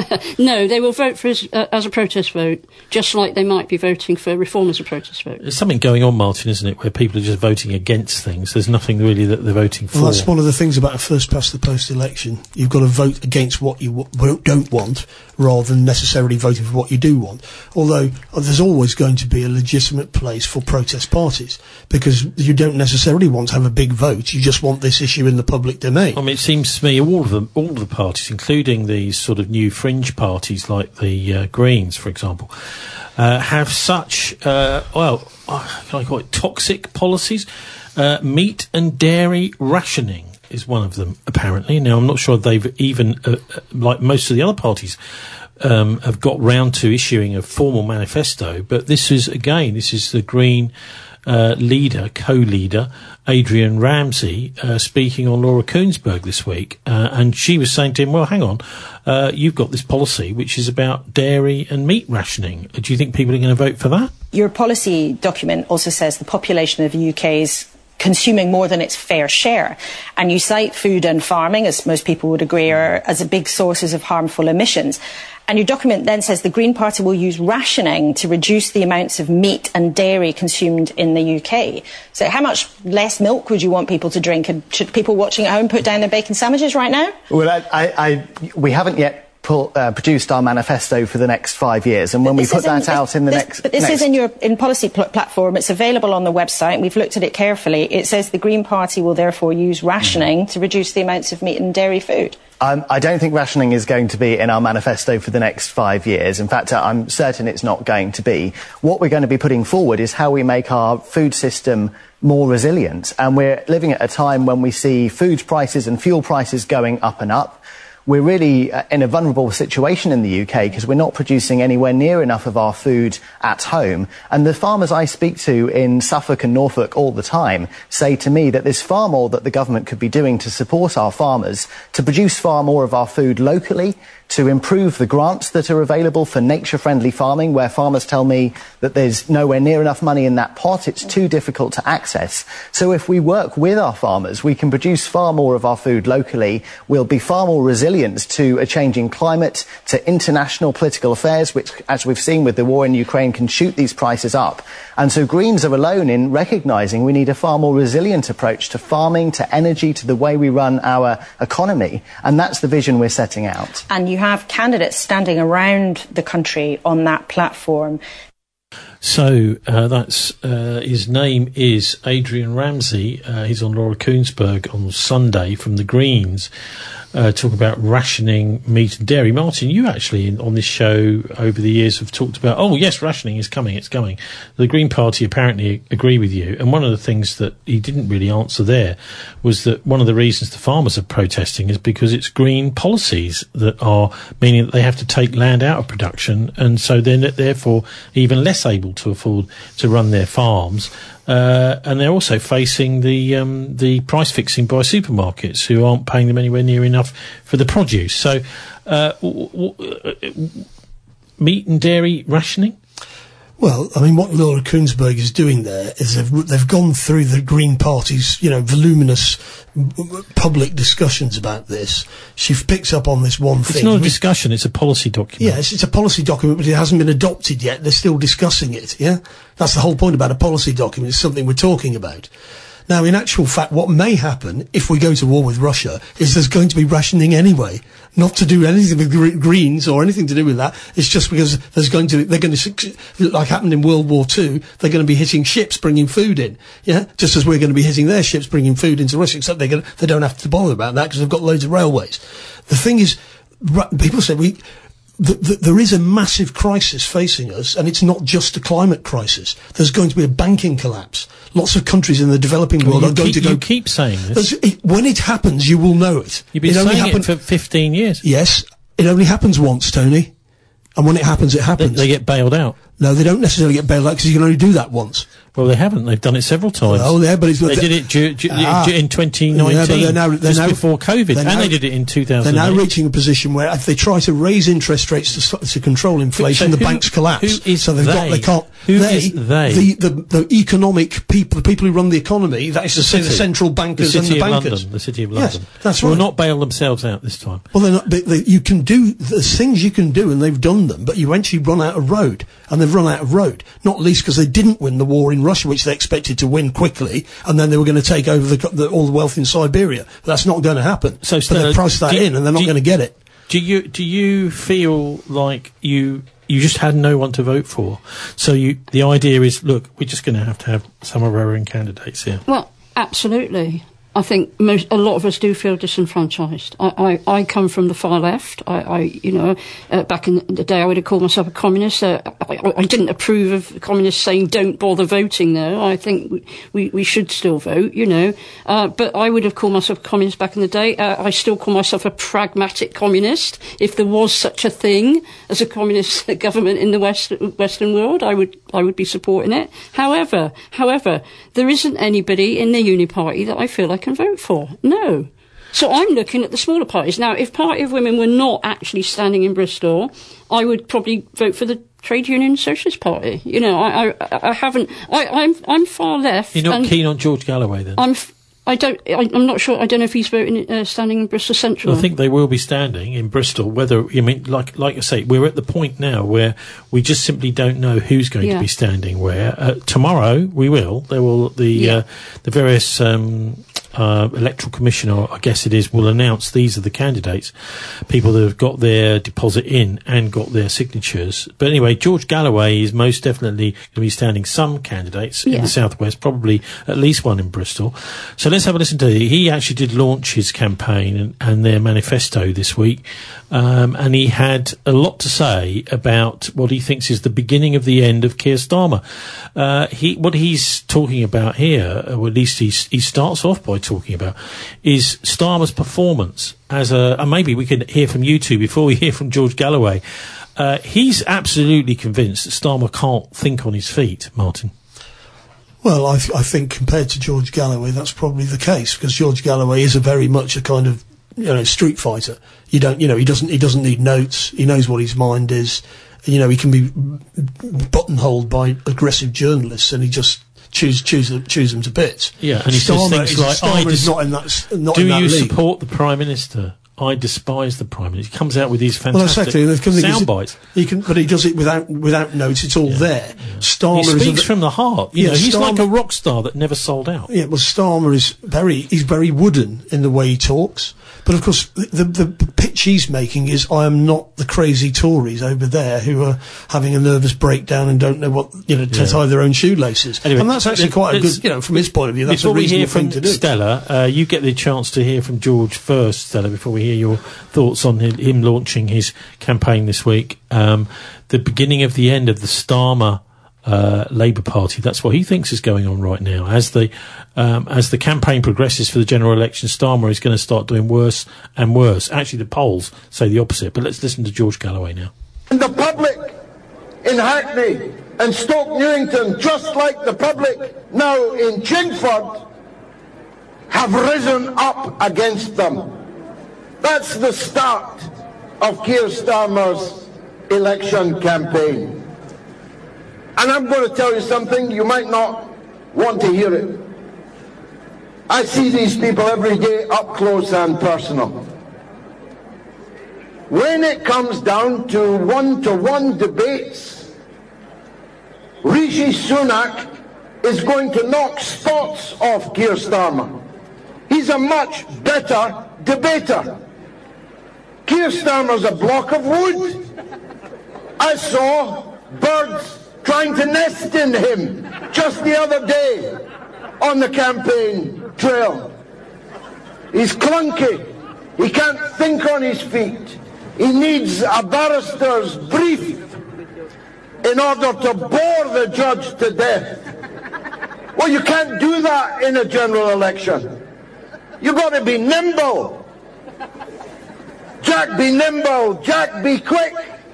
No, they will vote for as, uh, as a protest vote, just like they might be voting for reform as a protest vote. There's something going on, Martin, isn't it, where people are just voting against things. There's nothing really that they're voting for. Well, that's one of the things about a first-past-the-post election. You've got to vote against what you w- don't want, rather than necessarily voting for what you do want. Although, uh, there's always going to be a legitimate place for protest parties, because you don't necessarily want to have a big vote, you just want this issue in the public domain. I mean, it seems to me all of them, all of the parties, including these sort of new fringe parties like the uh, Greens, for example, uh, have such, uh, well, uh, can I call it toxic policies? Uh, meat and dairy rationing is one of them, apparently. Now, I'm not sure they've even, uh, uh, like most of the other parties, um, have got round to issuing a formal manifesto, but this is, again, this is the Green Uh, leader, co-leader, Adrian Ramsey, uh, speaking on Laura Koonsberg this week, uh, and she was saying to him, well, hang on, uh, you've got this policy which is about dairy and meat rationing. Do you think people are going to vote for that? Your policy document also says the population of the U K is consuming more than its fair share. And you cite food and farming, as most people would agree, are as a big sources of harmful emissions. And your document then says the Green Party will use rationing to reduce the amounts of meat and dairy consumed in the U K. So how much less milk would you want people to drink? And should people watching at home put down their bacon sandwiches right now? Well, I, I, I, we haven't yet Pull, uh, produced our manifesto for the next five years, and when we put that in, out in the this, next... But this next is in your in policy pl- platform. It's available on the website. We've looked at it carefully. It says the Green Party will therefore use rationing to reduce the amounts of meat and dairy food. Um, I don't think rationing is going to be in our manifesto for the next five years. In fact, I'm certain it's not going to be. What we're going to be putting forward is how we make our food system more resilient. And we're living at a time when we see food prices and fuel prices going up and up. We're really uh, in a vulnerable situation in the U K because we're not producing anywhere near enough of our food at home. And the farmers I speak to in Suffolk and Norfolk all the time say to me that there's far more that the government could be doing to support our farmers, to produce far more of our food locally, to improve the grants that are available for nature-friendly farming, where farmers tell me that there's nowhere near enough money in that pot, it's too difficult to access. So if we work with our farmers, we can produce far more of our food locally, we'll be far more resilient to a changing climate, to international political affairs, which, as we've seen with the war in Ukraine, can shoot these prices up. And so Greens are alone in recognising we need a far more resilient approach to farming, to energy, to the way we run our economy. And that's the vision we're setting out. And you have candidates standing around the country on that platform. So uh, that's uh, his name is Adrian Ramsey. Uh, he's on Laura Koonsberg on Sunday from the Greens, uh, talk about rationing meat and dairy. Martin, you actually in, on this show over the years have talked about, oh yes, rationing is coming, it's coming. The Green Party apparently agree with you, and one of the things that he didn't really answer there was that one of the reasons the farmers are protesting is because it's green policies that are meaning that they have to take land out of production, and so they're therefore even less able to afford to run their farms, uh, and they're also facing the um, the price fixing by supermarkets who aren't paying them anywhere near enough for the produce. So, uh, w- w- meat and dairy rationing. Well, I mean, what Laura Koonsberg is doing there is they've, they've gone through the Green Party's, you know, voluminous public discussions about this. She picks up on this one it's thing. It's not a discussion, it's a policy document. Yes, it's a policy document, but it hasn't been adopted yet. They're still discussing it, yeah? That's the whole point about a policy document. It's something we're talking about. Now, in actual fact, what may happen if we go to war with Russia is there's going to be rationing anyway. Not to do anything with gre- Greens or anything to do with that. It's just because there's going to, they're going to, like happened in World War Two, they're going to be hitting ships bringing food in. Yeah? Just as we're going to be hitting their ships bringing food into Russia, except they're going to, they don't have to bother about that because they've got loads of railways. The thing is, ra- people say we, The, the, there is a massive crisis facing us, and it's not just a climate crisis. There's going to be a banking collapse. Lots of countries in the developing world well, are going keep, to go... You keep saying this. It, when it happens, you will know it. You've been it saying happen- it for fifteen years. Yes. It only happens once, Tony. And when it happens, it happens. They, they get bailed out. No, they don't necessarily get bailed out because you can only do that once. Well, they haven't. They've done it several times. Oh, yeah, but it's, they did it ju- ju- ah, ju- in twenty nineteen, yeah, but they're now, they're just now, before COVID, and now, they did it in two thousand eight. They're now reaching a position where if they try to raise interest rates to, st- to control inflation, so the who, banks collapse. Who is so they've they? got they can't. Who they, is they? The, the the economic people, the people who run the economy. That is to say, the central bankers the and the of bankers. London, the city of London. Yes, that's right. Will not bail themselves out this time. Well, they're not. They, they, you can do there's things you can do, and they've done them, but you eventually run out of road, and they've run out of road. Not least because they didn't win the war in Russia, which they expected to win quickly, and then they were going to take over the, the, all the wealth in Siberia. But that's not going to happen. So, but they priced that you, in, and they're not going to get it. Do you do you feel like you you just had no one to vote for? So you the idea is, look, we're just going to have to have some of our own candidates here. Well, absolutely. I think most, a lot of us do feel disenfranchised. I, I, I come from the far left. I, I you know, uh, back in the day I would have called myself a communist. Uh, I, I didn't approve of communists saying don't bother voting, though. I think we, we, we should still vote, you know. Uh, but I would have called myself a communist back in the day. Uh, I still call myself a pragmatic communist. If there was such a thing as a communist government in the West, Western world, I would I would be supporting it. However, however, there isn't anybody in the Uni Party that I feel I can vote for. No. So I'm looking at the smaller parties. Now, if Party of Women were not actually standing in Bristol, I would probably vote for the Trade Union Socialist Party. You know, I I, I haven't... I, I'm I'm far left. You're not keen on George Galloway, then? I'm... F- I don't. I, I'm not sure. I don't know if he's voting, uh, standing in Bristol Central. Well, I think they will be standing in Bristol. Whether I mean, like, like I say, we're at the point now where we just simply don't know who's going yeah. to be standing where. Uh, tomorrow we will. There will the yeah. uh, the various um, uh, electoral commissioner, I guess it is, will announce these are the candidates, people that have got their deposit in and got their signatures. But anyway, George Galloway is most definitely going to be standing some candidates yeah. in the southwest, probably at least one in Bristol. So let's have a listen to it. He actually did launch his campaign and, and their manifesto this week, um, and he had a lot to say about what he thinks is the beginning of the end of Keir Starmer. Uh, he, what he's talking about here, or at least he, he starts off by talking about, is Starmer's performance as a, and maybe we can hear from you two before we hear from George Galloway. Uh, he's absolutely convinced that Starmer can't think on his feet, Martin. Well, I, th- I think compared to George Galloway, that's probably the case, because George Galloway is a very much a kind of, you know, street fighter. You don't, you know, he doesn't, he doesn't need notes. He knows what his mind is. You know, he can be buttonholed by aggressive journalists, and he just choose choose choose them to bits. Yeah, and he Starmer says things is, like, Starmer I is dis- not in that. Not do in that you league. support the Prime Minister? I despise the Prime Minister. He comes out with these Well, fantastic exactly. sound bites. He can, but he does it without without notes. It's all Yeah, there. yeah. Starmer he speaks is a, from the heart. You Yeah, know, he's Starmer- like a rock star that never sold out. Yeah, well, Starmer is very he's very wooden in the way he talks, But of course, the, the, the pitch he's making is, I am not the crazy Tories over there who are having a nervous breakdown and don't know what, you know, to Yeah. tie their own shoelaces. Anyway, and that's actually quite a good, you know, from his point of view, that's a before we hear reasonable from thing to do. Stella, uh, you get the chance to hear from George first, Stella, before we hear your thoughts on him, him launching his campaign this week. Um, the beginning of the end of the Starmer uh, Labour Party. That's what he thinks is going on right now. As the um, as the campaign progresses for the general election, Starmer is going to start doing worse and worse. Actually, the polls say the opposite. But let's listen to George Galloway now. And the public in Hackney and Stoke Newington, just like the public now in Chingford, have risen up against them. That's the start of Keir Starmer's election campaign. And I'm going to tell you something, you might not want to hear it. I see these people every day up close and personal. When it comes down to one-to-one debates, Rishi Sunak is going to knock spots off Keir Starmer. He's a much better debater. Keir Starmer's a block of wood. I saw birds trying to nest in him just the other day on the campaign trail. He's clunky. He can't think on his feet. He needs a barrister's brief in order to bore the judge to death. Well, you can't do that in a general election. You've got to be nimble. Jack, be nimble. Jack, be quick.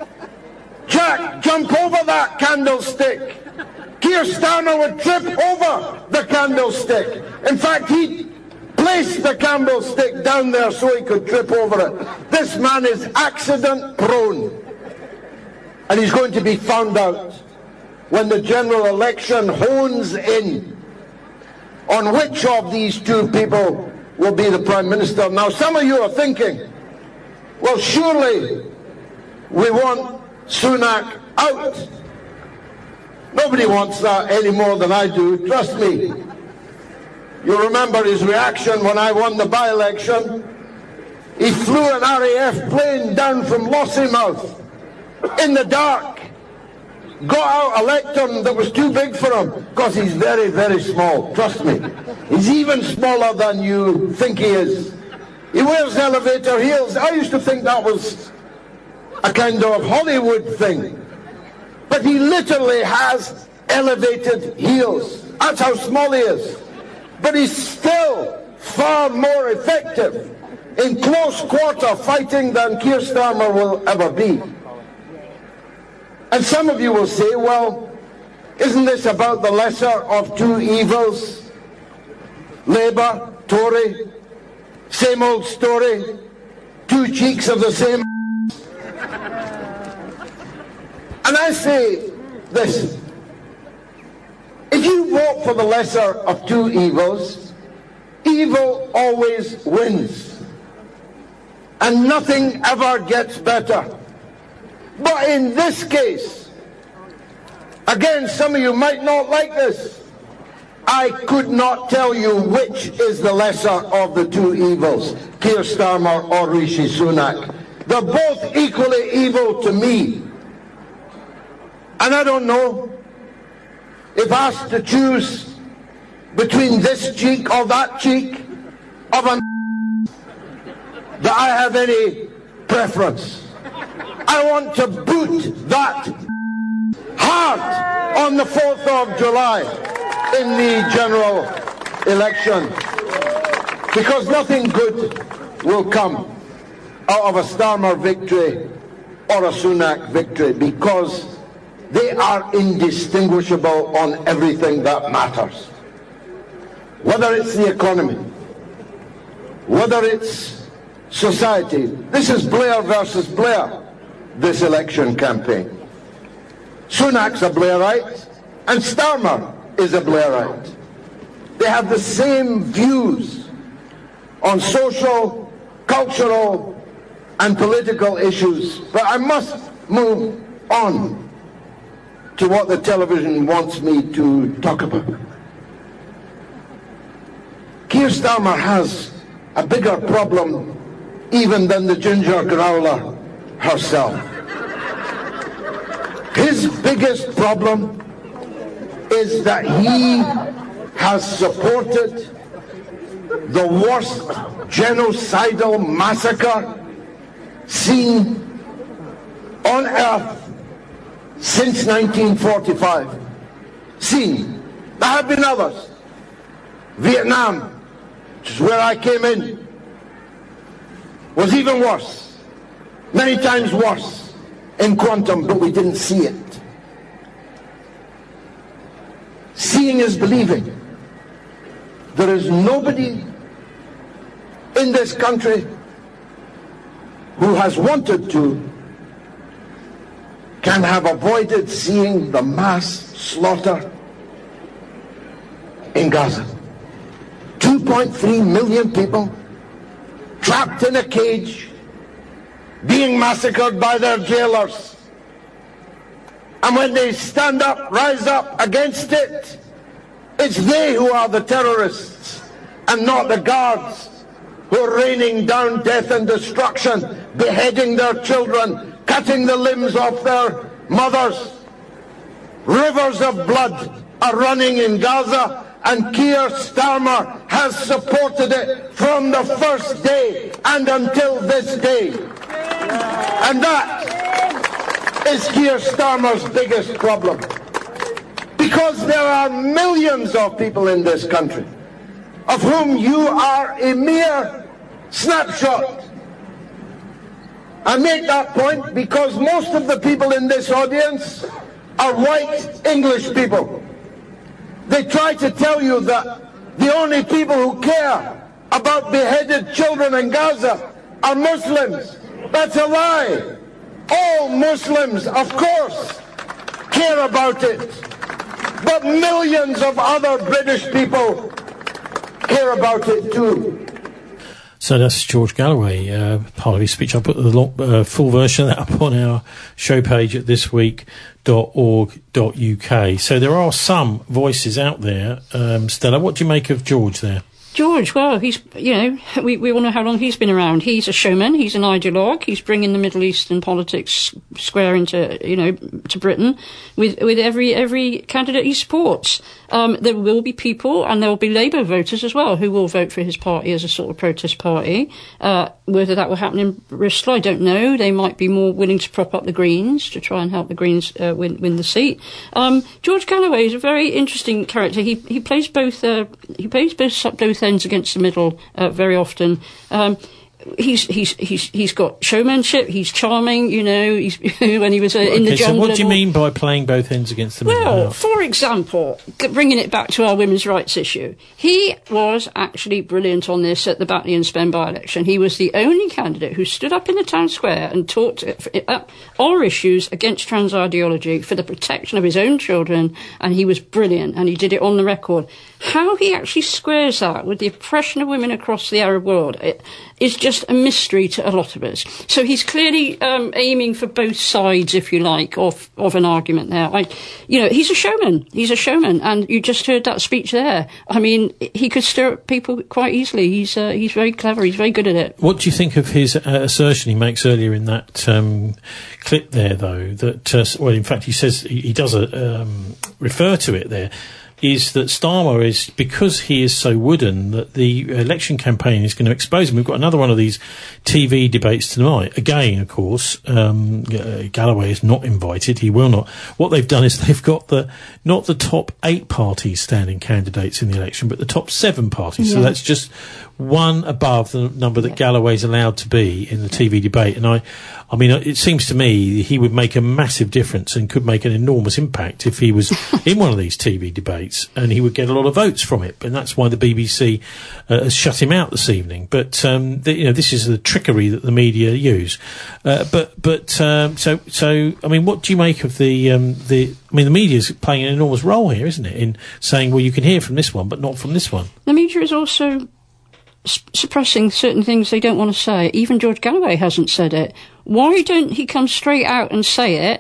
Jack, jump over that candlestick. Keir Starmer would trip over the candlestick. In fact, he placed the candlestick down there so he could trip over it. This man is accident prone. And he's going to be found out when the general election hones in on which of these two people will be the Prime Minister. Now, some of you are thinking, well, surely we want Sunak out. Nobody wants that any more than I do, trust me. You remember his reaction when I won the by-election. He flew an R A F plane down from Lossiemouth in the dark, got out a lectern that was too big for him, because he's very, very small, trust me. He's even smaller than you think he is. He wears elevator heels. I used to think that was a kind of Hollywood thing. But he literally has elevated heels. That's how small he is. But he's still far more effective in close quarter fighting than Keir Starmer will ever be. And some of you will say, well, isn't this about the lesser of two evils? Labour, Tory, same old story, two cheeks of the same. And I say this, if you vote for the lesser of two evils, evil always wins. And nothing ever gets better. But in this case, again, some of you might not like this, I could not tell you which is the lesser of the two evils, Keir Starmer or Rishi Sunak. They're both equally evil to me. And I don't know if asked to choose between this cheek or that cheek of a that I have any preference. I want to boot that hard on the fourth of July in the general election, because nothing good will come out of a Starmer victory or a Sunak victory, because they are indistinguishable on everything that matters. Whether it's the economy, whether it's society. This is Blair versus Blair, this election campaign. Sunak's a Blairite and Starmer is a Blairite. They have the same views on social, cultural and political issues. But I must move on to what the television wants me to talk about. Keir Starmer has a bigger problem even than the ginger growler herself. His biggest problem is that he has supported the worst genocidal massacre seen on earth since nineteen forty-five. Seen. There have been others. Vietnam, which is where I came in, was even worse. Many times worse in quantum, but we didn't see it. Seeing is believing. There is nobody in this country who has wanted to can have avoided seeing the mass slaughter in Gaza. two point three million people trapped in a cage, being massacred by their jailers. And when they stand up, rise up against it, it's they who are the terrorists and not the guards who are raining down death and destruction, beheading their children, cutting the limbs off their mothers. Rivers of blood are running in Gaza, and Keir Starmer has supported it from the first day and until this day. And that is Keir Starmer's biggest problem. Because there are millions of people in this country of whom you are a mere snapshot. I make that point because most of the people in this audience are white English people. They try to tell you that the only people who care about beheaded children in Gaza are Muslims. That's a lie. All Muslims, of course, care about it. But millions of other British people care about it too. So that's George Galloway, uh, part of his speech. I'll put the long, uh, full version of that up on our show page at this week dot org dot U K. So there are some voices out there. Um, Stella, what do you make of George there? George, well, he's, you know, we, we all know how long he's been around. He's a showman, he's an ideologue, he's bringing the Middle Eastern politics square into, you know, to Britain with, with every, every candidate he supports. Um, there will be people, and there will be Labour voters as well, who will vote for his party as a sort of protest party. Uh, whether that will happen in Bristol, I don't know. They might be more willing to prop up the Greens to try and help the Greens uh, win, win the seat. Um, George Galloway is a very interesting character. He, he plays both, uh, he plays both, both ends against the middle uh, very often. Um, he's he's he's he's got showmanship. He's charming. You know, he's when he was uh, in okay, the jungle. So what do you mean by playing both ends against the middle? Well, for example, bringing it back to our women's rights issue, he was actually brilliant on this at the Batley and Spen by-election. He was the only candidate who stood up in the town square and talked uh, our issues against trans ideology for the protection of his own children, and he was brilliant, and he did it on the record. How he actually squares that with the oppression of women across the Arab world it, is just a mystery to a lot of us. So he's clearly um, aiming for both sides, if you like, of of an argument there. I, you know, he's a showman. He's a showman, and you just heard that speech there. I mean, he could stir up people quite easily. He's uh, he's very clever. He's very good at it. What do you think of his uh, assertion he makes earlier in that um, clip there, though? That uh, well, in fact, he says he, he does a, um, refer to it there. Is that Starmer is, because he is so wooden, that the election campaign is going to expose him. We've got another one of these T V debates tonight. Again, of course, um, uh, Galloway is not invited. He will not. What they've done is they've got the, not the top eight parties standing candidates in the election, but the top seven parties. Yeah. So that's just one above the number that Galloway's allowed to be in the T V debate. And I, I mean, it seems to me he would make a massive difference and could make an enormous impact if he was in one of these T V debates, and he would get a lot of votes from it. And that's why the B B C uh, has shut him out this evening. But um, the, you know, this is the trickery that the media use. Uh, but but um, so so I mean, what do you make of the um, the? I mean, the media is playing an enormous role here, isn't it? In saying, well, you can hear from this one, but not from this one. The media is also suppressing certain things they don't want to say. Even George Galloway hasn't said it. Why don't he come straight out and say it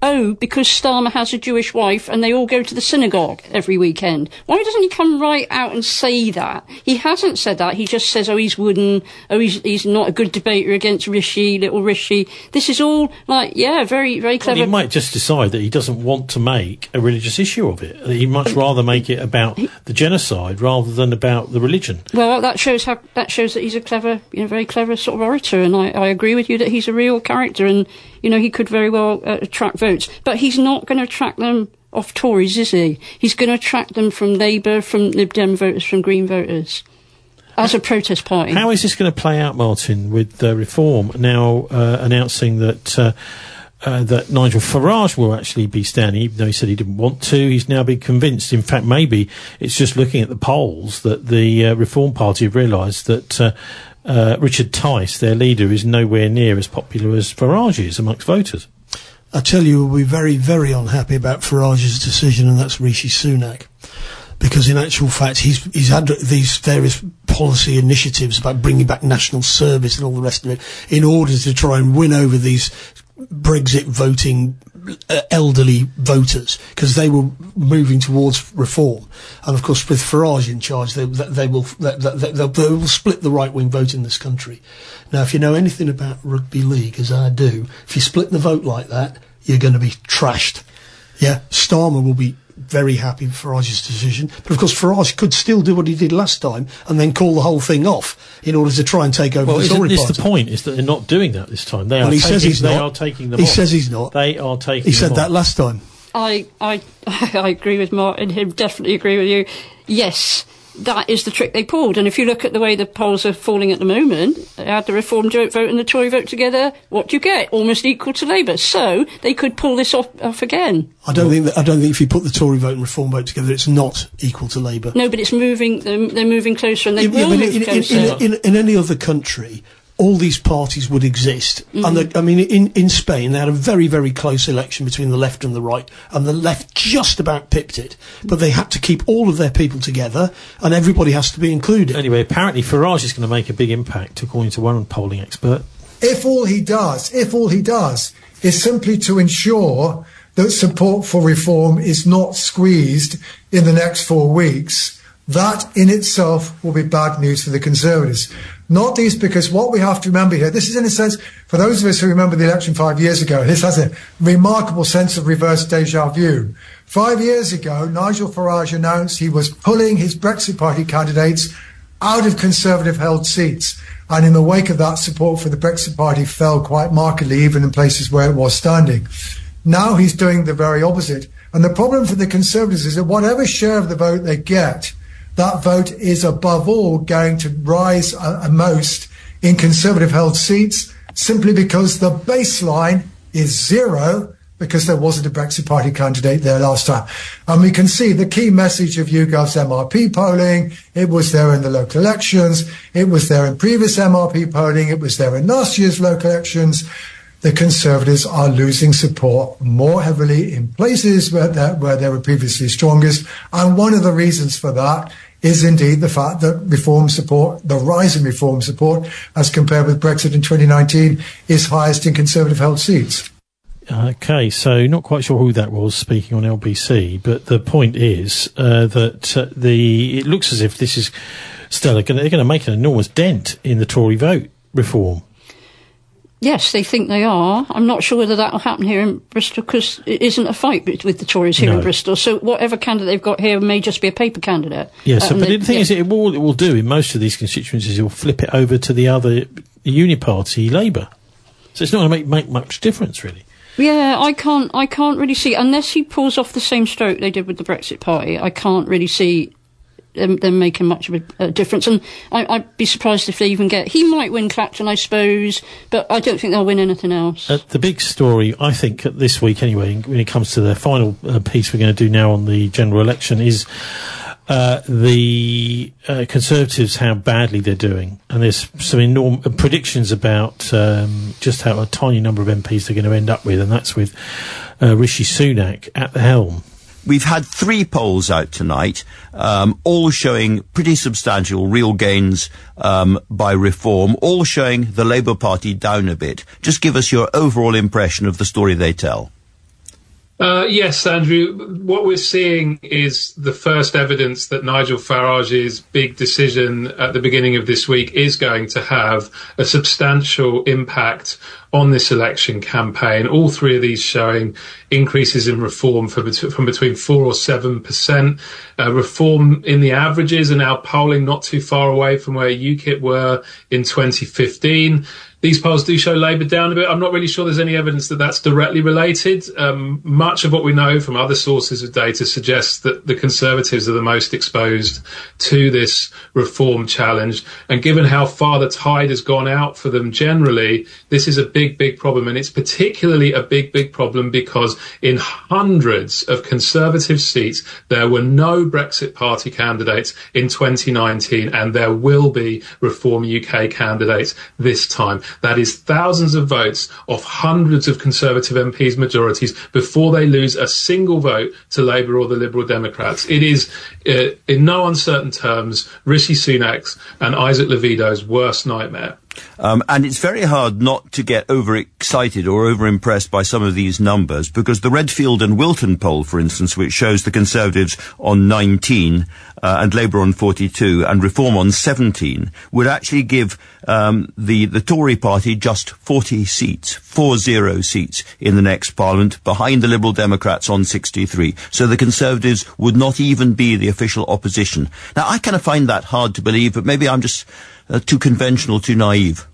oh, because Starmer has a Jewish wife and they all go to the synagogue every weekend. Why doesn't he come right out and say that? He hasn't said that. He just says, oh, he's wooden, oh, he's, he's not a good debater against Rishi, little Rishi. This is all, like, yeah, very, very clever. Well, he might just decide that he doesn't want to make a religious issue of it. He'd much rather make it about the genocide rather than about the religion. Well, that shows how, that shows that he's a clever, you know, very clever sort of orator, and I, I agree with you that he's a real character, and, you know, he could very well uh, attract votes. But he's not going to attract them off Tories, is he? He's going to attract them from Labour, from Lib Dem voters, from Green voters, as a protest party. How is this going to play out, Martin, with uh, Reform now uh, announcing that uh, uh, that Nigel Farage will actually be standing, even though he said he didn't want to? He's now been convinced. In fact, maybe it's just looking at the polls that the uh, Reform Party have realised that uh, uh, Richard Tice, their leader, is nowhere near as popular as Farage is amongst voters. I tell you, we'll be very, very unhappy about Farage's decision, and that's Rishi Sunak. Because in actual fact, he's he's had these various policy initiatives about bringing back national service and all the rest of it in order to try and win over these Brexit voting uh, elderly voters, because they were moving towards reform. And of course, with Farage in charge, they, they will they, they, they, they will split the right-wing vote in this country. Now, if you know anything about rugby league, as I do, if you split the vote like that, you're going to be trashed. Yeah, Starmer will be very happy with Farage's decision, but of course Farage could still do what he did last time and then call the whole thing off in order to try and take over well, the Tory party. Well, the point is that they're not doing that this time. They well, are he taking, says he's they not. are taking them He off. says he's not. They are taking He them said off. that last time. I, I, I agree with Martin. Him definitely agree with you. Yes, that is the trick they pulled. And if you look at the way the polls are falling at the moment, they had the Reform vote and the Tory vote together. What do you get? Almost equal to Labour. So they could pull this off, off again. I don't think that, I don't think if you put the Tory vote and Reform vote together, it's not equal to Labour. No, but it's moving. They're, they're moving closer, and they Yeah, will but move in, in, closer. in, in, in any other country, all these parties would exist. Mhm. And the, I mean, in, in Spain, they had a very, very close election between the left and the right, and the left just about pipped it. But they had to keep all of their people together, and everybody has to be included. Anyway, apparently Farage is going to make a big impact, according to one polling expert. If all he does, if all he does is simply to ensure that support for reform is not squeezed in the next four weeks, that in itself will be bad news for the Conservatives. Not least because what we have to remember here, this is in a sense, for those of us who remember the election five years ago, this has a remarkable sense of reverse deja vu. Five years ago, Nigel Farage announced he was pulling his Brexit Party candidates out of Conservative-held seats. And in the wake of that, support for the Brexit Party fell quite markedly, even in places where it was standing. Now he's doing the very opposite. And the problem for the Conservatives is that whatever share of the vote they get, that vote is above all going to rise uh, most in Conservative-held seats, simply because the baseline is zero, because there wasn't a Brexit Party candidate there last time. And we can see the key message of YouGov's M R P polling. It was there in the local elections. It was there in previous M R P polling. It was there in last year's local elections. The Conservatives are losing support more heavily in places where they where they were previously strongest. And one of the reasons for that is indeed the fact that reform support, the rise in reform support, as compared with Brexit in twenty nineteen, is highest in Conservative-held seats. Okay, so not quite sure who that was speaking on L B C, but the point is uh, that uh, the it looks as if this is still they're going to make an enormous dent in the Tory vote reform. Yes, they think they are. I'm not sure whether that will happen here in Bristol, because it isn't a fight with the Tories here No. in Bristol. So whatever candidate they've got here may just be a paper candidate. Yeah, so, Um, but they- the thing yeah. is, it will, it will do in most of these constituencies, it will flip it over to the other uniparty, Labour. So it's not going to make, make much difference, really. Yeah, I can't. I can't really see, unless he pulls off the same stroke they did with the Brexit Party. I can't really see them, them making much of a, a difference. And I, I'd be surprised if they even get. He might win Clacton, I suppose, but I don't think they'll win anything else. Uh, the big story, I think, at this week anyway, when it comes to the final uh, piece we're going to do now on the general election, is uh, the uh, Conservatives, how badly they're doing. And there's some enormous uh, predictions about um, just how a tiny number of M Ps they're going to end up with, and that's with uh, Rishi Sunak at the helm. We've had three polls out tonight, um, all showing pretty substantial real gains um, by reform, all showing the Labour Party down a bit. Just give us your overall impression of the story they tell. Uh, yes, Andrew. What we're seeing is the first evidence that Nigel Farage's big decision at the beginning of this week is going to have a substantial impact on this election campaign. All three of these showing increases in reform for bet- from between four or seven percent. Uh, reform in the averages are now polling not too far away from where UKIP were in twenty fifteen. These polls do show Labour down a bit. I'm not really sure there's any evidence that that's directly related. Um, much of what we know from other sources of data suggests that the Conservatives are the most exposed to this reform challenge. And given how far the tide has gone out for them generally, this is a big, big problem. And it's particularly a big, big problem because in hundreds of Conservative seats, there were no Brexit Party candidates in twenty nineteen, and there will be Reform U K candidates this time. That is thousands of votes off hundreds of Conservative M Ps' majorities before they lose a single vote to Labour or the Liberal Democrats. It is, uh, in no uncertain terms, Rishi Sunak's and Isaac Levido's worst nightmare. Um, and it's very hard not to get overexcited or overimpressed by some of these numbers, because the Redfield and Wilton poll, for instance, which shows the Conservatives on nineteen uh, and Labour on forty-two and Reform on seventeen, would actually give um, the, the Tory party just forty seats, four zero seats in the next Parliament, behind the Liberal Democrats on sixty-three. So the Conservatives would not even be the official opposition. Now, I kind of find that hard to believe, but maybe I'm just Uh, too conventional, too naive.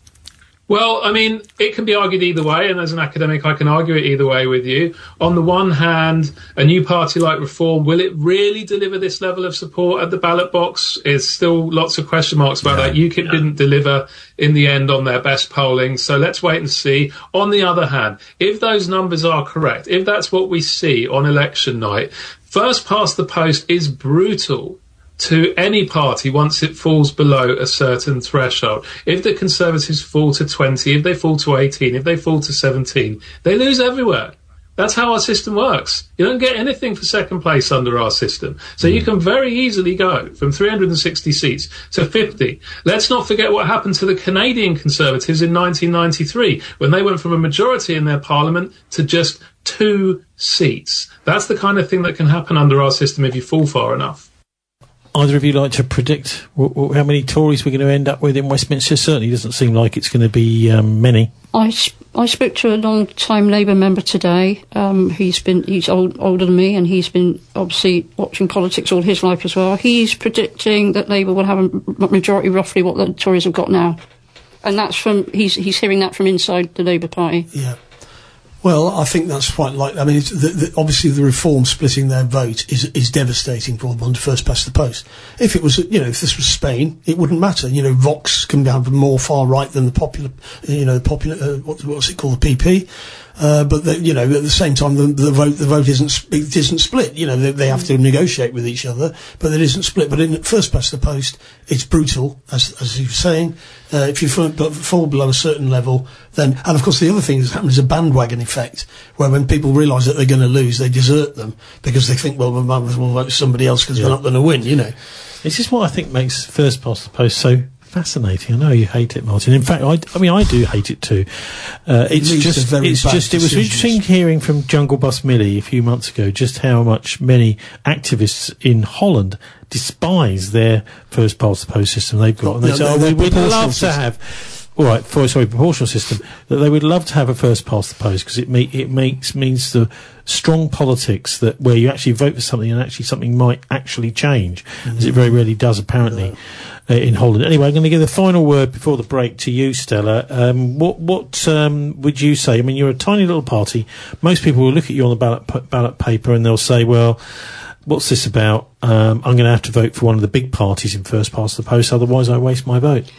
Well, I mean, it can be argued either way, and as an academic, I can argue it either way with you. On the one hand, a new party like Reform, will it really deliver this level of support at the ballot box? There's still lots of question marks about yeah, that. UKIP yeah. didn't deliver in the end on their best polling, so let's wait and see. On the other hand, if those numbers are correct, if that's what we see on election night, first past the post is brutal to any party once it falls below a certain threshold. If the Conservatives fall to twenty, if they fall to eighteen, if they fall to seventeen, they lose everywhere. That's how our system works. You don't get anything for second place under our system. So you can very easily go from three hundred sixty seats to fifty. Let's not forget what happened to the Canadian Conservatives in nineteen ninety-three, when they went from a majority in their parliament to just two seats. That's the kind of thing that can happen under our system if you fall far enough. Either of you like to predict w- w- how many Tories we're going to end up with in Westminster? Certainly doesn't seem like it's going to be um, many. I, sp- I spoke to a long-time Labour member today. Um, he's been he's old, older than me, and he's been obviously watching politics all his life as well. He's predicting that Labour will have a majority, roughly what the Tories have got now, and that's from he's he's hearing that from inside the Labour Party. Yeah. Well, I think that's quite like. I mean, it's the, the, obviously the Reform splitting their vote is is devastating for them on first past the post. If it was, you know, if this was Spain, it wouldn't matter. You know, Vox can have more far right than the popular, you know, the popular. Uh, what, what's it called, the P P? Uh, but the, you know, at the same time, the, the vote the vote isn't it isn't split. You know, they, they have to negotiate with each other, but it isn't split. But in first past the post, it's brutal, as as you were saying. Uh, if you fall, fall below a certain level, then, and of course the other thing that's happened is a bandwagon effect, where when people realise that they're going to lose, they desert them because they think, well, we might as well vote somebody else because yeah. we're not going to win. You know, this is what I think makes first past the post so fascinating. I know you hate it, Martin. In fact, I, I mean, I do hate it too. Uh, it's it just, it's just, it was interesting hearing from Jungle Bus Millie a few months ago just how much many activists in Holland despise their first past the post system they've got, and they no, say, "Oh, we would love system. to have." All right, for, sorry, proportional system. That they would love to have a first past the post because it me, it makes means the strong politics that where you actually vote for something and actually something might actually change, mm-hmm. as it very rarely does apparently uh, in Holland. Anyway, I'm going to give the final word before the break to you, Stella. Um, what what um, would you say? I mean, you're a tiny little party. Most people will look at you on the ballot p- ballot paper and they'll say, well, what's this about? Um, I'm going to have to vote for one of the big parties in first past the post, otherwise I waste my vote.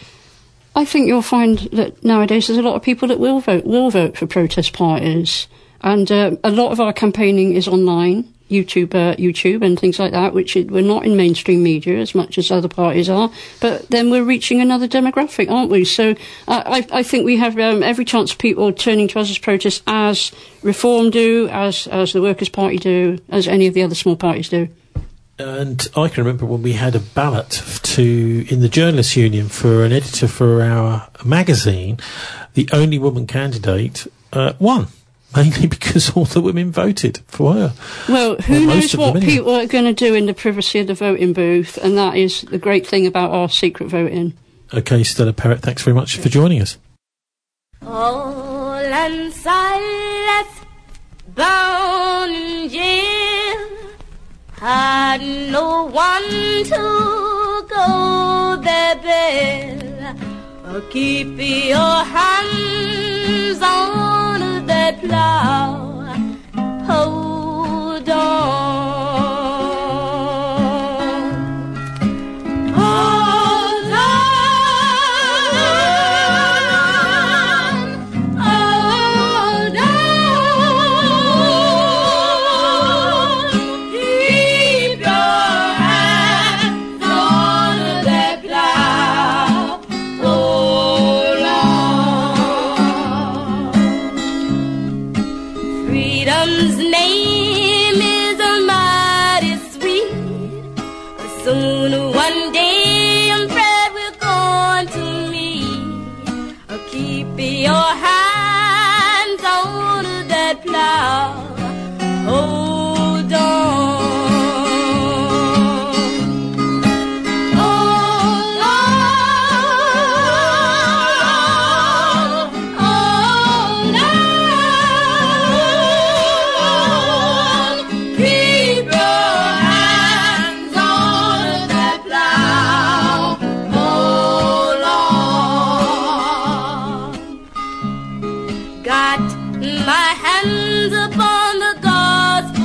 I think you'll find that nowadays there's a lot of people that will vote will vote for protest parties, and uh, a lot of our campaigning is online, YouTube, uh, YouTube, and things like that. Which it, we're not in mainstream media as much as other parties are, but then we're reaching another demographic, aren't we? So uh, I, I think we have um, every chance of people turning to us as protests, as Reform do, as as the Workers' Party do, as any of the other small parties do. And I can remember when we had a ballot to in the Journalists' Union for an editor for our magazine, the only woman candidate uh, won. mainly because all the women voted for her. Well, who well, knows what them, people are going to do in the privacy of the voting booth, and that is the great thing about our secret voting. OK, Stella Perrett, thanks very much for joining us. All and Silas bound in jail had no one to go their bail. Keep your hands on the plow. Hold on. Hold on. Hold on. Keep your hands on the plow. Hold on. Freedom's name is a mighty sweet. Soon one day I'm afraid we're going to meet. Keep your hands on that plow. Hold on. Hold on. Hold on. Keep your hands on that plow. Hold on. Got my hands upon the gospel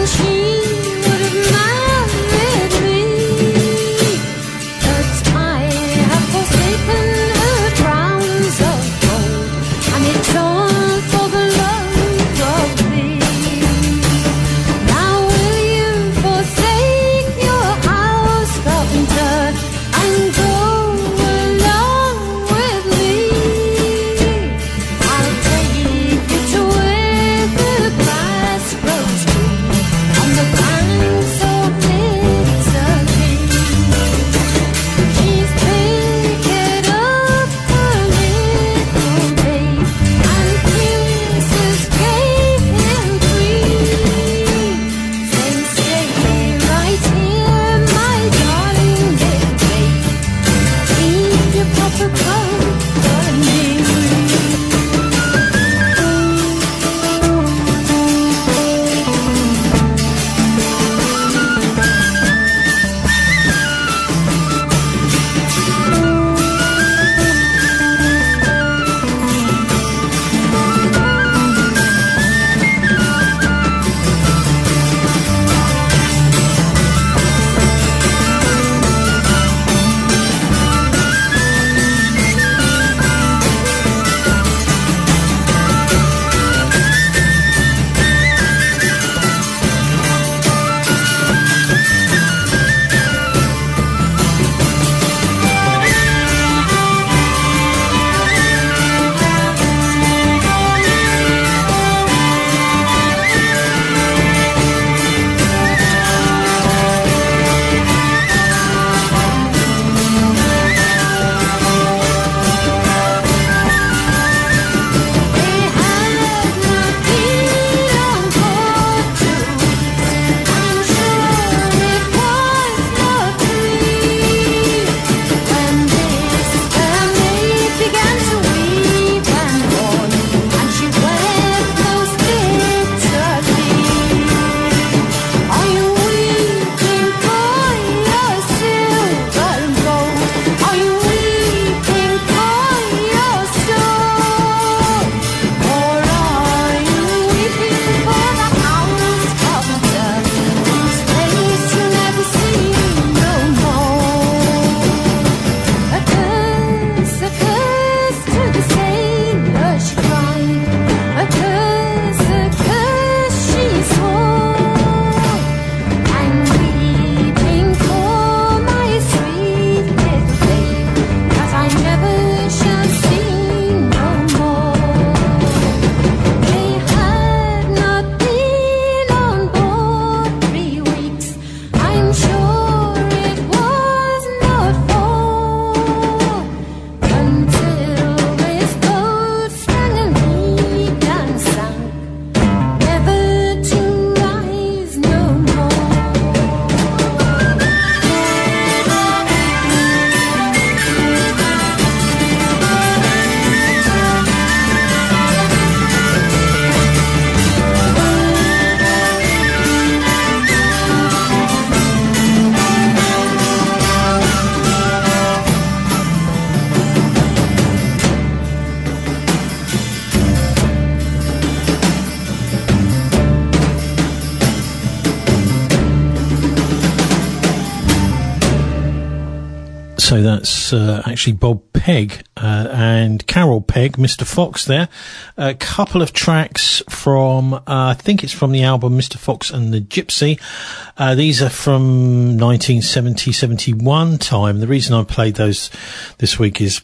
So that's uh, actually Bob Pegg uh, and Carol Pegg, Mister Fox there. A couple of tracks from, uh, I think it's from the album Mister Fox and the Gypsy. Uh, these are from nineteen seventy seventy-one time. The reason I played those this week is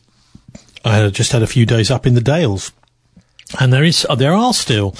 I had just had a few days up in the Dales. And there is, there are still,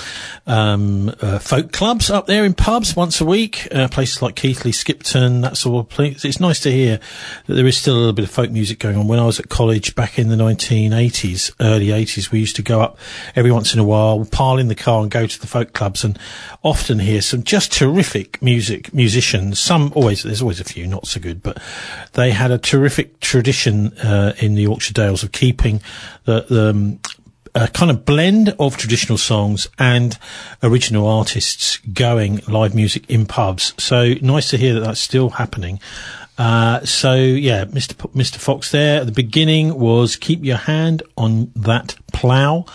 um, uh, folk clubs up there in pubs once a week, uh, places like Keighley, Skipton, that sort of place. It's nice to hear that there is still a little bit of folk music going on. When I was at college back in the nineteen eighties, early eighties, we used to go up every once in a while, pile in the car and go to the folk clubs and often hear some just terrific music, musicians. Some always, there's always a few not so good, but they had a terrific tradition, uh, in the Yorkshire Dales of keeping the, the, um, a kind of blend of traditional songs and original artists going live music in pubs. So nice to hear that that's still happening. Uh, so yeah, Mister P- Mister Fox there at the beginning was Keep Your Hand on That Plough.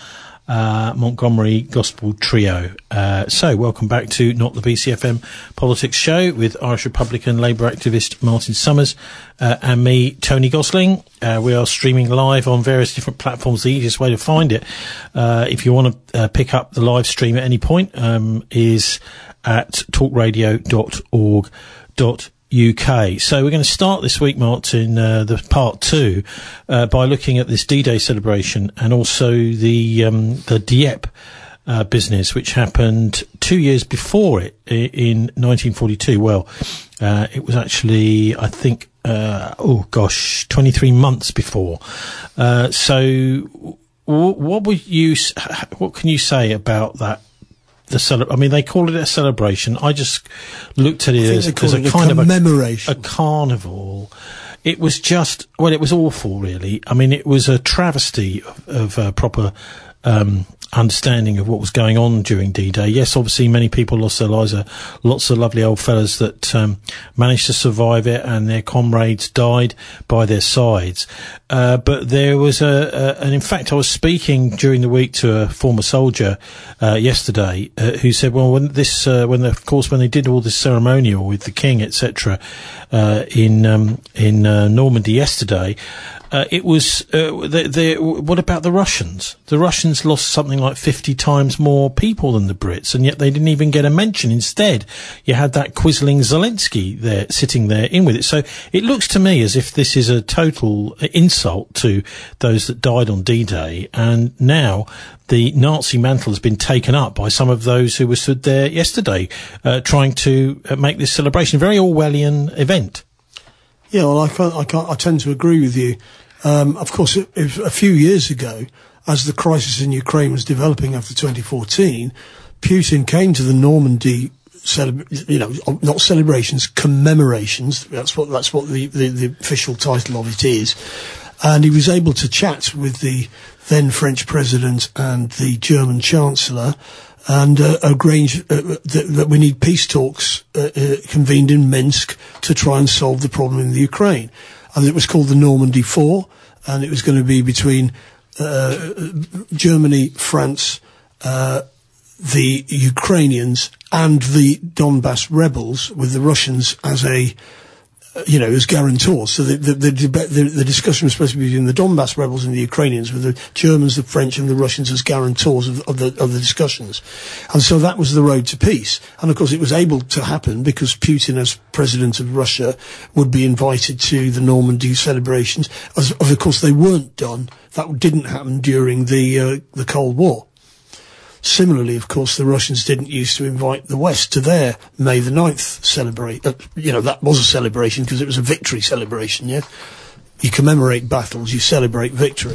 uh, Montgomery Gospel Trio. Uh, so, welcome back to Not the B C F M Politics Show with Irish Republican Labour activist Martin Summers uh, and me, Tony Gosling. Uh, we are streaming live on various different platforms. The easiest way to find it, uh, if you want to uh, pick up the live stream at any point, um, is at talkradio dot org dot U K. So we're going to start this week, Martin, uh, the part two, uh, by looking at this D-Day celebration and also the um, the Dieppe uh, business, which happened two years before it in nineteen forty-two. Well, uh, it was actually, I think, uh, oh gosh, twenty-three months before. Uh, so, w- what would you? What can you say about that? The cele- I mean, they call it a celebration. I just looked at it as, as a kind of a, a carnival. It was just, well, it was awful, really. I mean, it was a travesty of, of uh, proper um, understanding of what was going on during D-Day. Yes, obviously, many people lost their lives. Uh, lots of lovely old fellas that um, managed to survive it, and their comrades died by their sides. Uh, but there was a, a, and in fact, I was speaking during the week to a former soldier uh, yesterday uh, who said, "Well, when this, uh, when the, of course, when they did all this ceremonial with the king, et cetera, uh, in um, in uh, Normandy yesterday." Uh, it was, uh, the, the, what about the Russians? The Russians lost something like fifty times more people than the Brits, and yet they didn't even get a mention. Instead, you had that quisling Zelensky there, sitting there in with it. So it looks to me as if this is a total insult to those that died on D-Day, and now the Nazi mantle has been taken up by some of those who were stood there yesterday, uh, trying to uh, make this celebration a very Orwellian event. Yeah, well, I can't, I can't, I tend to agree with you. Um, of course, it, it, a few years ago, as the crisis in Ukraine was developing after twenty fourteen, Putin came to the Normandy, celeb- you know, not celebrations, commemorations. That's what that's what the, the, the official title of it is. And he was able to chat with the then French president and the German chancellor, and uh, arrange uh, that, that we need peace talks uh, uh, convened in Minsk to try and solve the problem in the Ukraine. And it was called the Normandy Four, and it was going to be between uh, Germany, France, uh, the Ukrainians, and the Donbass rebels, with the Russians as a you know, as guarantors. So the the, the, the the discussion was supposed to be between the Donbass rebels and the Ukrainians, with the Germans, the French, and the Russians as guarantors of, of the of the discussions. And so that was the road to peace. And of course, it was able to happen because Putin, as president of Russia, would be invited to the Normandy celebrations. As of course, they weren't done. That didn't happen during the uh, the Cold War. Similarly, of course, the Russians didn't used to invite the West to their May the ninth celebrate. Uh, you know, that was a celebration because it was a victory celebration, yeah? You commemorate battles, you celebrate victory.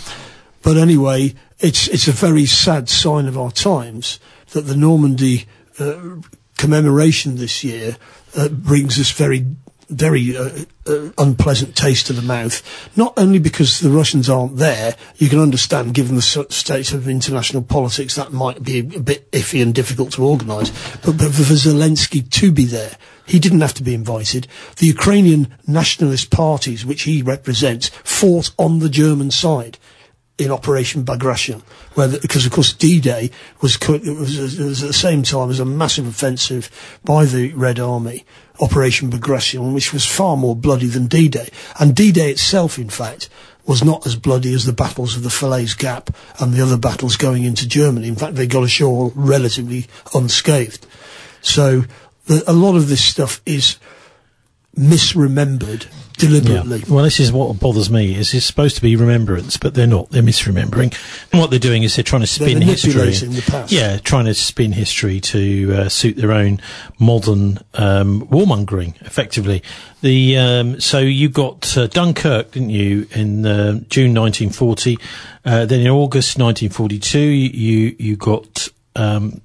But anyway, it's it's a very sad sign of our times that the Normandy uh, commemoration this year uh, brings us very, very uh, uh, unpleasant taste to the mouth. Not only because the Russians aren't there, you can understand, given the state of international politics, that might be a bit iffy and difficult to organise, but, but for Zelensky to be there, he didn't have to be invited. The Ukrainian nationalist parties, which he represents, fought on the German side in Operation Bagration, where the, because of course D-Day was, it was, it was at the same time as a massive offensive by the Red Army, Operation Bagration, which was far more bloody than D-Day. And D-Day itself, in fact, was not as bloody as the battles of the Falaise Gap and the other battles going into Germany. In fact, they got ashore relatively unscathed. So the, a lot of this stuff is misremembered deliberately. Yeah. Well, this is what bothers me, is it's supposed to be remembrance, but they're not. They're misremembering. And what they're doing is they're trying to spin history. The past. Yeah, trying to spin history to uh, suit their own modern um, warmongering, effectively. The um, so you got uh, Dunkirk, didn't you, in uh, June nineteen forty. Uh, then in August nineteen forty-two, you you got um,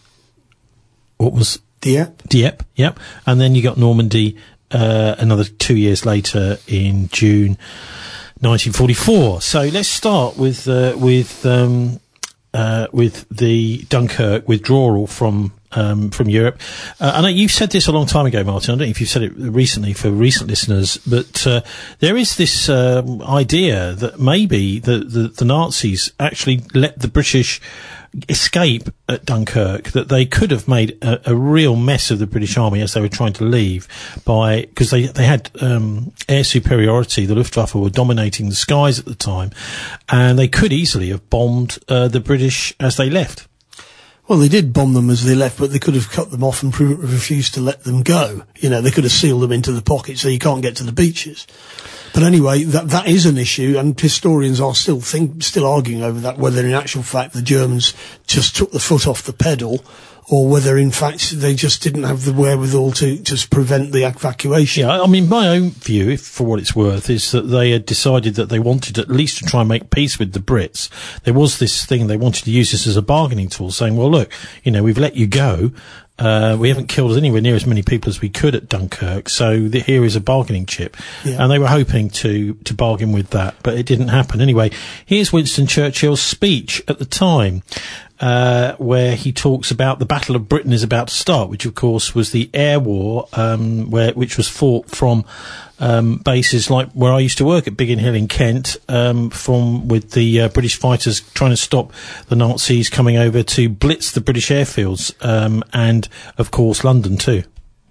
what was Dieppe? Dieppe, yep. And then you got Normandy. Uh, another two years later in June nineteen forty-four. So let's start with uh, with um, uh, with the Dunkirk withdrawal from um, from Europe. Uh, I know you've said this a long time ago, Martin. I don't know if you've said it recently for recent listeners, but uh, there is this um, idea that maybe the, the, the Nazis actually let the British escape at Dunkirk, that they could have made a, a real mess of the British Army as they were trying to leave, by because they they had um, air superiority. The Luftwaffe were dominating the skies at the time, and they could easily have bombed uh, the British as they left. Well, they did bomb them as they left, but they could have cut them off and pre- refused to let them go. You know, they could have sealed them into the pocket so you can't get to the beaches. But anyway, that that is an issue, and historians are still think, still arguing over that, whether in actual fact the Germans just took the foot off the pedal, or whether in fact they just didn't have the wherewithal to just prevent the evacuation. Yeah, I mean, my own view, if, for what it's worth, is that they had decided that they wanted at least to try and make peace with the Brits. There was this thing, they wanted to use this as a bargaining tool, saying, well, look, you know, we've let you go. Uh, we haven't killed anywhere near as many people as we could at Dunkirk, so the, here is a bargaining chip. Yeah. And they were hoping to, to bargain with that, but it didn't happen. Anyway, here's Winston Churchill's speech at the time, uh, where he talks about the Battle of Britain is about to start, which of course was the air war, um, where, which was fought from, um, bases like where I used to work at Biggin Hill in Kent, um, from, with the, uh, British fighters trying to stop the Nazis coming over to blitz the British airfields, um, and, of course, London too.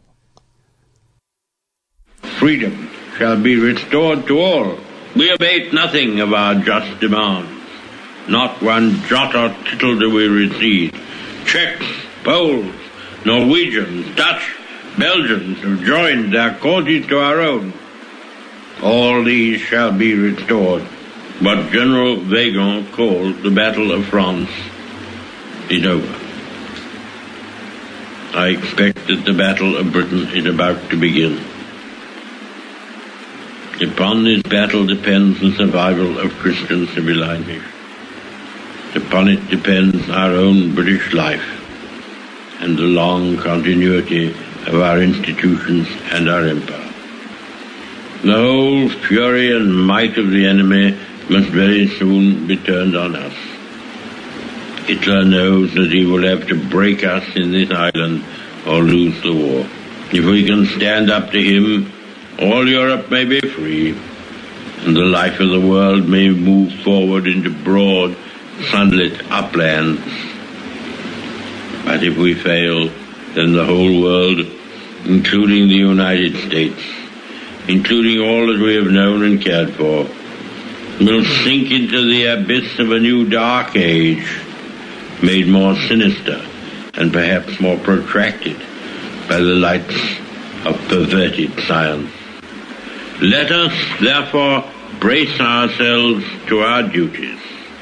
Freedom shall be restored to all. We abate nothing of our just demand. Not one jot or tittle do we recede. Czechs, Poles, Norwegians, Dutch, Belgians have joined their causes to our own. All these shall be restored. What General Weygand called the Battle of France is over. I expect that the Battle of Britain is about to begin. Upon this battle depends the survival of Christian civilization. Upon it depends our own British life and the long continuity of our institutions and our empire. The whole fury and might of the enemy must very soon be turned on us. Hitler knows that he will have to break us in this island or lose the war. If we can stand up to him, all Europe may be free, and the life of the world may move forward into broad, sunlit uplands. But if we fail, then the whole world, including the United States, including all that we have known and cared for, will sink into the abyss of a new dark age, made more sinister and perhaps more protracted by the lights of perverted science. Let us, therefore, brace ourselves to our duties,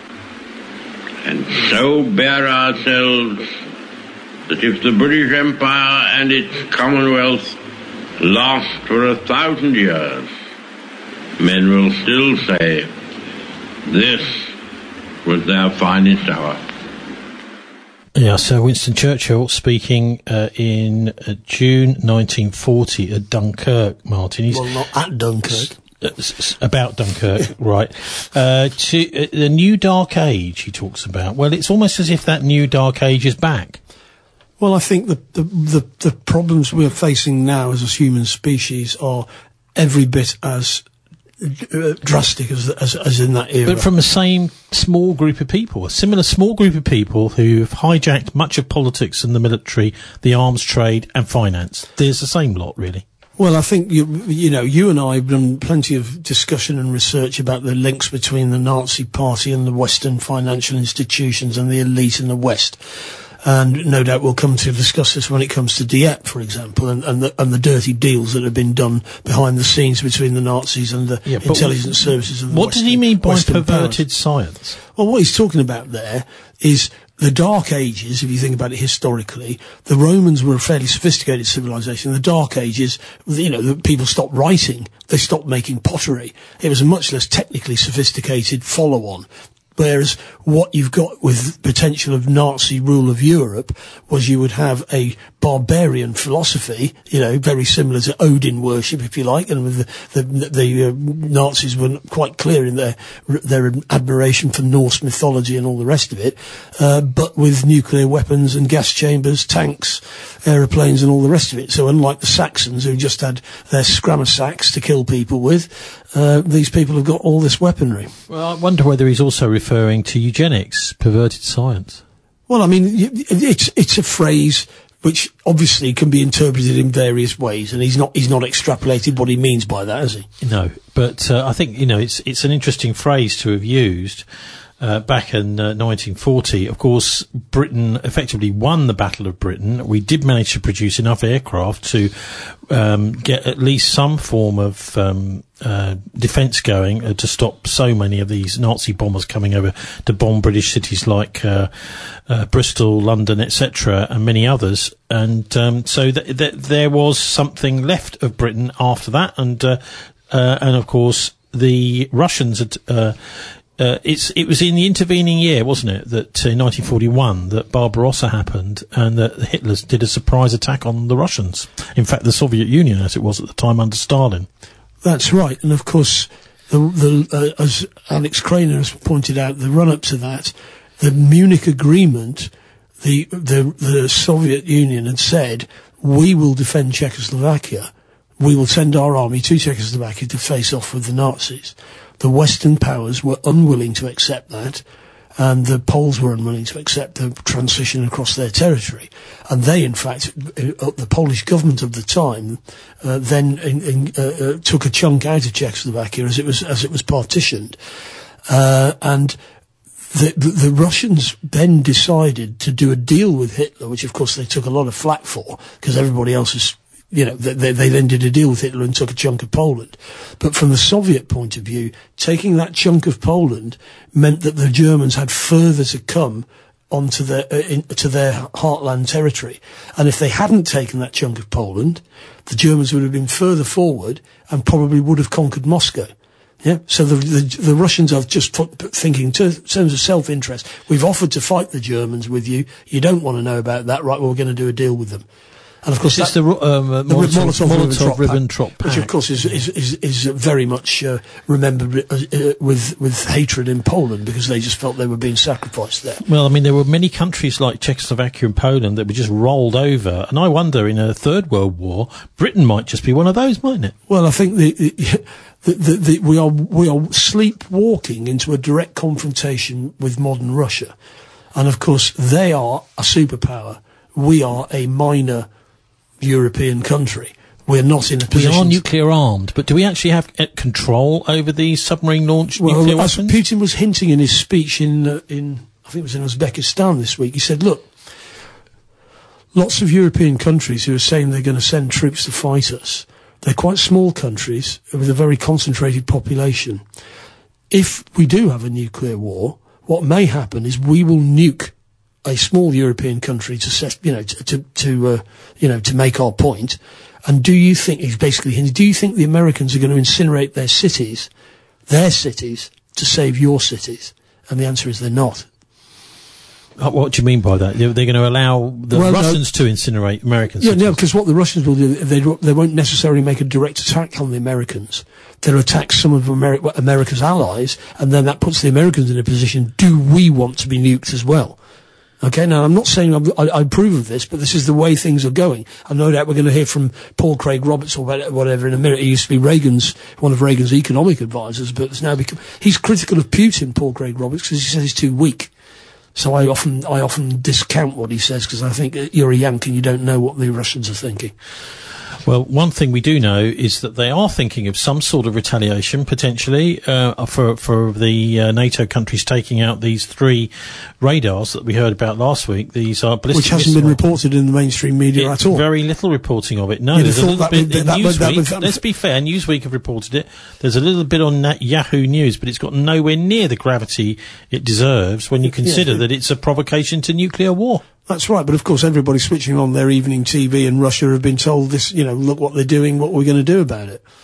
and so bear ourselves that if the British Empire and its Commonwealth last for a thousand years, men will still say, this was their finest hour. Yeah, Sir Winston Churchill speaking uh, in uh, June nineteen forty at Dunkirk, Martin. He's, well, not at Dunkirk. Uh, s- about Dunkirk, right. Uh, to uh, the new dark age he talks about. Well, it's almost as if that new dark age is back. Well, I think the, the, the, the problems we're facing now as a human species are every bit as uh, drastic as, as as in that era. But from the same small group of people, a similar small group of people who've hijacked much of politics and the military, the arms trade and finance. There's the same lot, really. Well, I think, you, you know, you and I have done plenty of discussion and research about the links between the Nazi Party and the Western financial institutions and the elite in the West. And no doubt we'll come to discuss this when it comes to Dieppe, for example, and, and, the, and the dirty deals that have been done behind the scenes between the Nazis and the yeah, intelligence services of the What Western, does he mean by Western perverted powers. science? Well, what he's talking about there is the Dark Ages. If you think about it historically, the Romans were a fairly sophisticated civilization. The Dark Ages, you know, the people stopped writing. They stopped making pottery. It was a much less technically sophisticated follow-on. Whereas what you've got with potential of Nazi rule of Europe was you would have a barbarian philosophy, you know, very similar to Odin worship, if you like, and with the the, the uh, Nazis were quite clear in their their admiration for Norse mythology and all the rest of it, uh, but with nuclear weapons and gas chambers, tanks, aeroplanes, and all the rest of it. So unlike the Saxons, who just had their scrammer sacks to kill people with, uh, these people have got all this weaponry. Well, I wonder whether he's also referring to eugenics, perverted science. Well, I mean, it's it's a phrase which obviously can be interpreted in various ways, and he's not he's not extrapolated what he means by that, has he? No, but uh, I think, you know, it's it's an interesting phrase to have used. Uh, back in uh, nineteen forty, of course, Britain effectively won the Battle of Britain. We did manage to produce enough aircraft to um, get at least some form of um, uh, defence going uh, to stop so many of these Nazi bombers coming over to bomb British cities like uh, uh, Bristol, London, et cetera, and many others. And um, so th- th- there was something left of Britain after that, and uh, uh, and of course the Russians had. Uh, Uh, it's, it was in the intervening year, wasn't it, that uh, in nineteen forty-one that Barbarossa happened and that Hitler did a surprise attack on the Russians. In fact, the Soviet Union, as it was at the time under Stalin. That's right. And of course, the, the, uh, as Alex Craner has pointed out, the run-up to that, the Munich Agreement, the, the, the Soviet Union had said, we will defend Czechoslovakia. We will send our army to Czechoslovakia to face off with the Nazis. The Western powers were unwilling to accept that, and the Poles were unwilling to accept the transition across their territory. And they, in fact, uh, the Polish government of the time, uh, then in, in, uh, uh, took a chunk out of Czechoslovakia as it was as it was partitioned, uh, and the, the the Russians then decided to do a deal with Hitler, which of course they took a lot of flack for because everybody else is. You know, they, they then did a deal with Hitler and took a chunk of Poland. But from the Soviet point of view, taking that chunk of Poland meant that the Germans had further to come onto their, uh, in, to their heartland territory. And if they hadn't taken that chunk of Poland, the Germans would have been further forward and probably would have conquered Moscow. Yeah, so the the, the Russians are just put, put thinking, in terms of self-interest, we've offered to fight the Germans with you. You don't want to know about that, right? Well, we're going to do a deal with them. And of course, it's that, the, um, uh, the Molotov, Molotov, Molotov Ribbentrop Pact, which of course is is is, is very much uh, remembered uh, uh, with with hatred in Poland because they just felt they were being sacrificed there. Well, I mean, there were many countries like Czechoslovakia and Poland that were just rolled over, and I wonder, in a third world war, Britain might just be one of those, mightn't it? Well, I think the. the The, the, the, we are we are sleepwalking into a direct confrontation with modern Russia, and of course they are a superpower. We are a minor European country. We're not in a position. We are nuclear armed, but do we actually have uh, control over these submarine launched well, nuclear as weapons? Putin was hinting in his speech in uh, in I think it was in Uzbekistan this week. He said, "Look, lots of European countries who are saying they're going to send troops to fight us." They're quite small countries with a very concentrated population. If we do have a nuclear war, what may happen is we will nuke a small European country to set, you know, to, to, to uh, you know, to make our point. And do you think, he's basically, do you think the Americans are going to incinerate their cities, their cities, to save your cities? And the answer is they're not. What do you mean by that? They're, they're going to allow the well, Russians no, to incinerate American yeah, cities? Yeah, no, because what the Russians will do, they, they won't necessarily make a direct attack on the Americans. They'll attack some of Ameri- America's allies, and then that puts the Americans in a position, do we want to be nuked as well? Okay, now I'm not saying I'm, I, I approve of this, but this is the way things are going. And no doubt we're going to hear from Paul Craig Roberts or whatever in a minute. He used to be Reagan's, one of Reagan's economic advisors, but it's now become, he's critical of Putin, Paul Craig Roberts, because he says he's too weak. So I often, I often discount what he says because I think you're a Yank and you don't know what the Russians are thinking. Well, one thing we do know is that they are thinking of some sort of retaliation, potentially, uh, for for the uh, NATO countries taking out these three radars that we heard about last week. These are ballistic Which hasn't been reported in the mainstream media it, at all. Very little reporting of it. No, You'd there's a little bit in Newsweek. Let's be fair, Newsweek have reported it. There's a little bit on Na- Yahoo News, but it's got nowhere near the gravity it deserves when you consider yeah. that it's a provocation to nuclear war. That's right, but of course everybody switching on their evening T V in Russia have been told this, you know, look what they're doing, what we're going to do about it.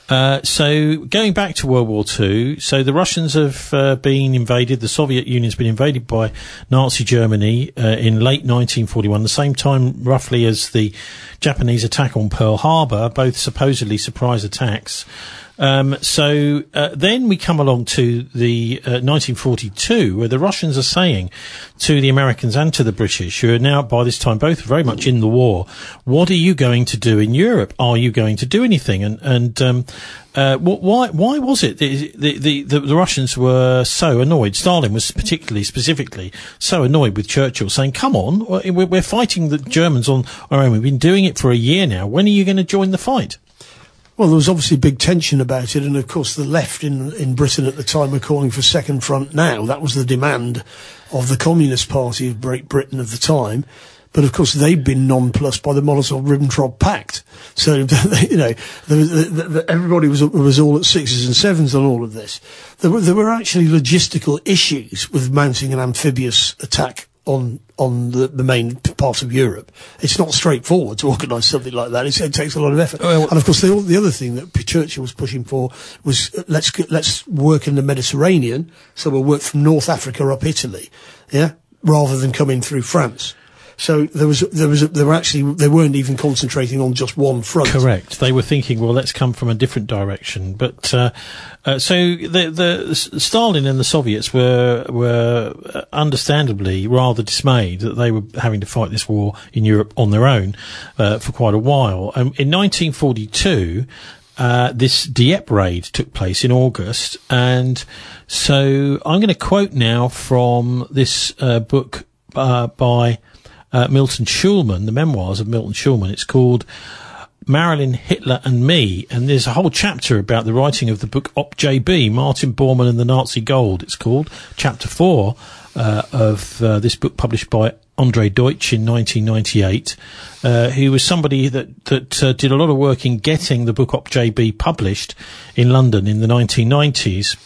Uh, so going back to World War Two, so the Russians have uh, been invaded, the Soviet Union's been invaded by Nazi Germany uh, in late nineteen forty-one, the same time roughly as the Japanese attack on Pearl Harbor, both supposedly surprise attacks. Um, so uh, then we come along to the uh, nineteen forty-two, where the Russians are saying to the Americans and to the British, who are now by this time both very much in the war, what are you going to do in Europe? Are you going to do anything? And and um, uh, wh- why why was it the the, the the the Russians were so annoyed? Stalin was particularly specifically so annoyed with Churchill, saying, "Come on, we're, we're fighting the Germans on our own. We've been doing it for a year now. When are you going to join the fight?" Well, there was obviously big tension about it, and of course the left in in Britain at the time were calling for Second Front now. That was the demand of the Communist Party of Great Britain of the time. But of course they'd been nonplussed by the Molotov-Ribbentrop Pact. So, you know, the, the, the, everybody was was all at sixes and sevens on all of this. There were, there were actually logistical issues with mounting an amphibious attack on on the, the main part of Europe. It's not straightforward to organise something like that. It's, it takes a lot of effort. Well, and of course, the, the other thing that Churchill was pushing for was uh, let's get, let's work in the Mediterranean, so we'll work from North Africa up Italy, yeah, rather than coming through France. So there was, there was, they were actually, they weren't even concentrating on just one front. Correct. They were thinking, well, let's come from a different direction. But uh, uh, so the, the Stalin and the Soviets were were understandably rather dismayed that they were having to fight this war in Europe on their own uh, for quite a while. Um, in nineteen forty-two. Uh, this Dieppe raid took place in August, and so I'm going to quote now from this uh, book uh, by uh, Milton Schulman, the memoirs of Milton Schulman. It's called Marilyn, Hitler and Me, and there's a whole chapter about the writing of the book Op J B, Martin Bormann and the Nazi Gold, it's called, chapter four uh, of uh, this book published by Andre Deutsch in nineteen ninety-eight, uh, who was somebody that, that uh, did a lot of work in getting the book Op J B published in London in the nineteen nineties.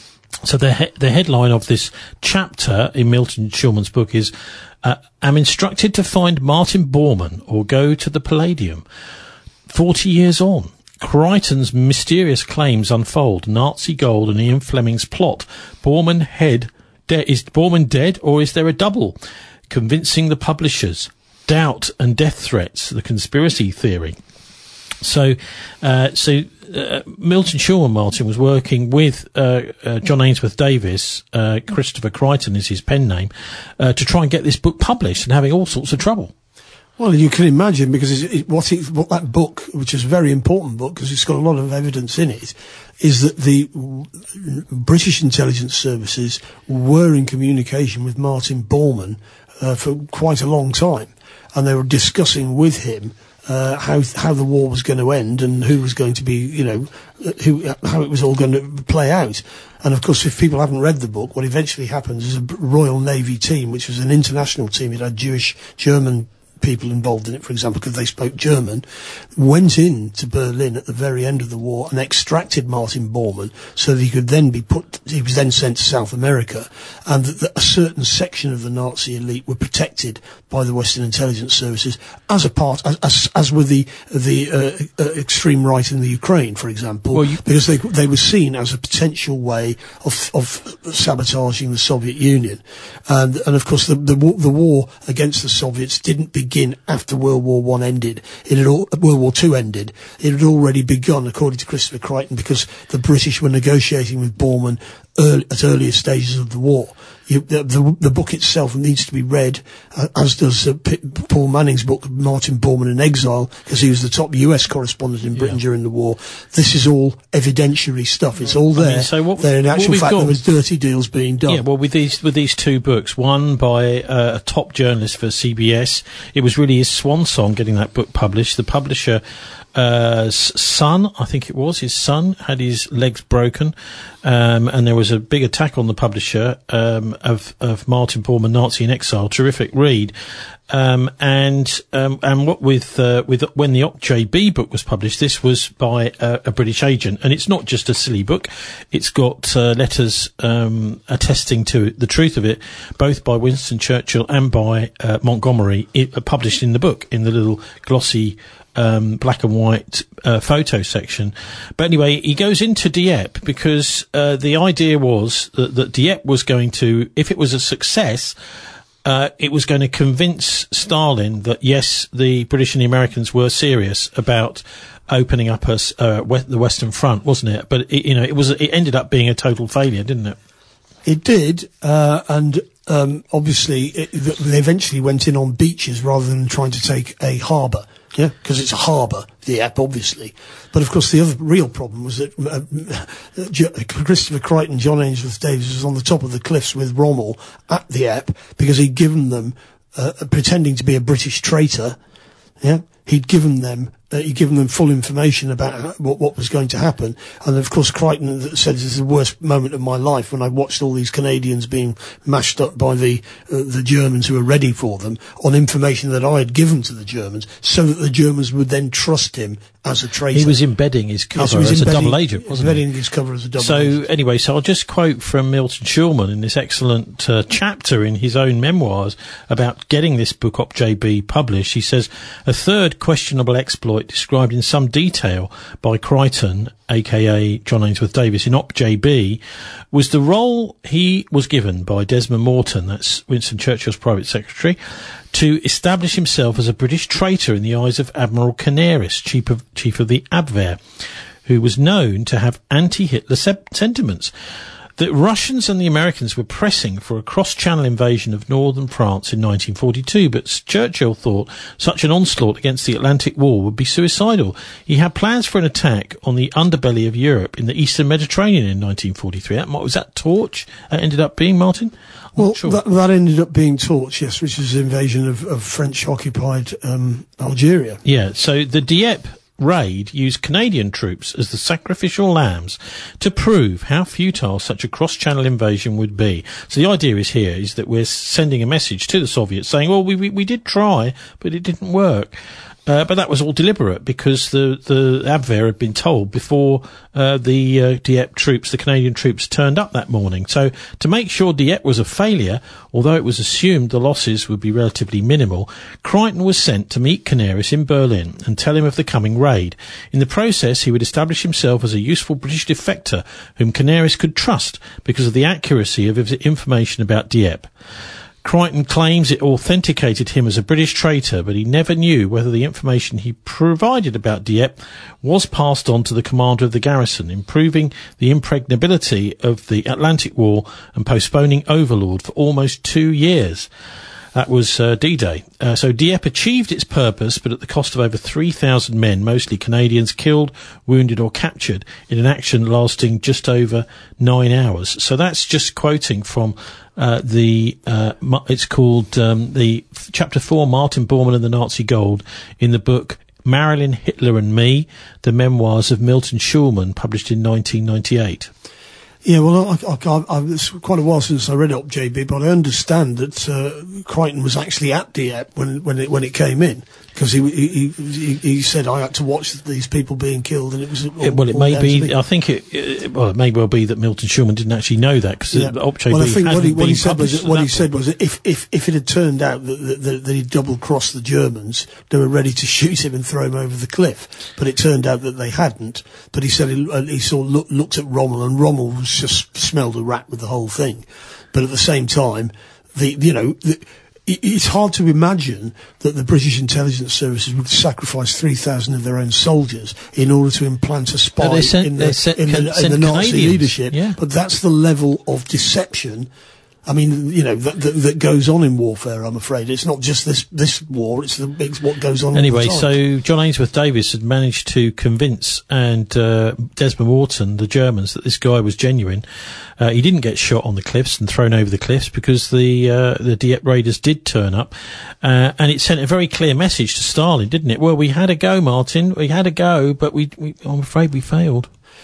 So the he- the headline of this chapter in Milton Schulman's book is, uh, I'm instructed to find Martin Bormann or go to the Palladium. Forty years on, Crichton's mysterious claims unfold. Nazi gold and Ian Fleming's plot. Bormann head, de- is Bormann dead or is there a double? Convincing the publishers. Doubt and death threats. The conspiracy theory. So, uh, so uh, Milton Schulman Martin was working with uh, uh, John Ainsworth Davis. Uh, Christopher Crichton is his pen name, uh, to try and get this book published, and having all sorts of trouble. Well, you can imagine, because it, it, what, it, what that book, which is a very important book because it's got a lot of evidence in it, is that the British intelligence services were in communication with Martin Bormann uh, for quite a long time, and they were discussing with him uh, how how the war was going to end and who was going to be, you know, who how it was all going to play out. And of course, if people haven't read the book, what eventually happens is a Royal Navy team, which was an international team, it had Jewish, German people involved in it, for example, because they spoke German, went in to Berlin at the very end of the war and extracted Martin Bormann so that he could then be put, he was then sent to South America, and that a certain section of the Nazi elite were protected by the Western intelligence services as a part, as, as, as were the, the uh, uh, extreme right in the Ukraine, for example, well, you, because they, they were seen as a potential way of, of sabotaging the Soviet Union. And, and of course, the, the, the war against the Soviets didn't begin after World War One ended. It had all, World War Two ended. It had already begun, according to Christopher Crichton, because the British were negotiating with Bormann early, at earlier stages of the war. You, the, the, the book itself needs to be read, uh, as does uh, P- Paul Manning's book, Martin Bormann in Exile, because he was the top U S correspondent in Britain yeah. during the war. This is all evidentiary stuff. It's all there. I mean, so what, there, in actual fact, got, there was dirty deals being done. Yeah, well, with these with these two books, one by uh, a top journalist for C B S, it was really his swan song getting that book published. The publisher, uh, son, I think it was, his son had his legs broken, um, and there was a big attack on the publisher, um, of, of Martin Bormann, Nazi in Exile. Terrific read. Um, and um, and what with uh, with when the O P J B book was published, this was by a, a British agent, and it's not just a silly book; it's got uh, letters um, attesting to the truth of it, both by Winston Churchill and by uh, Montgomery, it, uh, published in the book in the little glossy um, black and white uh, photo section. But anyway, he goes into Dieppe because uh, the idea was that, that Dieppe was going to, if it was a success. Uh, it was going to convince Stalin that, yes, the British and the Americans were serious about opening up us, uh, we- the Western Front, wasn't it? But, it, you know, it was, it ended up being a total failure, didn't it? It did, uh, and um, obviously it, they eventually went in on beaches rather than trying to take a harbour. Yeah, because it's a harbour, the Dieppe, obviously. But of course, the other real problem was that uh, J- Christopher Crichton, John Ainsworth Davies, was on the top of the cliffs with Rommel at the Dieppe because he'd given them, uh, pretending to be a British traitor. Yeah, he'd given them, uh, he'd given them full information about what, what was going to happen. And of course, Crichton said, "This is the worst moment of my life when I watched all these Canadians being mashed up by the uh, the Germans who were ready for them on information that I had given to the Germans, so that the Germans would then trust him as a traitor." He was embedding his cover yes, as a embedding, double agent, wasn't embedding he? his cover as a double so, agent. So anyway, so I'll just quote from Milton Schulman in this excellent uh, chapter in his own memoirs about getting this book O P J B published. He says, "A third questionable exploit described in some detail by Crichton, aka John Ainsworth Davies, in O P J B, was the role he was given by Desmond Morton," that's Winston Churchill's private secretary, "to establish himself as a British traitor in the eyes of Admiral Canaris, chief of, chief of the Abwehr, who was known to have anti-Hitler se- sentiments. The Russians and the Americans were pressing for a cross-channel invasion of northern France in nineteen forty-two, but Churchill thought such an onslaught against the Atlantic Wall would be suicidal. He had plans for an attack on the underbelly of Europe in the eastern Mediterranean in nineteen forty-three. That, was that Torch that ended up being, Martin? I'm Well, sure. that, that ended up being Torch, yes, which was the invasion of, of French-occupied um, Algeria. Yeah, so the Dieppe raid used Canadian troops as the sacrificial lambs to prove how futile such a cross-channel invasion would be. So the idea is here is that we're sending a message to the Soviets saying, well, we we, we did try, but it didn't work. Uh, but that was all deliberate because the, the Abwehr had been told before uh, the uh, Dieppe troops, the Canadian troops, turned up that morning. So to make sure Dieppe was a failure, although it was assumed the losses would be relatively minimal, Crichton was sent to meet Canaris in Berlin and tell him of the coming raid. In the process, he would establish himself as a useful British defector whom Canaris could trust because of the accuracy of his information about Dieppe. Crichton claims it authenticated him as a British traitor, but he never knew whether the information he provided about Dieppe was passed on to the commander of the garrison, improving the impregnability of the Atlantic Wall and postponing Overlord for almost two years. That was uh, D-Day. Uh, so Dieppe achieved its purpose, but at the cost of over three thousand men, mostly Canadians, killed, wounded or captured in an action lasting just over nine hours. So that's just quoting from uh, the, uh, it's called um, the f- Chapter four, Martin Bormann and the Nazi Gold, in the book Marilyn, Hitler and Me, the memoirs of Milton Schulman, published in nineteen ninety-eight. Yeah, well, I, I, I, I, it's quite a while since I read O P J B, but I understand that uh, Crichton was actually at Dieppe when when it when it came in, because he, he he he said I had to watch these people being killed, and it was all, it, well, it all may down to be. me. I think it, it. Well, it may well be that Milton Schulman didn't actually know that because Yeah. O P J B Well, I think hadn't what he, what been he said was published what at he that said point. was that if if if it had turned out that that, that, that he double crossed the Germans, they were ready to shoot him and throw him over the cliff. But it turned out that they hadn't. But he said he, uh, he saw look, looked at Rommel, and Rommel was just smelled a rat with the whole thing. But at the same time, the you know. The, it's hard to imagine that the British intelligence services would sacrifice three thousand of their own soldiers in order to implant a spy No, they sent- in they the, sent in Can- the, in sent the Nazi Canadians, leadership. yeah. But that's the level of deception. I mean, you know, that, that, that goes on in warfare, I'm afraid. It's not just this, this war, it's, the, it's what goes on Anyway, all the time. so John Ainsworth Davies had managed to convince and uh, Desmond Morton, the Germans, that this guy was genuine. Uh, he didn't get shot on the cliffs and thrown over the cliffs because the uh, the Dieppe raiders did turn up, uh, and it sent a very clear message to Stalin, didn't it? Well, we had a go, Martin. We had a go, but we, we I'm afraid we failed.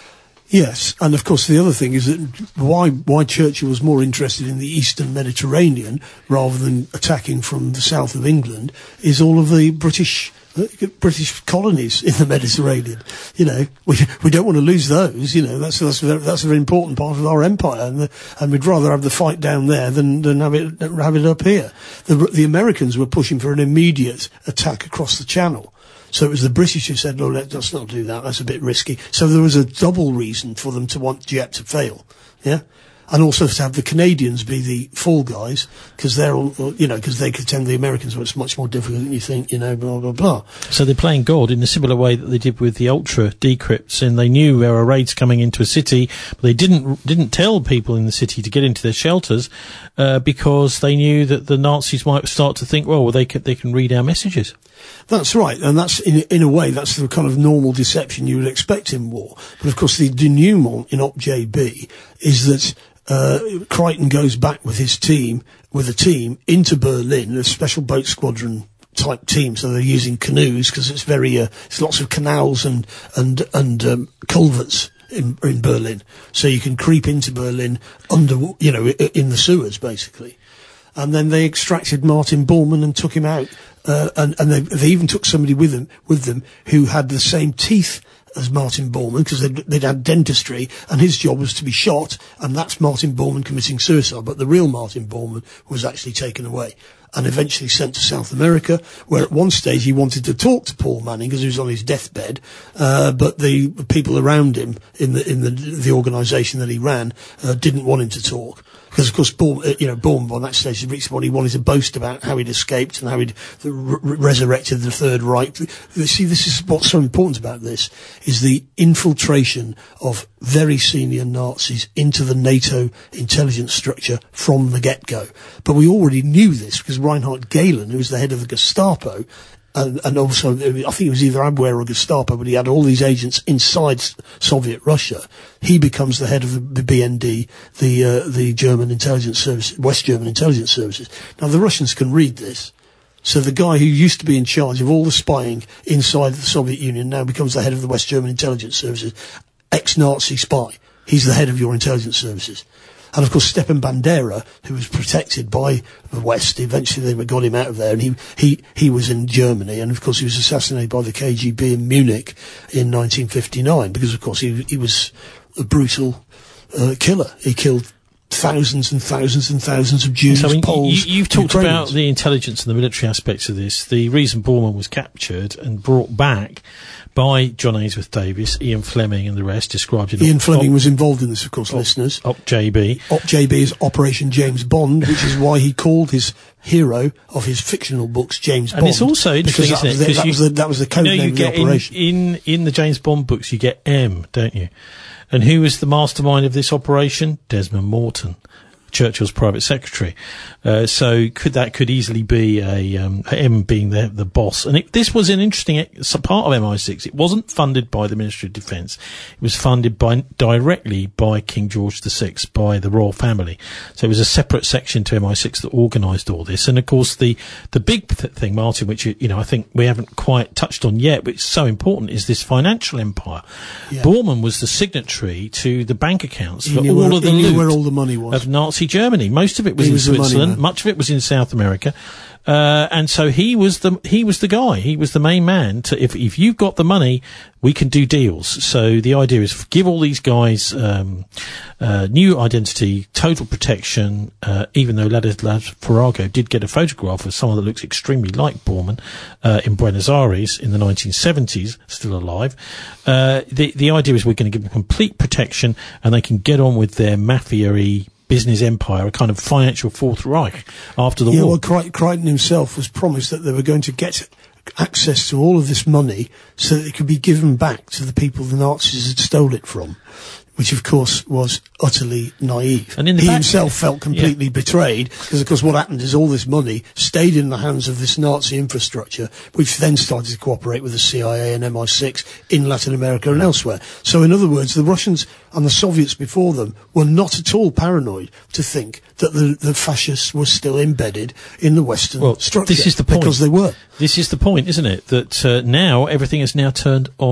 Yes, and of course the other thing is that why why Churchill was more interested in the Eastern Mediterranean rather than attacking from the south of England is all of the British uh, British colonies in the Mediterranean. You know, we we don't want to lose those. You know, that's that's a very, that's a very important part of our empire, and the, and we'd rather have the fight down there than than have it have it up here. The the Americans were pushing for an immediate attack across the Channel. So it was the British who said, no, let's not do that, that's a bit risky. So there was a double reason for them to want Dieppe to fail, yeah? And also to have the Canadians be the fall guys, because they're all, you know, because they could tell the Americans, well, it's much more difficult than you think, you know, blah, blah, blah. So they're playing God in a similar way that they did with the Ultra decrypts, and they knew there were raids coming into a city, but they didn't didn't tell people in the city to get into their shelters, uh, because they knew that the Nazis might start to think, well, well they can, they can read our messages. That's right, and that's, in, in a way, that's the kind of normal deception you would expect in war. But of course the denouement in Op J B is that Uh, Crichton goes back with his team, with a team, into Berlin, a special boat squadron type team, so they're using canoes, because it's very, uh, it's lots of canals and, and, and, um, culverts in, in Berlin. So you can creep into Berlin under, you know, in the sewers, basically. And then they extracted Martin Bormann and took him out, uh, and, and they, they even took somebody with them, with them who had the same teeth as Martin Bormann, because they'd, they'd had dentistry, and his job was to be shot, and that's Martin Bormann committing suicide. But the real Martin Bormann was actually taken away and eventually sent to South America, where at one stage he wanted to talk to Paul Manning because he was on his deathbed, uh, but the people around him in the in the the organisation that he ran uh, didn't want him to talk. Because, of course, Bormann, uh, you know, Bormann on that stage had reached the point he wanted to boast about how he'd escaped and how he'd r- r- resurrected the Third Reich. See, this is what's so important about this, is the infiltration of very senior Nazis into the NATO intelligence structure from the get-go. But we already knew this, because Reinhard Gehlen, who was the head of the Gestapo, And, and also, I think it was either Abwehr or Gestapo, but he had all these agents inside Soviet Russia. He becomes the head of the, the B N D, the uh, the German intelligence service, West German intelligence services. Now, the Russians can read this. So the guy who used to be in charge of all the spying inside the Soviet Union now becomes the head of the West German intelligence services, ex-Nazi spy. He's the head of your intelligence services. And of course, Stepan Bandera, who was protected by the West, eventually they got him out of there, and he, he, he was in Germany, and of course he was assassinated by the K G B in Munich in nineteen fifty-nine, because of course he, he was a brutal, uh, killer. He killed thousands and thousands and thousands of Jews, so, I mean, Poles, you, You've talked Ukrainians. about the intelligence and the military aspects of this. The reason Bormann was captured and brought back by John Ainsworth Davis, Ian Fleming and the rest, described in... Ian Op- Fleming Op- was involved in this, of course, Op- listeners. Op J B. Op J B is Operation James Bond, which is why he called his hero of his fictional books James And Bond. it's also interesting, isn't it? That, that, you, was the, that was the code you know, name you of the get operation. In, in, in the James Bond books, you get M, don't you? And who was the mastermind of this operation? Desmond Morton, Churchill's private secretary. Uh, so could that could easily be a um, M being the the boss. And it, this was an interesting ex- part of M I six. It wasn't funded by the Ministry of Defence. It was funded by directly by King George the Sixth, by the royal family. So it was a separate section to M I six that organised all this. And of course, the the big th- thing, Martin, which you know I think we haven't quite touched on yet, but it's so important, is this financial empire. Yeah. Bormann was the signatory to the bank accounts he for knew all where, of the he loot knew where all the money was of Nazi Germany. Most of it was he in was Switzerland. Much of it was in South America. Uh, and so he was the, he was the guy. He was the main man to, if, if you've got the money, we can do deals. So the idea is give all these guys, um, uh, new identity, total protection, uh, even though Ladislas Farago did get a photograph of someone that looks extremely like Bormann, uh, in Buenos Aires in the nineteen seventies, still alive. Uh, the, the idea is we're going to give them complete protection and they can get on with their mafia-y business empire, a kind of financial Fourth Reich after the yeah, war. Well, Cri- Crichton himself was promised that they were going to get access to all of this money so that it could be given back to the people the Nazis had stole it from, which of course was utterly naive. And in the he back, himself felt completely yeah. betrayed, because of course what happened is all this money stayed in the hands of this Nazi infrastructure, which then started to cooperate with the C I A and M I six in Latin America and elsewhere. So in other words, the Russians and the Soviets before them were not at all paranoid to think that the, the fascists were still embedded in the Western well, structure. This is the point. Because they were. This is the point, isn't it? That uh, now everything is now turned on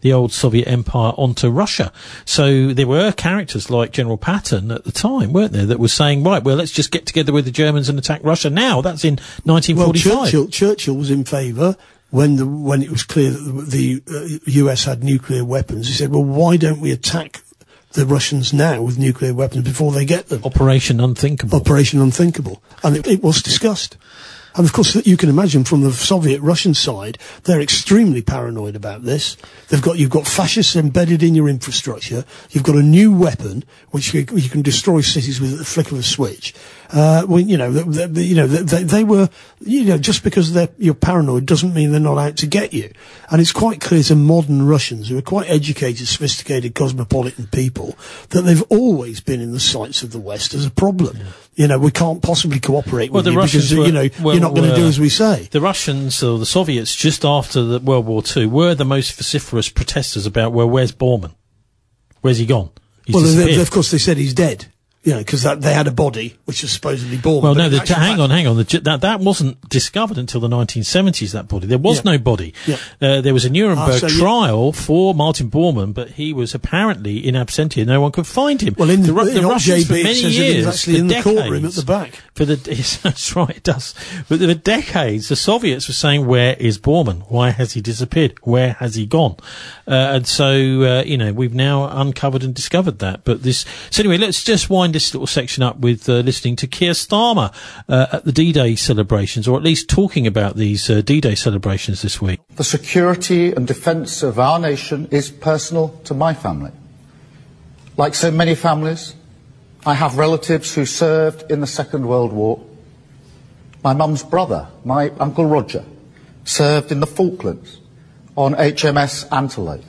the old Soviet Empire onto Russia. So there were characters like General Patton at the time, weren't there, that was saying, right, well, let's just get together with the Germans and attack Russia now. That's in nineteen forty-five. Well, Churchill, Churchill was in favour when the when it was clear that the, the uh, U S had nuclear weapons. He said, well, why don't we attack the Russians now with nuclear weapons before they get them? Operation Unthinkable. Operation Unthinkable. And it, it was discussed. And of course, you can imagine from the Soviet-Russian side, they're extremely paranoid about this. They've got, you've got fascists embedded in your infrastructure. You've got a new weapon, which you, you can destroy cities with the flick of a switch. Uh, well, you know, they, they, you know, they, they were, you know, just because they're, you're paranoid doesn't mean they're not out to get you. And it's quite clear to modern Russians, who are quite educated, sophisticated, cosmopolitan people, that they've always been in the sights of the West as a problem. Yeah. You know, we can't possibly cooperate well, with the you Russians because, were, you know, well, you're not going to uh, do as we say. The Russians, or the Soviets, just after the World War Two, were the most vociferous protesters about, well, where's Bormann? Where's he gone? He's well, disappeared. they, of course, they said he's dead. You know, because they had a body, which was supposedly Bormann. Well, no, the, hang on, hang on. The, that that wasn't discovered until the nineteen seventies, that body. There was yeah. no body. Yeah. Uh, there was a Nuremberg ah, so trial yeah. for Martin Bormann, but he was apparently in absentia. No one could find him. Well, in the, the, the in Russians J B, for many years, actually in decades, the courtroom at the back. For the, that's right, it does. But for decades, the Soviets were saying, where is Bormann? Why has he disappeared? Where has he gone? Uh, and so, uh, you know, we've now uncovered and discovered that. But this, so anyway, let's just wind this little section up with uh, listening to Keir Starmer uh, at the D-Day celebrations, or at least talking about these uh, D-Day celebrations this week. The security and defence of our nation is personal to my family. Like so many families, I have relatives who served in the Second World War. My mum's brother, my Uncle Roger, served in the Falklands on H M S Antelope.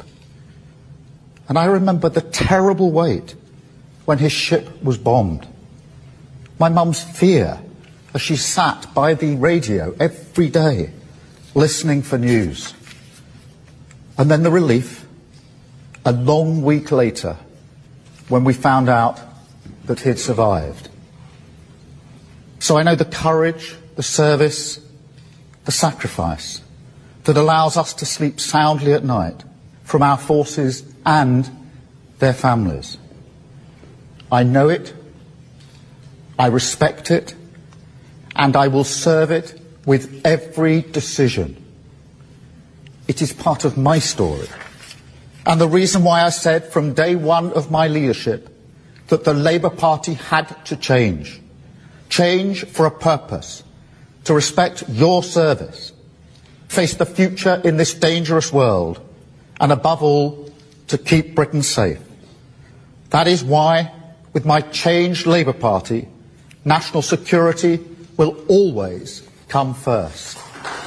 And I remember the terrible wait when his ship was bombed. My mum's fear as she sat by the radio every day listening for news. And then the relief a long week later when we found out that he'd survived. So I know the courage, the service, the sacrifice that allows us to sleep soundly at night from our forces and their families. I know it, I respect it, and I will serve it with every decision. It is part of my story, and the reason why I said from day one of my leadership that the Labour Party had to change. Change for a purpose, to respect your service, face the future in this dangerous world, and above all, to keep Britain safe. That is why, with my changed Labour Party, national security will always come first.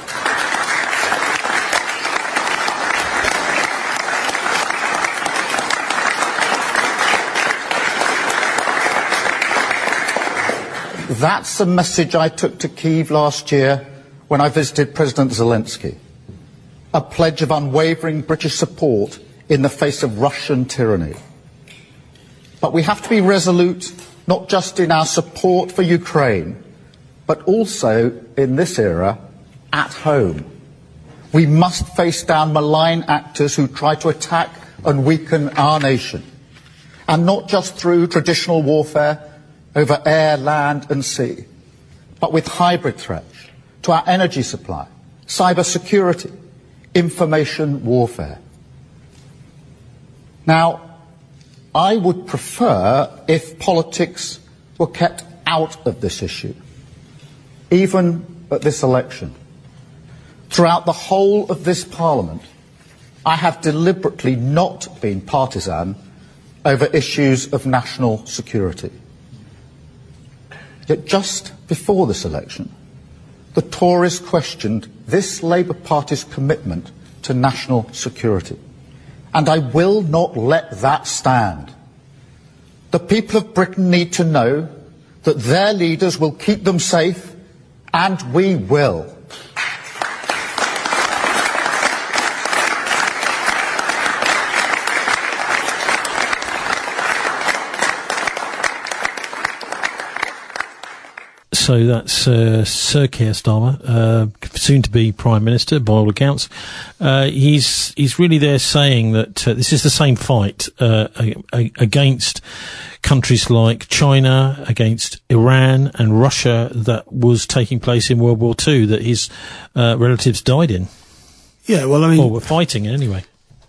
That's the message I took to Kyiv last year when I visited President Zelensky. A pledge of unwavering British support in the face of Russian tyranny. But we have to be resolute, not just in our support for Ukraine, but also, in this era, at home. We must face down malign actors who try to attack and weaken our nation. And not just through traditional warfare over air, land and sea, but with hybrid threats to our energy supply, cyber security, information warfare. Now, I would prefer if politics were kept out of this issue, even at this election. Throughout the whole of this Parliament, I have deliberately not been partisan over issues of national security. Yet just before this election, the Tories questioned this Labour Party's commitment to national security. And I will not let that stand. The people of Britain need to know that their leaders will keep them safe, and we will. So that's uh, Sir Keir Starmer uh, soon-to-be Prime Minister, by all accounts. Uh, he's he's really there saying that uh, this is the same fight uh, a, a, against countries like China, against Iran and Russia that was taking place in World War Two, that his uh, relatives died in. Yeah, well, I mean... Or were fighting in, anyway.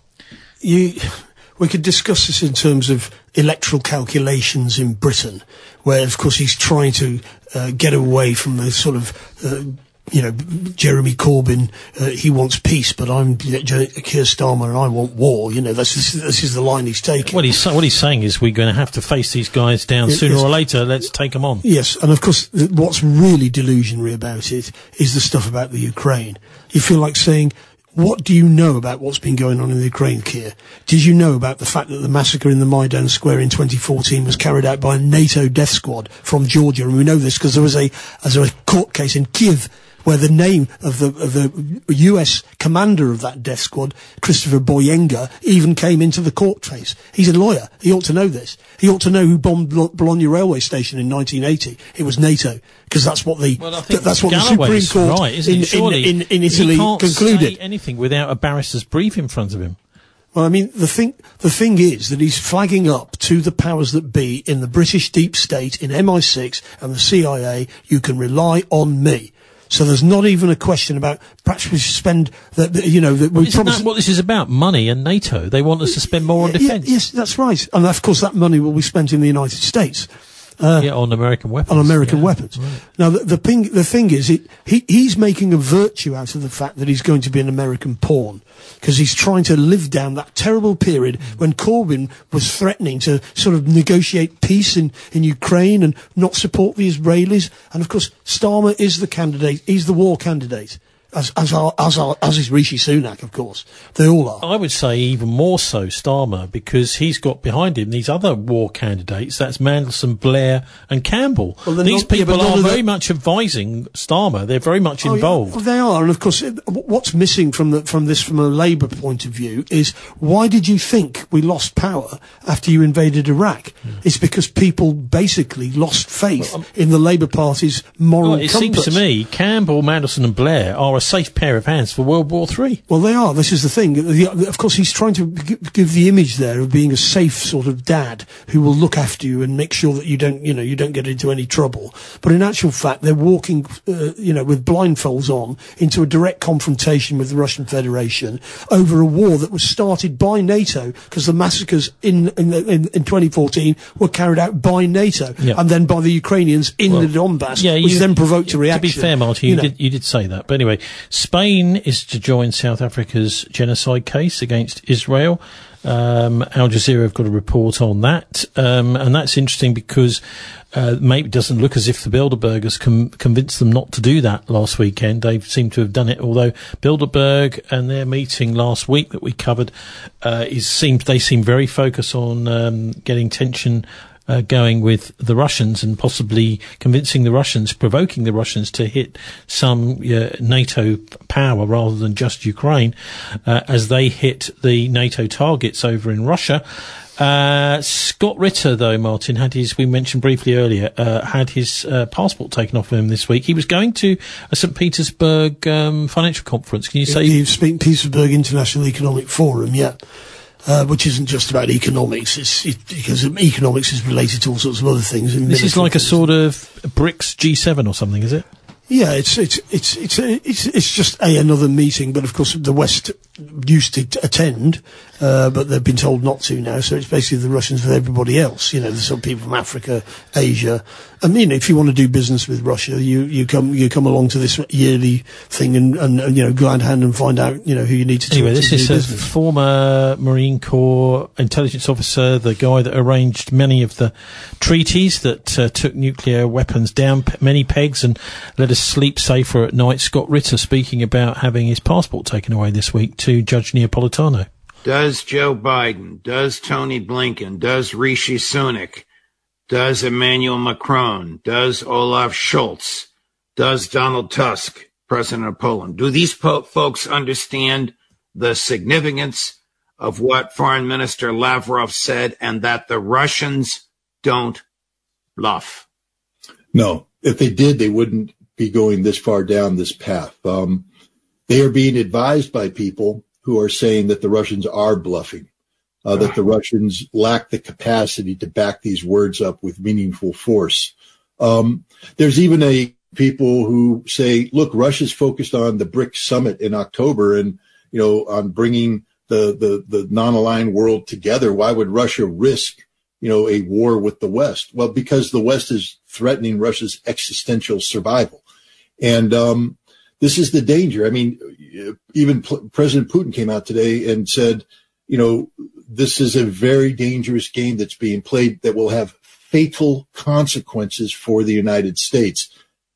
You... We could discuss this in terms of electoral calculations in Britain, where, of course, he's trying to uh, get away from the sort of, uh, you know, Jeremy Corbyn, uh, he wants peace, but I'm Keir Starmer and I want war. You know, this is, this is the line he's taking. What he's, what he's saying is we're going to have to face these guys down sooner yes. or later. Let's take them on. Yes, and of course, th- what's really delusionary about it is the stuff about the Ukraine. You feel like saying... What do you know about what's been going on in the Ukraine, Keir? Did you know about the fact that the massacre in the Maidan Square in twenty fourteen was carried out by a NATO death squad from Georgia? And we know this because there was a, as a court case in Kyiv where the name of the, of the U S commander of that death squad, Christopher Boyenga, even came into the court case. He's a lawyer. He ought to know this. He ought to know who bombed Bologna railway station in nineteen eighty. It was NATO, because that's what the well, I think that's what Galloway's the Supreme Court right, isn't in, it? Surely in, in, in Italy he can't concluded. Say anything without a barrister's brief in front of him. Well, I mean, the thing, the thing is that he's flagging up to the powers that be in the British deep state, in M I six and the C I A, you can rely on me. So there's not even a question about perhaps we should spend, the, you know, that we Isn't promise. that what this is about? Money and NATO. They want us to spend more on defence. Yeah, yes, that's right. And of course that money will be spent in the United States. Uh, yeah, on American weapons. On American yeah, weapons. Right. Now, the, the thing, the thing is, it, he, he's making a virtue out of the fact that he's going to be an American pawn, because he's trying to live down that terrible period when Corbyn was threatening to sort of negotiate peace in, in Ukraine and not support the Israelis. And of course, Starmer is the candidate. He's the war candidate. As as our, as our, as is Rishi Sunak, of course. They all are. I would say even more so Starmer, because he's got behind him these other war candidates. That's Mandelson, Blair, and Campbell. Well, these not, people yeah, are very much advising Starmer. They're very much oh, involved. Yeah, well, they are, and of course, it, what's missing from the from this from a Labour point of view is why did you think we lost power after you invaded Iraq? Yeah. It's because people basically lost faith well, in the Labour Party's moral well, it compass. Seems to me Campbell, Mandelson, and Blair are a safe pair of hands for World War Three. Well, they are. This is the thing. The, of course, he's trying to g- give the image there of being a safe sort of dad who will look after you and make sure that you don't, you know, you don't get into any trouble. But in actual fact, they're walking, uh, you know, with blindfolds on into a direct confrontation with the Russian Federation over a war that was started by NATO, because the massacres in in, in in twenty fourteen were carried out by NATO yeah. and then by the Ukrainians in well, the Donbass, yeah, which you, then provoked a reaction. To be fair, Martin, you, you, know. did, you did say that. But anyway, Spain is to join South Africa's genocide case against Israel. Um, Al Jazeera have got a report on that, um, and that's interesting because uh, maybe it doesn't look as if the Bilderbergers com- convinced them not to do that last weekend. They seem to have done it, although Bilderberg and their meeting last week that we covered uh, is seems they seem very focused on um, getting tension Uh, going with the Russians and possibly convincing the Russians, provoking the Russians to hit some uh, NATO power rather than just Ukraine, uh, as they hit the NATO targets over in Russia. Uh, Scott Ritter, though, Martin, had his, we mentioned briefly earlier, uh, had his uh, passport taken off of him this week. He was going to a Saint Petersburg um, financial conference. Can you say? He was Saint Petersburg International Economic Forum, yeah. Uh, which isn't just about economics, it's it, because economics is related to all sorts of other things. This is like a sort of BRICS G seven or something, is it? Yeah, it's it's it's it's it's it's just a another meeting, but of course the West used to t- attend, uh, but they've been told not to now. So it's basically the Russians with everybody else. You know, there's some people from Africa, Asia. I mean, if you want to do business with Russia, you, you come you come along to this yearly thing and, and, and you know, go hand hand and find out, you know, who you need to talk anyway, to. Anyway, this is a former Marine Corps intelligence officer, the guy that arranged many of the treaties that uh, took nuclear weapons down p- many pegs and let us sleep safer at night. Scott Ritter speaking about having his passport taken away this week to Judge Neapolitano. Does Joe Biden, does Tony Blinken, does Rishi Sunak, does Emmanuel Macron, does Olaf Scholz, does Donald Tusk, President of Poland, do these po- folks understand the significance of what Foreign Minister Lavrov said, and that the Russians don't bluff? No. If they did, they wouldn't be going this far down this path. Um, They are being advised by people who are saying that the Russians are bluffing, uh, that the Russians lack the capacity to back these words up with meaningful force. Um, there's even a people who say, look, Russia's focused on the BRICS summit in October and, you know, on bringing the, the, the non-aligned world together. Why would Russia risk, you know, a war with the West? Well, because the West is threatening Russia's existential survival. And, um, this is the danger. I mean, even P- President Putin came out today and said, you know, this is a very dangerous game that's being played that will have fatal consequences for the United States.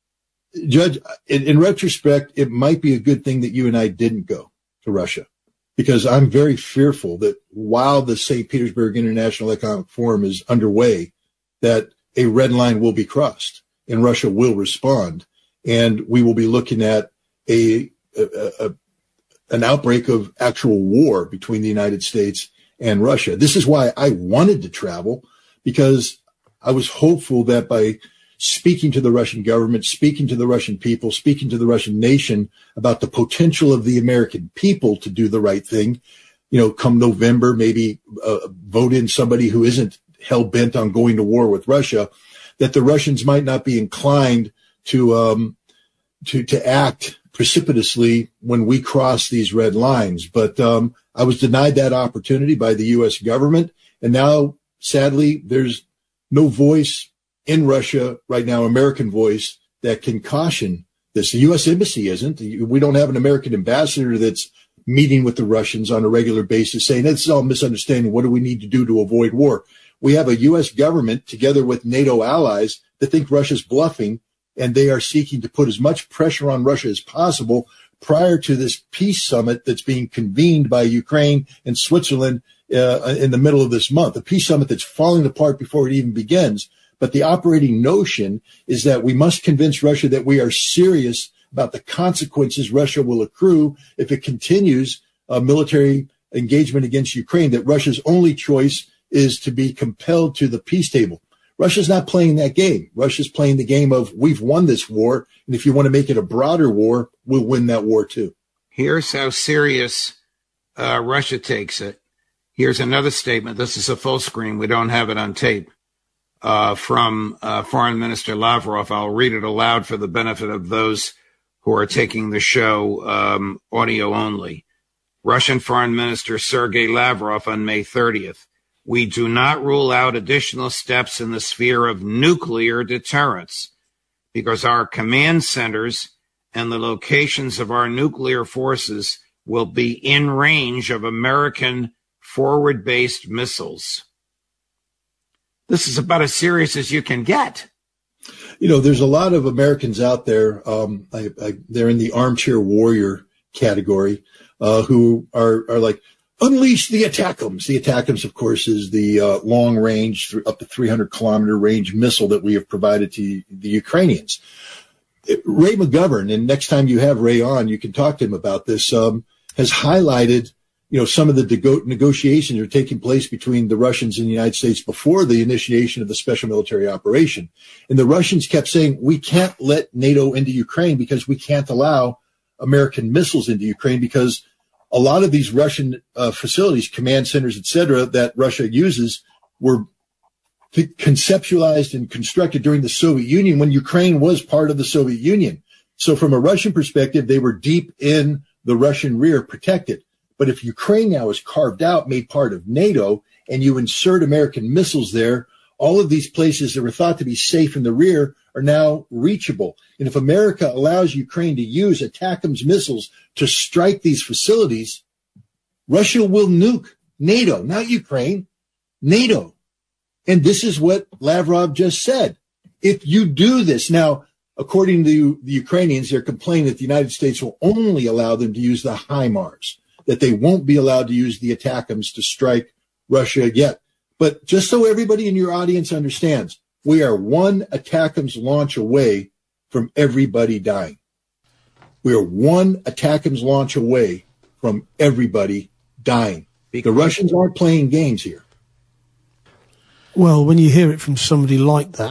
Judge, in, in retrospect, it might be a good thing that you and I didn't go to Russia, because I'm very fearful that while the Saint Petersburg International Economic Forum is underway, that a red line will be crossed and Russia will respond. And we will be looking at a, a, a an outbreak of actual war between the United States and Russia. This is why I wanted to travel, because I was hopeful that by speaking to the Russian government, speaking to the Russian people, speaking to the Russian nation about the potential of the American people to do the right thing, you know, come November, maybe uh, vote in somebody who isn't hell-bent on going to war with Russia, that the Russians might not be inclined to um, to to act precipitously when we cross these red lines. But um, I was denied that opportunity by the U S government, and now, sadly, there's no voice in Russia right now, American voice, that can caution this. The U S embassy isn't. We don't have an American ambassador that's meeting with the Russians on a regular basis saying, this is all misunderstanding. What do we need to do to avoid war? We have a U S government together with NATO allies that think Russia's bluffing, and they are seeking to put as much pressure on Russia as possible prior to this peace summit that's being convened by Ukraine and Switzerland uh, in the middle of this month, a peace summit that's falling apart before it even begins. But the operating notion is that we must convince Russia that we are serious about the consequences Russia will accrue if it continues a military engagement against Ukraine, that Russia's only choice is to be compelled to the peace table. Russia's not playing that game. Russia's playing the game of, we've won this war, and if you want to make it a broader war, we'll win that war too. Here's how serious uh, Russia takes it. Here's another statement. This is a full screen. We don't have it on tape. Uh, from uh, Foreign Minister Lavrov. I'll read it aloud for the benefit of those who are taking the show um, audio only. Russian Foreign Minister Sergei Lavrov on May thirtieth. We do not rule out additional steps in the sphere of nuclear deterrence because our command centers and the locations of our nuclear forces will be in range of American forward-based missiles. This is about as serious as you can get. You know, there's a lot of Americans out there, um, I, I, they're in the armchair warrior category, uh, who are, are like, unleash the ATACMS. The ATACMS, of course, is the uh, long range, th- up to three hundred kilometer range missile that we have provided to the Ukrainians. It, Ray McGovern, and next time you have Ray on, you can talk to him about this, um, has highlighted, you know, some of the de- negotiations are taking place between the Russians and the United States before the initiation of the special military operation. And the Russians kept saying, we can't let NATO into Ukraine because we can't allow American missiles into Ukraine, because a lot of these Russian uh, facilities, command centers, et cetera, that Russia uses were c- conceptualized and constructed during the Soviet Union when Ukraine was part of the Soviet Union. So from a Russian perspective, they were deep in the Russian rear, protected. But if Ukraine now is carved out, made part of NATO, and you insert American missiles there, all of these places that were thought to be safe in the rear are now reachable. And if America allows Ukraine to use ATACMS missiles to strike these facilities, Russia will nuke NATO, not Ukraine, NATO. And this is what Lavrov just said. If you do this, now, according to the Ukrainians, they're complaining that the United States will only allow them to use the HIMARS, that they won't be allowed to use the ATACMS to strike Russia yet. But just so everybody in your audience understands, we are one ATACMS launch away from everybody dying. We are one ATACMS launch away from everybody dying. The Russians aren't playing games here. Well, when you hear it from somebody like that,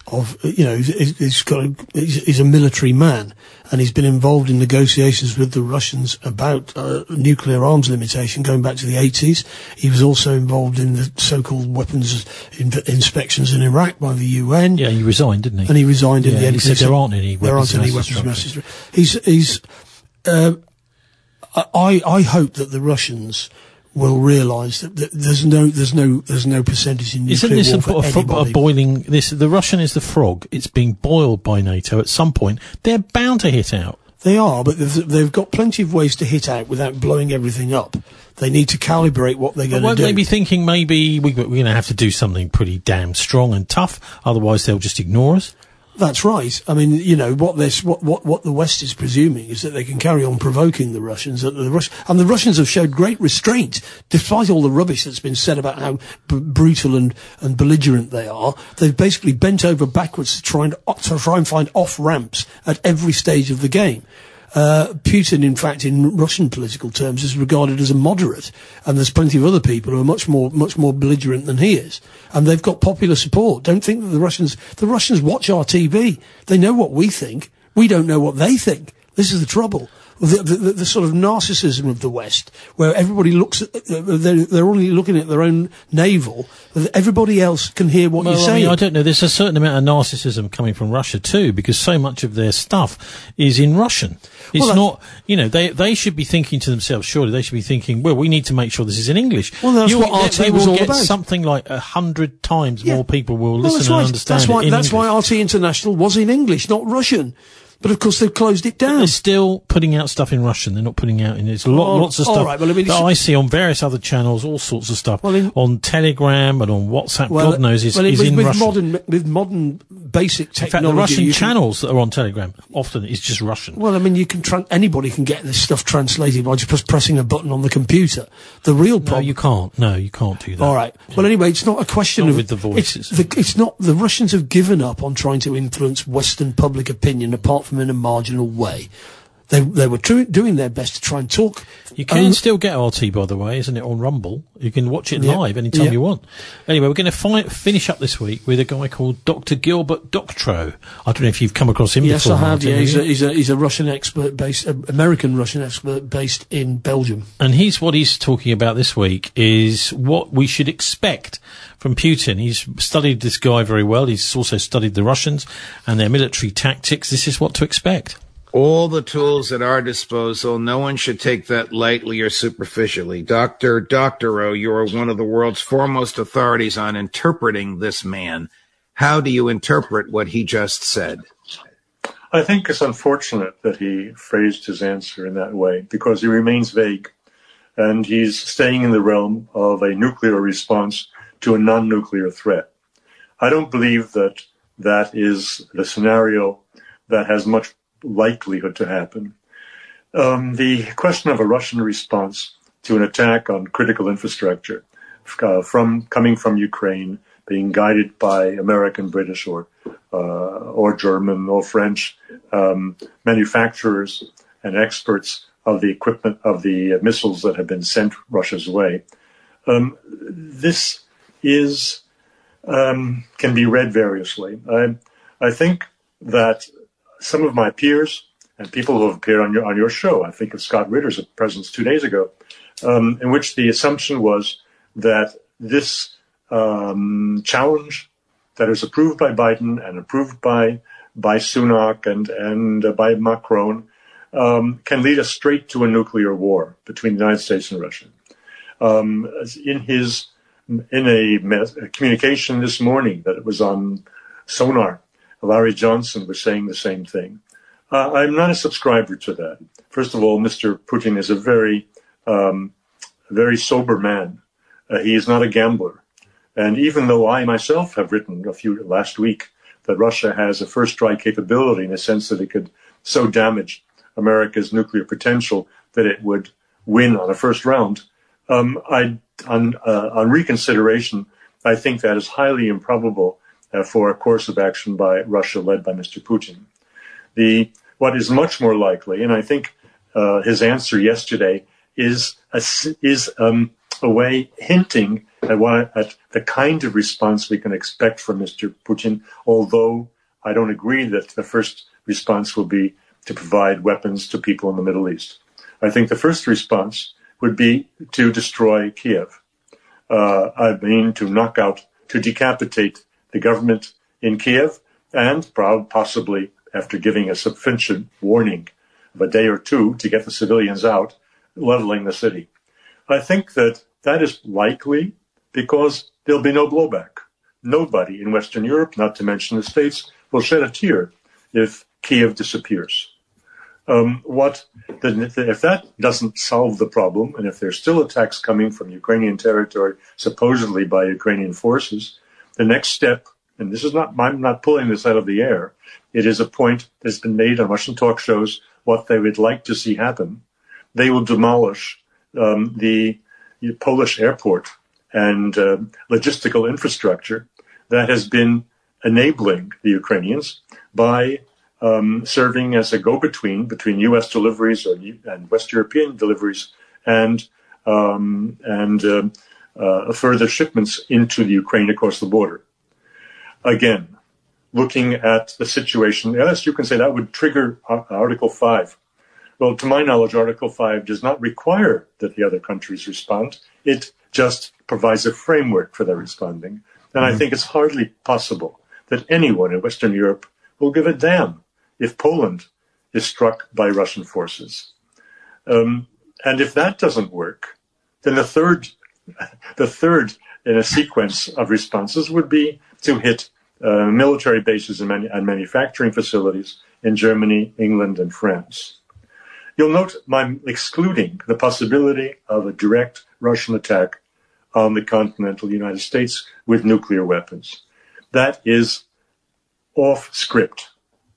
of, you know, he's, he's got a, he's, he's a military man, and he's been involved in negotiations with the Russians about uh, nuclear arms limitation going back to the eighties. He was also involved in the so-called weapons in, inspections in Iraq by the U N. Yeah, he resigned, didn't he? And he resigned in yeah, the end. He said there aren't any there weapons aren't any weapons of mass destruction. He's, he's, uh, I, I hope that the Russians will realise that, that there's no, there's no, there's no percentage in nuclear Isn't this war a, for a, fro- anybody. a boiling? This the Russian is the frog. It's being boiled by NATO at some point. They're bound to hit out. They are, but they've, they've got plenty of ways to hit out without blowing everything up. They need to calibrate what they're going to Won't do. they be thinking maybe we, we're going to have to do something pretty damn strong and tough? Otherwise, they'll just ignore us. That's right. I mean, you know, what this, what, what, what the West is presuming is that they can carry on provoking the Russians. That the Rus- and the Russians have showed great restraint, despite all the rubbish that's been said about how b- brutal and, and belligerent they are. They've basically bent over backwards to try and, to try and find off ramps at every stage of the game. Uh, Putin, in fact, in Russian political terms, is regarded as a moderate, and there's plenty of other people who are much more, much more belligerent than he is, and they've got popular support. Don't think that the Russians, the Russians watch our T V. They know what we think. We don't know what they think. This is the trouble. The, the, the sort of narcissism of the West, where everybody looks at, uh, they're, they're only looking at their own navel. Everybody else can hear what well, you're I saying. mean, I don't know. There's a certain amount of narcissism coming from Russia too, because so much of their stuff is in Russian. It's well, not, you know, they they should be thinking to themselves, surely they should be thinking, well, we need to make sure this is in English. Well, that's You'll, what R T they, they was will all get about. Something like a hundred times Yeah. more people will Well, listen that's and right. understand That's why, it in that's English. why R T International was in English, not Russian. But of course they've closed it down. They're still putting out stuff in Russian. They're not putting out in it's a lot, Oh, lots of all stuff right, well, I mean, that it's- I see on various other channels, all sorts of stuff Well, in- on Telegram and on WhatsApp. Well, God knows is, well, is with, in with Russian. modern with modern basic In fact, technology. the Russian you can- channels that are on Telegram often is just Russian. Well, I mean, you can tran anybody can get this stuff translated by just press pressing a button on the computer. The real No, problem. you can't. No, you can't do that. All right. Well, anyway, it's not a question Not of with the voices. It's, the, it's not. The Russians have given up on trying to influence Western public opinion, apart from in a marginal way. They they were tru- doing their best to try and talk. You can um, still get R T, by the way, isn't it, on Rumble? You can watch it Yeah. live anytime Yeah. you want. Anyway, we're going to fi- finish up this week with a guy called Doctor Gilbert Doctorow. I don't know if you've come across him Yes, before. I have. Martin, Yeah, he's you? a, he's a he's a Russian expert based, uh, American Russian expert based in Belgium. And he's what he's talking about this week is what we should expect from Putin. He's studied this guy very well. He's also studied the Russians and their military tactics. This is what to expect. All the tools at our disposal, no one should take that lightly or superficially. Doctor Doctorow, you are one of the world's foremost authorities on interpreting this man. How do you interpret what he just said? I think it's unfortunate that he phrased his answer in that way because he remains vague and he's staying in the realm of a nuclear response to a non-nuclear threat. I don't believe that that is the scenario that has much likelihood to happen. Um, the question of a Russian response to an attack on critical infrastructure uh, from coming from Ukraine, being guided by American, British, or uh, or German or French um, manufacturers and experts of the equipment of the missiles that have been sent Russia's way. Um, this is um, can be read variously. I I think that some of my peers and people who have appeared on your on your show, I think of Scott Ritter's presence two days ago, um, in which the assumption was that this um, challenge that is approved by Biden and approved by by Sunak and and uh, by Macron um, can lead us straight to a nuclear war between the United States and Russia. Um, in his in a, a communication this morning that it was on Sonar, Larry Johnson was saying the same thing. Uh, I'm not a subscriber to that. First of all, Mister Putin is a very, um, very sober man. Uh, he is not a gambler. And even though I myself have written a few last week that Russia has a first strike capability in the sense that it could so damage America's nuclear potential that it would win on a first round, um, I, on, uh, on reconsideration, I think that is highly improbable Uh, for a course of action by Russia led by Mister Putin. The what is much more likely, and I think uh, his answer yesterday is a, is um, a way hinting at, one, at the kind of response we can expect from Mister Putin, although I don't agree that the first response will be to provide weapons to people in the Middle East. I think the first response would be to destroy Kiev. Uh, I mean, to knock out, to decapitate the government in Kiev, and possibly, after giving a sufficient warning of a day or two to get the civilians out, leveling the city. I think that that is likely because there'll be no blowback. Nobody in Western Europe, not to mention the States, will shed a tear if Kiev disappears. Um, what the, if that doesn't solve the problem, and if there's still attacks coming from Ukrainian territory, supposedly by Ukrainian forces, the next step, and this is not, I'm not pulling this out of the air, it is a point that's been made on Russian talk shows, what they would like to see happen. They will demolish um, the, the Polish airport and uh, logistical infrastructure that has been enabling the Ukrainians by um, serving as a go-between between U S deliveries or, and West European deliveries and um, and uh, uh, further shipments into the Ukraine across the border. Again, looking at the situation, yes, you can say that would trigger Article five. Well, to my knowledge, Article five does not require that the other countries respond. It just provides a framework for their responding. And I think it's hardly possible that anyone in Western Europe will give a damn if Poland is struck by Russian forces. Um, and if that doesn't work, then the third, the third in a sequence of responses would be to hit uh, military bases and, manu- and manufacturing facilities in Germany, England, and France. You'll note I'm excluding the possibility of a direct Russian attack on the continental United States with nuclear weapons. That is off script.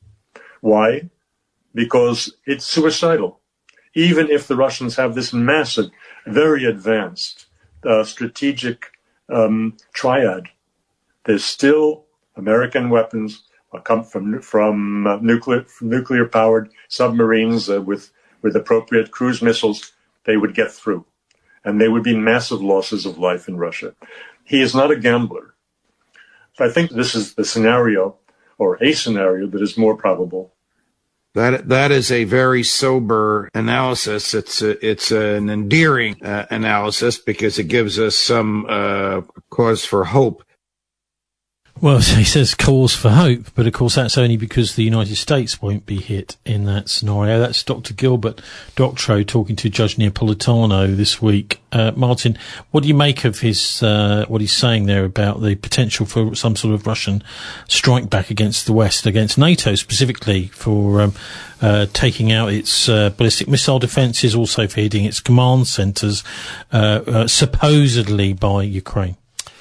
Why? Because it's suicidal. Even if the Russians have this massive, very advanced uh, strategic um, triad, there's still American weapons uh, come from from uh, nuclear from nuclear-powered submarines uh, with with appropriate cruise missiles. They would get through, and there would be massive losses of life in Russia. He is not a gambler. I think this is the scenario, or a scenario, that is more probable. That that is a very sober analysis. It's a, it's an endearing uh, analysis because it gives us some uh, cause for hope. Well, he says cause for hope, but of course that's only because the United States won't be hit in that scenario. That's Doctor Gilbert Doctorow talking to Judge Neapolitano this week. Uh, Martin, what do you make of his uh, what he's saying there about the potential for some sort of Russian strike back against the West, against NATO specifically, for um, uh, taking out its uh, ballistic missile defences, also for hitting its command centres, uh, uh, supposedly by Ukraine?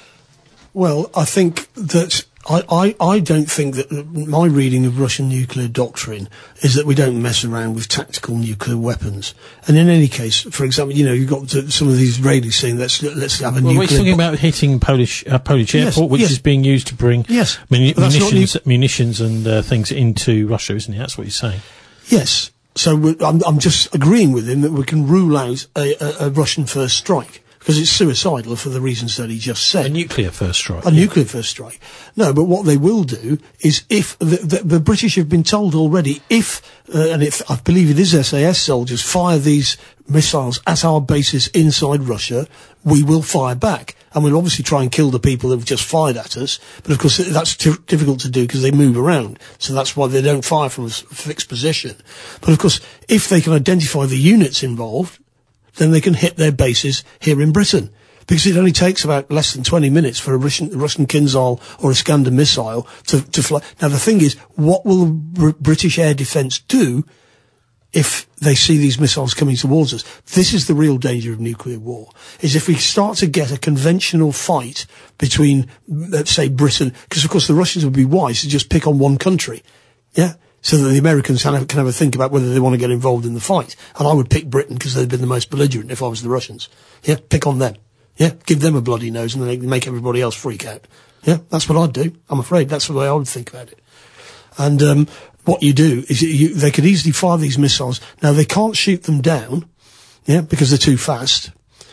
Well, I think that I, I, I don't think that my reading of Russian nuclear doctrine is that we don't mess around with tactical nuclear weapons. And in any case, for example, you know, you've got to, some of these Israelis saying let's let's have a well, nuclear. We're talking about hitting Polish uh, Polish yes, airport, which yes. is being used to bring yes. muni- munitions, nu- munitions and uh, things into Russia, isn't it? That's what he's saying. Yes. So we're, I'm, I'm just agreeing with him that we can rule out a, a, a Russian first strike. Because it's suicidal for the reasons that he just said. A nuclear first strike. A yeah. nuclear first strike. No, but what they will do is if the, the, the British have been told already, if, uh, and if I believe it is S A S soldiers, fire these missiles at our bases inside Russia, we will fire back. And we'll obviously try and kill the people that have just fired at us. But of course, that's t- difficult to do because they move around. So that's why they don't fire from a fixed position. But of course, if they can identify the units involved, then they can hit their bases here in Britain. Because it only takes about less than twenty minutes for a Russian, Russian Kinzhal or Iskander missile to, to fly. Now, the thing is, what will Br- British air defence do if they see these missiles coming towards us? This is the real danger of nuclear war, is if we start to get a conventional fight between, let's say, Britain, because, of course, the Russians would be wise to just pick on one country. Yeah? So that the Americans can have, can have a think about whether they want to get involved in the fight. And I would pick Britain because they've been the most belligerent if I was the Russians. Yeah, pick on them. Yeah, give them a bloody nose and then they make everybody else freak out. Yeah, that's what I'd do. I'm afraid that's the way I would think about it. And um, what you do is you, they could easily fire these missiles. Now, they can't shoot them down, yeah, because they're too fast.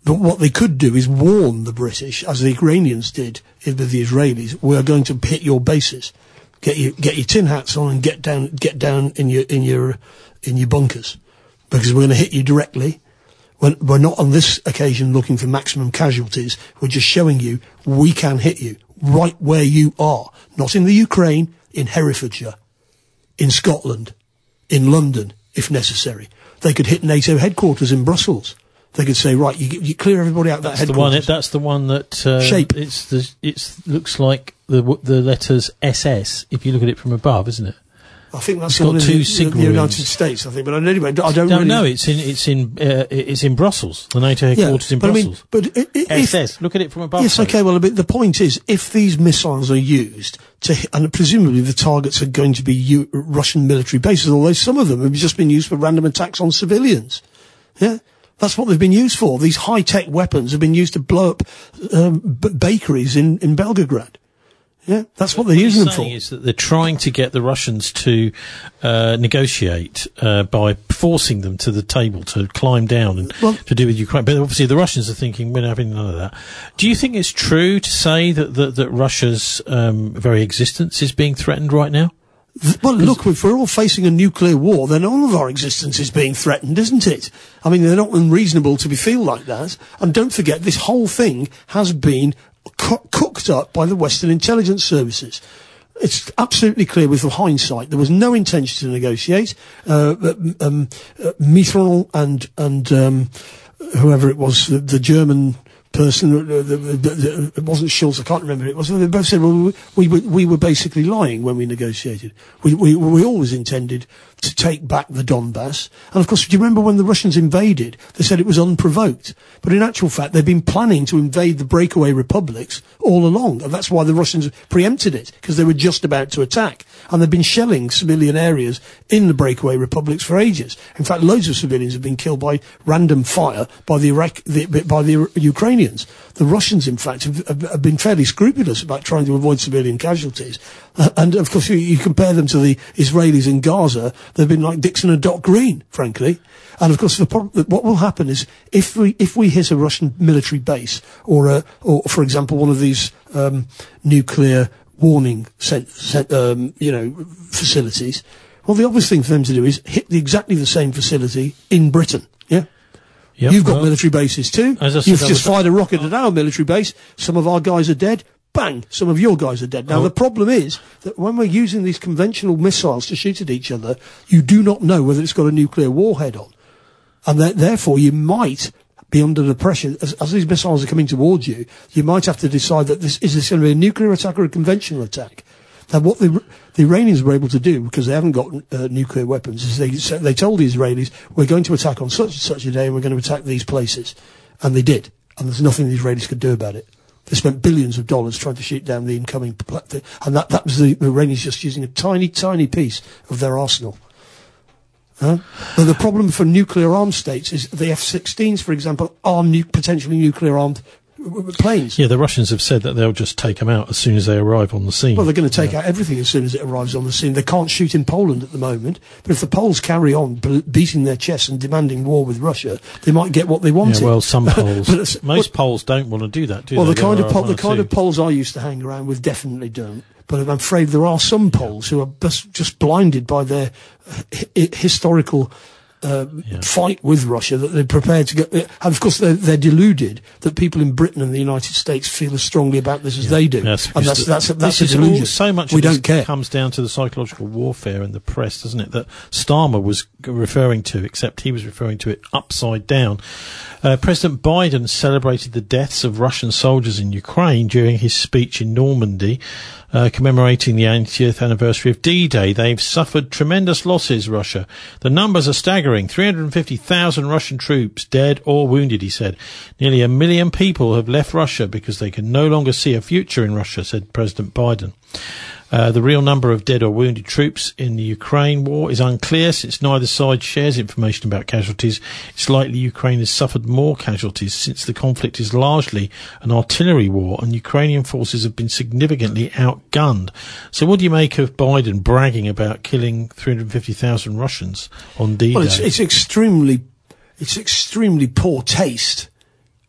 But what they could do is warn the British, as the Iranians did with the Israelis, we are going to hit your bases. Get your get your tin hats on and get down get down in your in your in your bunkers, because we're going to hit you directly. We're, we're not on this occasion looking for maximum casualties. We're just showing you we can hit you right where you are, not in the Ukraine, in Herefordshire, in Scotland, in London, if necessary. They could hit NATO headquarters in Brussels. They could say, right, you, you clear everybody out that's that the one. headquarters. That's the one that uh, Shape. It's the. It's looks like the the letters S S if you look at it from above, isn't it? I think that's it's the one got in two the, signal the United rings. States. I think, but anyway, I don't No, really. no, it's in it's in uh, it's in Brussels. The NATO Yeah, headquarters in but I mean, Brussels. but i- i- if- S S. Look at it from above. Yes, please. okay. Well, but the point is, if these missiles are used to, hit, and presumably the targets are going to be U- Russian military bases, although some of them have just been used for random attacks on civilians. Yeah, that's what they've been used for. These high-tech weapons have been used to blow up um, b- bakeries in in Belgorod. Yeah, that's what they're using them What he's for. saying is that they're trying to get the Russians to uh, negotiate uh, by forcing them to the table to climb down and Well- to do with Ukraine. But obviously the Russians are thinking, we're not having none of that. Do you think it's true to say that, that, that Russia's um, very existence is being threatened right now? Th- Well, look, if we're all facing a nuclear war, then all of our existence is being threatened, isn't it? I mean, they're not unreasonable to be feel like that. And don't forget, this whole thing has been co- cooked up by the Western intelligence services. It's absolutely clear with hindsight. There was no intention to negotiate. Uh, um, uh, Mitterrand and, and, um, whoever it was, the, the German person, uh, the, the, the, it wasn't Schulz, I can't remember who it was. They both said, well, we, we were, we were basically lying when we negotiated. We, we, we always intended to take back the Donbass. And of course, do you remember when the Russians invaded? They said it was unprovoked. But in actual fact, they've been planning to invade the breakaway republics all along. And that's why the Russians preempted it, because they were just about to attack. And they've been shelling civilian areas in the breakaway republics for ages. In fact, loads of civilians have been killed by random fire by the Iraq, the, by the Ukrainians. The Russians, in fact, have, have, have been fairly scrupulous about trying to avoid civilian casualties. Uh, and of course, you, you compare them to the Israelis in Gaza, they've been like Dixon and Doc Green, frankly. And of course, the problem, what will happen is if we if we hit a Russian military base, or a, or for example, one of these um, nuclear warning cent, cent, um, you know facilities, well, the obvious thing for them to do is hit the, exactly the same facility in Britain. Yeah. Yep, You've got well, military bases too. as I said, You've I just was- fired a rocket at our military base. Some of our guys are dead. Bang! Some of your guys are dead. Now, Oh. the problem is that when we're using these conventional missiles to shoot at each other, you do not know whether it's got a nuclear warhead on. And that, therefore, you might be under the pressure, as, as these missiles are coming towards you, you might have to decide that this, is this going to be a nuclear attack or a conventional attack? Now, what the, the Iranians were able to do, because they haven't got uh, nuclear weapons, is they, so they told the Israelis, we're going to attack on such and such a day and we're going to attack these places. And they did. And there's nothing the Israelis could do about it. They spent billions of dollars trying to shoot down the incoming pla- th- and that, that was the, the Iranians just using a tiny, tiny piece of their arsenal. Huh? But the problem for nuclear armed states is the F sixteens, for example, are nu- potentially nuclear armed w- w- planes. Yeah, the Russians have said that they'll just take them out as soon as they arrive on the scene. Well, they're going to take out everything as soon as it arrives on the scene. They can't shoot in Poland at the moment, but if the Poles carry on b- beating their chests and demanding war with Russia, they might get what they wanted. Yeah, well, some Poles, But it's- most Poles don't want to do that, do well, they? the kind There of are Pol- one the or kind two. of Poles I used to hang around with definitely don't. But I'm afraid there are some Poles who are just, just blinded by their hi- historical uh, fight with Russia, that they're prepared to go. And of course, they're, they're deluded that people in Britain and the United States feel as strongly about this as they do. Yes, and that's because that's a, that's this a is all- delusion. so much we of this don't care. comes down to the psychological warfare in the press, doesn't it? That Starmer was g- referring to, except he was referring to it upside down. Uh, President Biden celebrated the deaths of Russian soldiers in Ukraine during his speech in Normandy, uh, commemorating the eightieth anniversary of D-Day. They've suffered tremendous losses, Russia. The numbers are staggering. three hundred fifty thousand Russian troops dead or wounded, he said. Nearly a million people have left Russia because they can no longer see a future in Russia, said President Biden. Uh, the real number of dead or wounded troops in the Ukraine war is unclear, since neither side shares information about casualties. It's likely Ukraine has suffered more casualties, since the conflict is largely an artillery war and Ukrainian forces have been significantly outgunned. So what do you make of Biden bragging about killing three hundred fifty thousand Russians on D-Day? Well, it's, it's extremely, it's extremely poor taste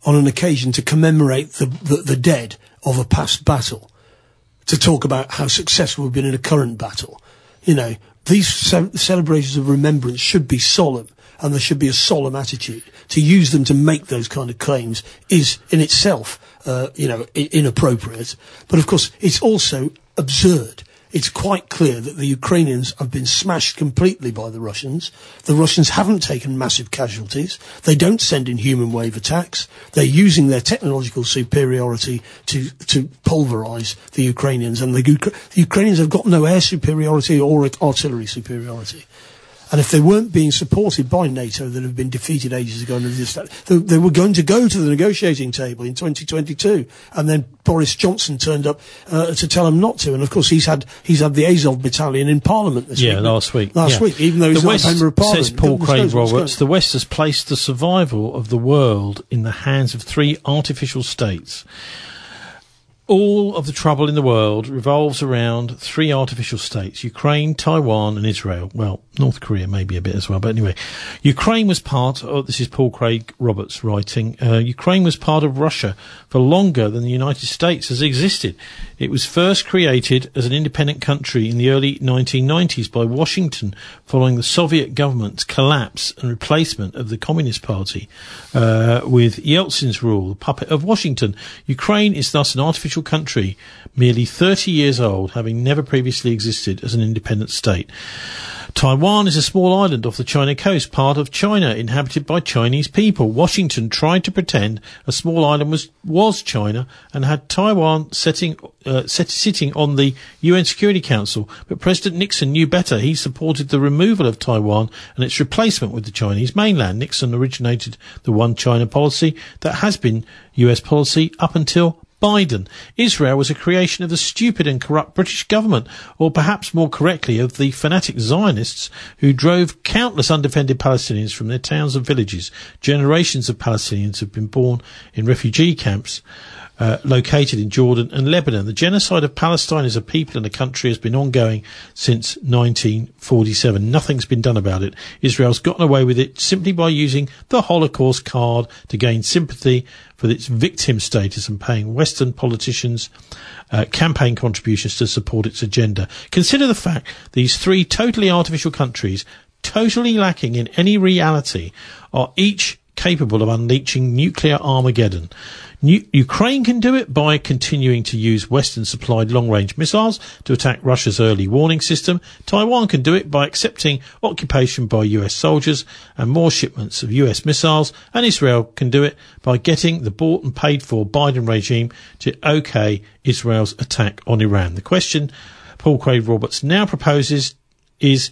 on an occasion to commemorate the, the, the dead of a past battle, to talk about how successful we've been in a current battle. You know, these ce- celebrations of remembrance should be solemn, and there should be a solemn attitude. To use them to make those kind of claims is in itself, uh, you know, I- inappropriate. But of course, it's also absurd. It's quite clear that the Ukrainians have been smashed completely by the Russians. The Russians haven't taken massive casualties. They don't send in human wave attacks. They're using their technological superiority to, to pulverize the Ukrainians. And the, Ukra- the Ukrainians have got no air superiority or artillery superiority. And if they weren't being supported by NATO that have been defeated ages ago, and this, that, they, they were going to go to the negotiating table in twenty twenty-two, and then Boris Johnson turned up uh, to tell them not to. And of course, he's had he's had the Azov battalion in Parliament this yeah, week. last week. Last yeah. week, even though he's the not West, a member of Parliament. Says Paul Goodness Craig knows what's Roberts, going the West has placed the survival of the world in the hands of three artificial states. All of the trouble in the world revolves around three artificial states, Ukraine, Taiwan and Israel. Well, North Korea maybe a bit as well, but anyway. Ukraine was part of, this is Paul Craig Roberts writing, uh, Ukraine was part of Russia for longer than the United States has existed. It was first created as an independent country in the early nineteen nineties by Washington following the Soviet government's collapse and replacement of the Communist Party uh, with Yeltsin's rule, the puppet of Washington. Ukraine is thus an artificial country, merely thirty years old, having never previously existed as an independent state. Taiwan is a small island off the China coast, part of China, inhabited by Chinese people. Washington tried to pretend a small island was was China and had Taiwan setting, uh, set, sitting on the U N Security Council, but President Nixon knew better. He supported the removal of Taiwan and its replacement with the Chinese mainland. Nixon originated the One China policy that has been U S policy up until Biden. Israel was a creation of the stupid and corrupt British government, or perhaps more correctly of the fanatic Zionists who drove countless undefended Palestinians from their towns and villages. Generations of Palestinians have been born in refugee camps Uh, located in Jordan and Lebanon. The genocide of Palestine as a people and a country has been ongoing since nineteen forty-seven. Nothing's been done about it. Israel's gotten away with it simply by using the Holocaust card to gain sympathy for its victim status and paying Western politicians uh, campaign contributions to support its agenda. Consider the fact these three totally artificial countries, totally lacking in any reality, are each capable of unleashing nuclear Armageddon. New- Ukraine can do it by continuing to use Western-supplied long-range missiles to attack Russia's early warning system. Taiwan can do it by accepting occupation by U S soldiers and more shipments of U S missiles. And Israel can do it by getting the bought and paid-for Biden regime to okay Israel's attack on Iran. The question Paul Craig Roberts now proposes is,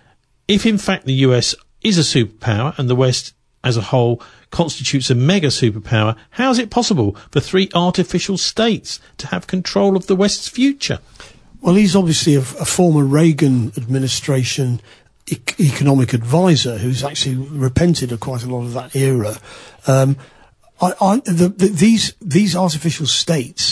if in fact the U S is a superpower and the West as a whole constitutes a mega superpower, how is it possible for three artificial states to have control of the West's future? Well, he's obviously a, a former Reagan administration e- economic advisor who's actually repented of quite a lot of that era. Um, I, I, the, the, these these artificial states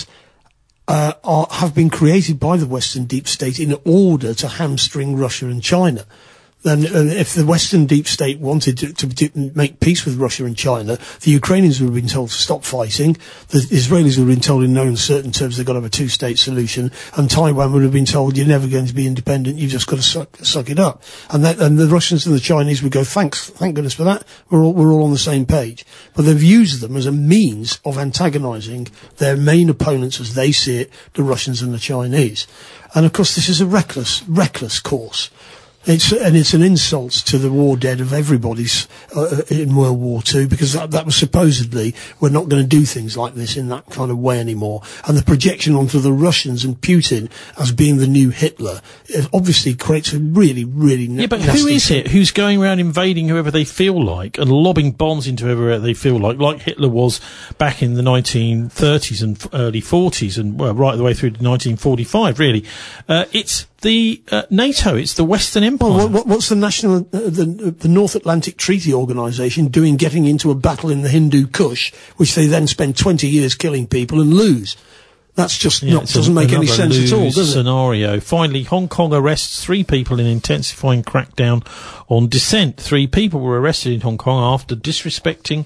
uh, are, have been created by the Western deep state in order to hamstring Russia and China. And, and if the Western deep state wanted to, to, to make peace with Russia and China, the Ukrainians would have been told to stop fighting, the Israelis would have been told in no uncertain terms they've got to have a two-state solution, and Taiwan would have been told you're never going to be independent, you've just got to suck, suck it up. And, that, and the Russians and the Chinese would go, thanks, thank goodness for that, we're all, we're all on the same page. But they've used them as a means of antagonising their main opponents as they see it, the Russians and the Chinese. And of course this is a reckless, reckless course. It's, and it's an insult to the war dead of everybody's uh, in World War Two, because that, that was supposedly, we're not going to do things like this in that kind of way anymore. And the projection onto the Russians and Putin as being the new Hitler, it obviously creates a really, really na- Yeah, but nasty who is thing. it who's going around invading whoever they feel like and lobbing bombs into whoever they feel like, like Hitler was back in the nineteen thirties and f- early forties and, well, right the way through to nineteen forty-five, really. Uh, it's the uh, NATO, it's the Western Empire. Well, what, what's the national, uh, the, the North Atlantic Treaty Organisation doing getting into a battle in the Hindu Kush, which they then spend twenty years killing people and lose? That's just Yeah, not, it's doesn't a, make any another sense at all, lose does it? Scenario. Finally, Hong Kong arrests three people in intensifying crackdown on dissent. Three people were arrested in Hong Kong after disrespecting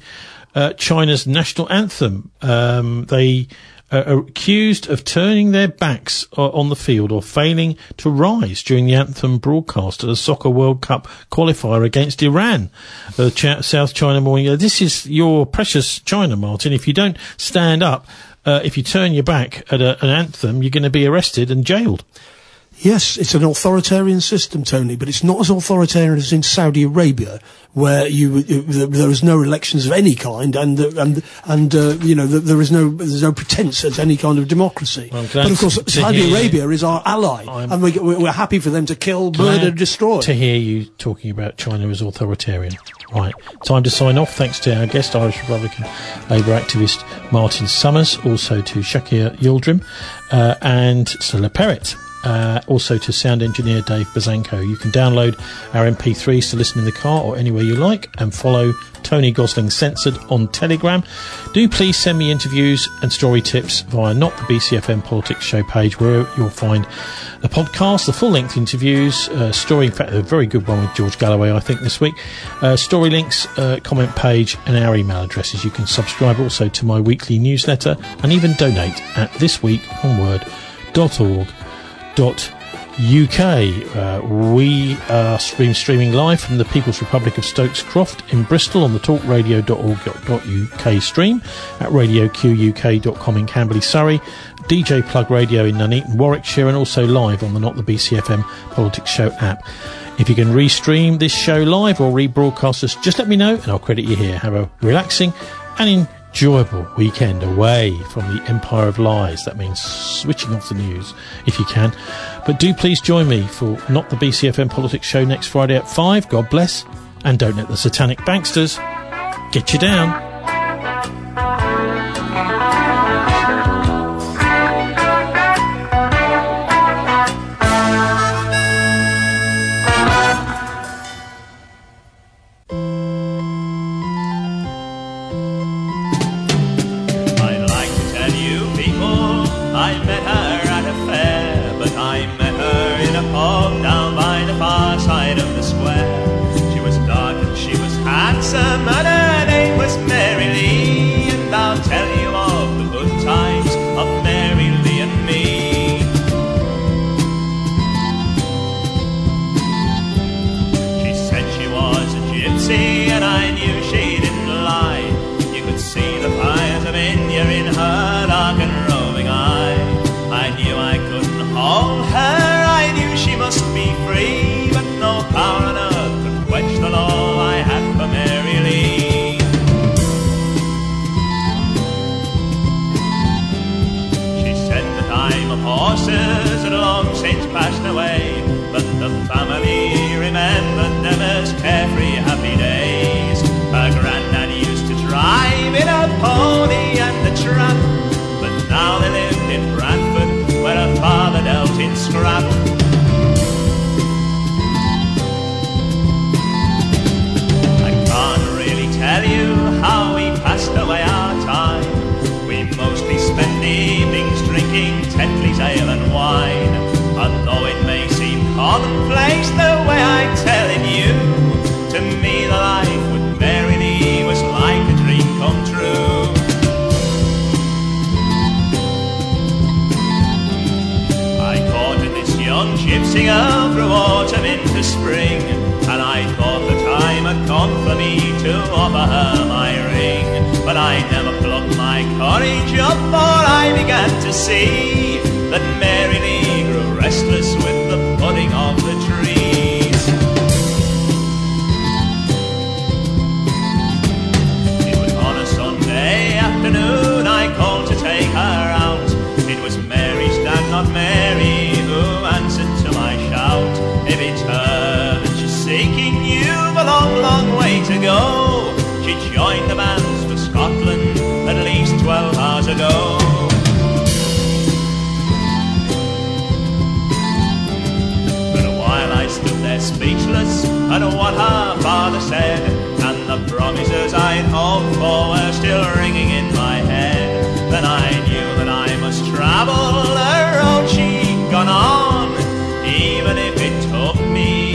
uh, China's national anthem. Um, they uh, are accused of turning their backs uh, on the field or failing to rise during the anthem broadcast at a Soccer World Cup qualifier against Iran. Uh, Ch- South China Morning. Uh, this is your precious China, Martin. If you don't stand up, uh, if you turn your back at a, an anthem, you're going to be arrested and jailed. Yes, it's an authoritarian system, Tony, but it's not as authoritarian as in Saudi Arabia, where you, you there is no elections of any kind, and uh, and and uh, you know there is no there's no pretense at any kind of democracy. But of course, Saudi hear, Arabia is our ally, I'm, and we, we're happy for them to kill, murder, destroy. To hear you talking about China as authoritarian. Right, time to sign off. Thanks to our guest, Irish Republican Labour activist Martin Summers, also to Shakir Yildirim uh, and Stella Perrett. Uh, also to sound engineer Dave Bazanko. You can download our M P threes to listen in the car or anywhere you like, and follow Tony Gosling Censored on Telegram. Do please send me interviews and story tips via Not the B C F M Politics Show page, where you'll find the podcast, the full-length interviews, uh, story, in fact a very good one with George Galloway I think this week, uh, story links, uh, comment page and our email addresses. You can subscribe also to my weekly newsletter and even donate at this week on word dot org dot U K. Uh, we are stream, streaming live from the People's Republic of Stokes Croft in Bristol on the talk radio dot org dot U K stream, at radio q u k dot com in Camberley, Surrey, D J Plug Radio in Nuneaton, Warwickshire, and also live on the Not the B C F M Politics Show app. If you can restream this show live or rebroadcast us, just let me know and I'll credit you here. Have a relaxing and enjoyable weekend away from the empire of lies. That means switching off the news if you can. But do please join me for Not the B C F M Politics Show next Friday at five. God bless, and don't let the satanic banksters get you down.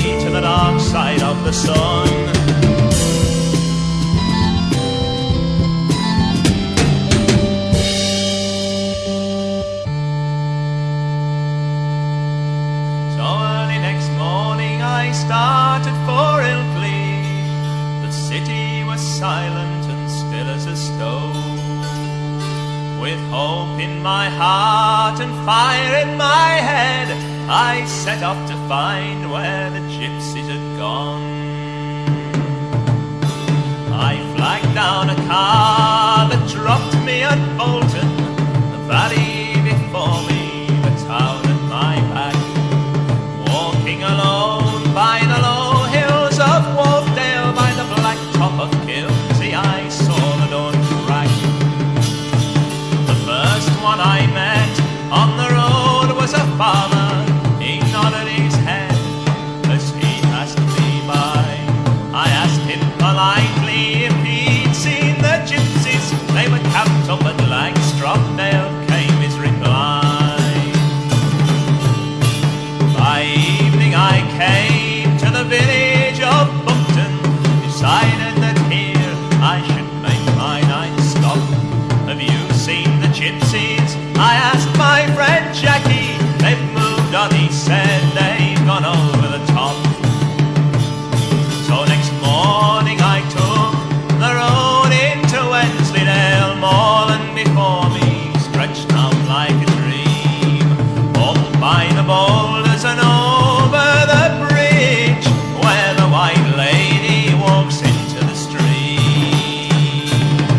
Side of the sun. With hope in my heart and fire in my head, I set off to find where the gypsies had gone. I flagged down a car that dropped me at Bolton, the valley before me, the town at my back. Walking alone by the low hills of Wharfdale, by the black top of Kilsey, I saw the dawn crack. The first one I met on the road was a farmer. He nodded his head as he passed me by. I asked him politely if he'd seen the gypsies. They were camped up at Langstropdale, came his reply. By evening I came to the village of Bumpton, decided that here I should make my night stop. Have you seen the gypsies? I asked my friend Jackie. They've moved on, he said, they've gone over the top. So next morning I took the road into Wensleydale. More than before me stretched out like a dream, up by the boulders and over the bridge, where the white lady walks into the stream.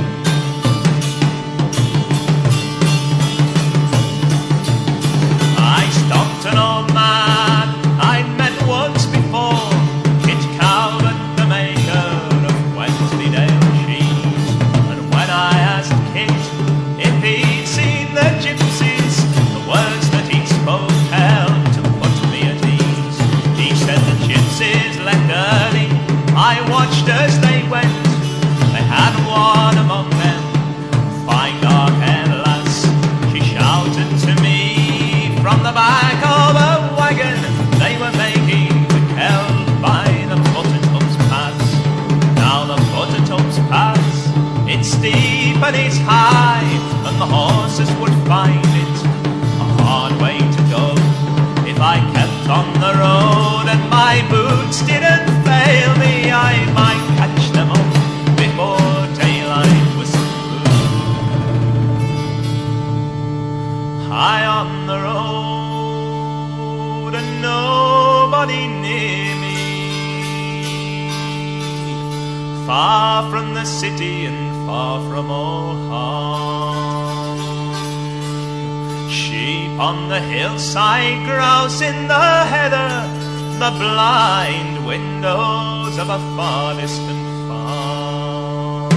I stopped an old man I'd met once before, Kit Calvert, the maker of Wensleydale cheese. And when I asked Kit if he'd seen the gypsies, the words that he spoke helped to put me at ease. He said the gypsies left early, I watched as they went. They had one among them, fine dark-haired lass. She shouted to me from the back of a wagon. They were making the Kelp by the Buttertubs Pass. Now the Buttertubs Pass, it's steep and it's high, and the horses would find it a hard way to go. If I kept on the road and my boots didn't fail me, I might catch them up before daylight was through. High on the road and nobody near me, far from the city and far from all harm. Sheep on the hillside, grouse in the heather, the blind windows of a far distant farm.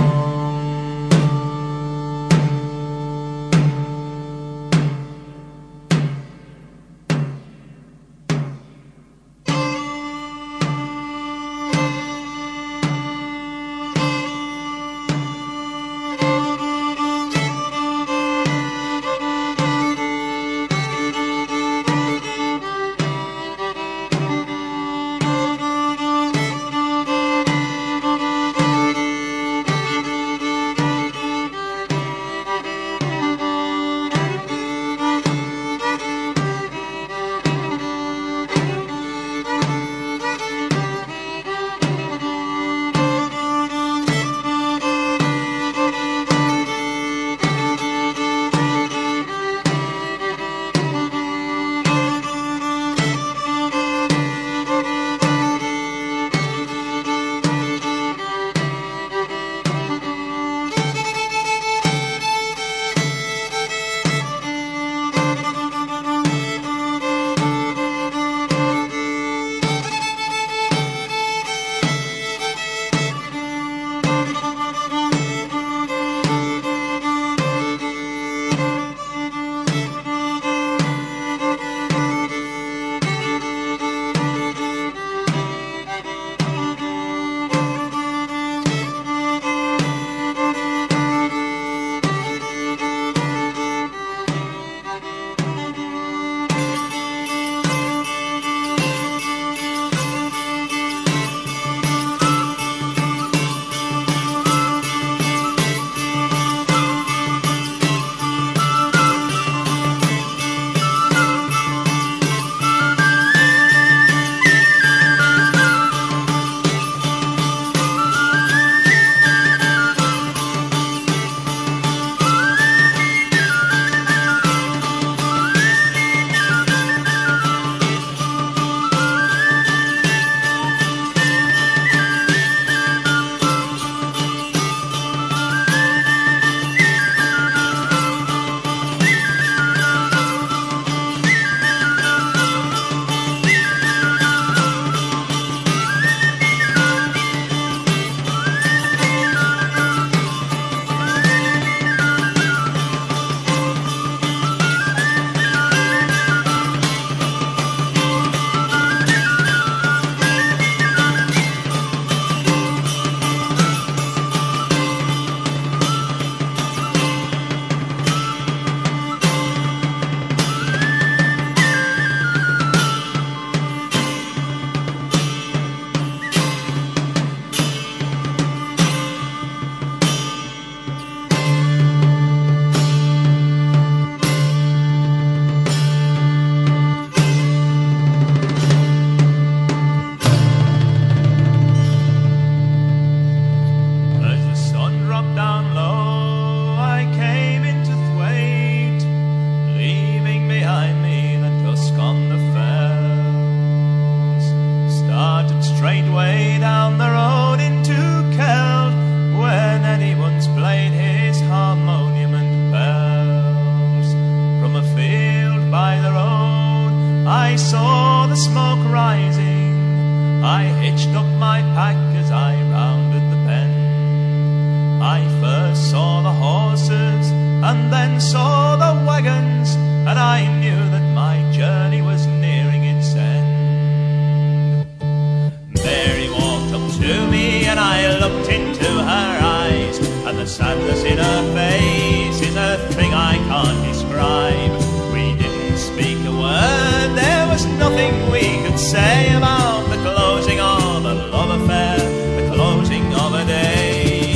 and saw the wagons, and I knew that my journey was nearing its end. Mary walked up to me and I looked into her eyes, and the sadness in her face is a thing I can't describe. We didn't speak a word, there was nothing we could say about the closing of a love affair, the closing of a day.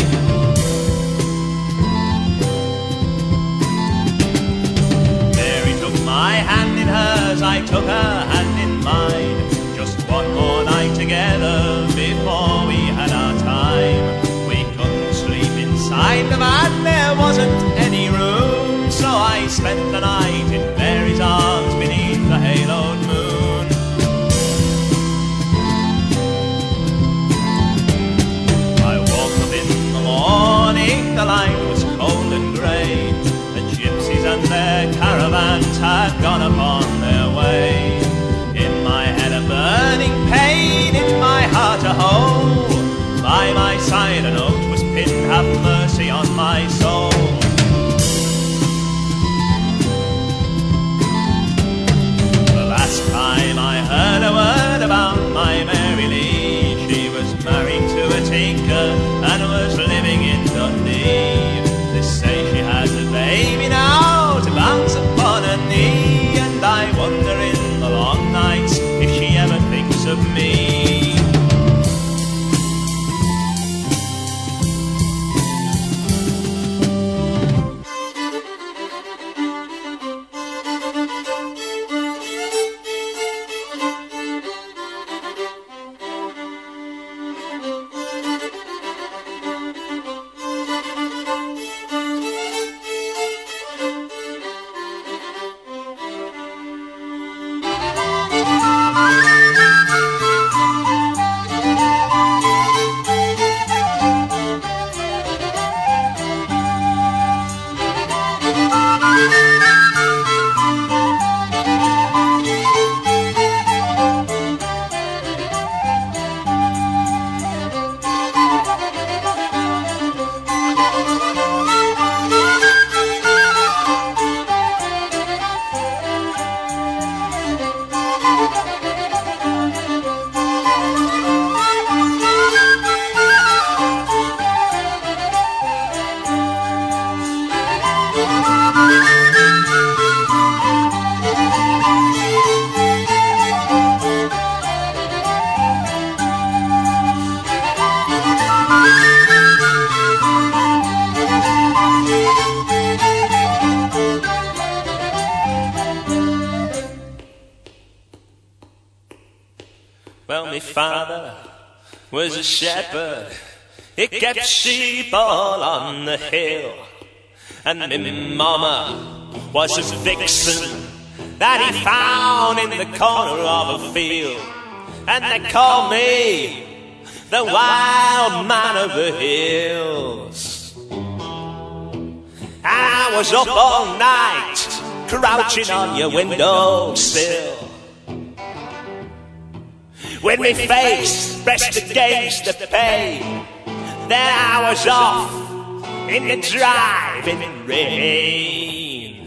Mary took my hand in hers, I took her hand in mine. Just one more night together before we had our time. We couldn't sleep inside the van, there wasn't any room, so I spent the night in Mary's arms beneath the haloed moon. I woke up in the morning, the light was cold and grey. The gypsies and their caravans had gone upon their way. In my head a burning pain, in my heart a hole. By my side a note was pinned, have mercy on my soul. The last time I heard a word about my Mary Lee, she was married to a tinker and was living in Dundee. They say she has a baby now to bounce upon her knee, and I wonder in the long nights if she ever thinks of me. Well, my father was a shepherd, he kept sheep all on the hill. And my mama was a vixen that he found in the corner of a field. And they called me the wild man of the hills. And I was up all night, crouching on your windowsill, with my face pressed against the pane. Then I was off in the driving rain.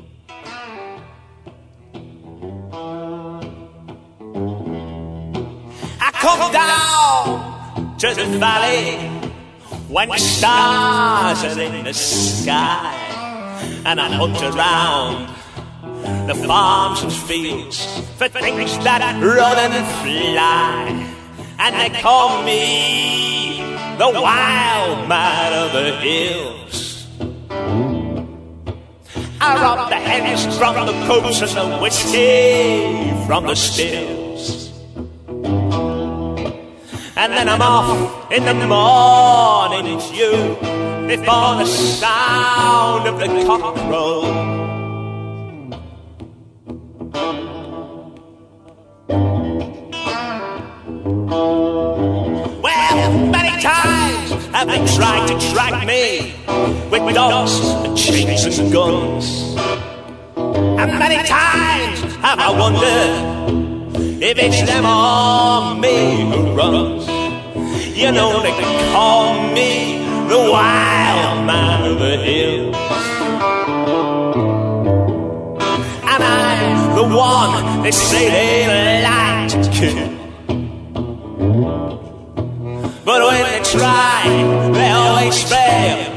I come down to the valley when the stars are in the sky, and I looked around the farms and fields for things that run and fly. And they call me the wild man of the hills. I rob the hens from the coops and the whiskey from the stills. And then I'm off in the morning dew before the sound of the cock crow. Well, many times have they tried to track me with dogs and chains and guns. And many times have I wondered if it's them or me who runs. You know they can call me the wild man of the hills. one they say they like to kill. But when they try, they always fail.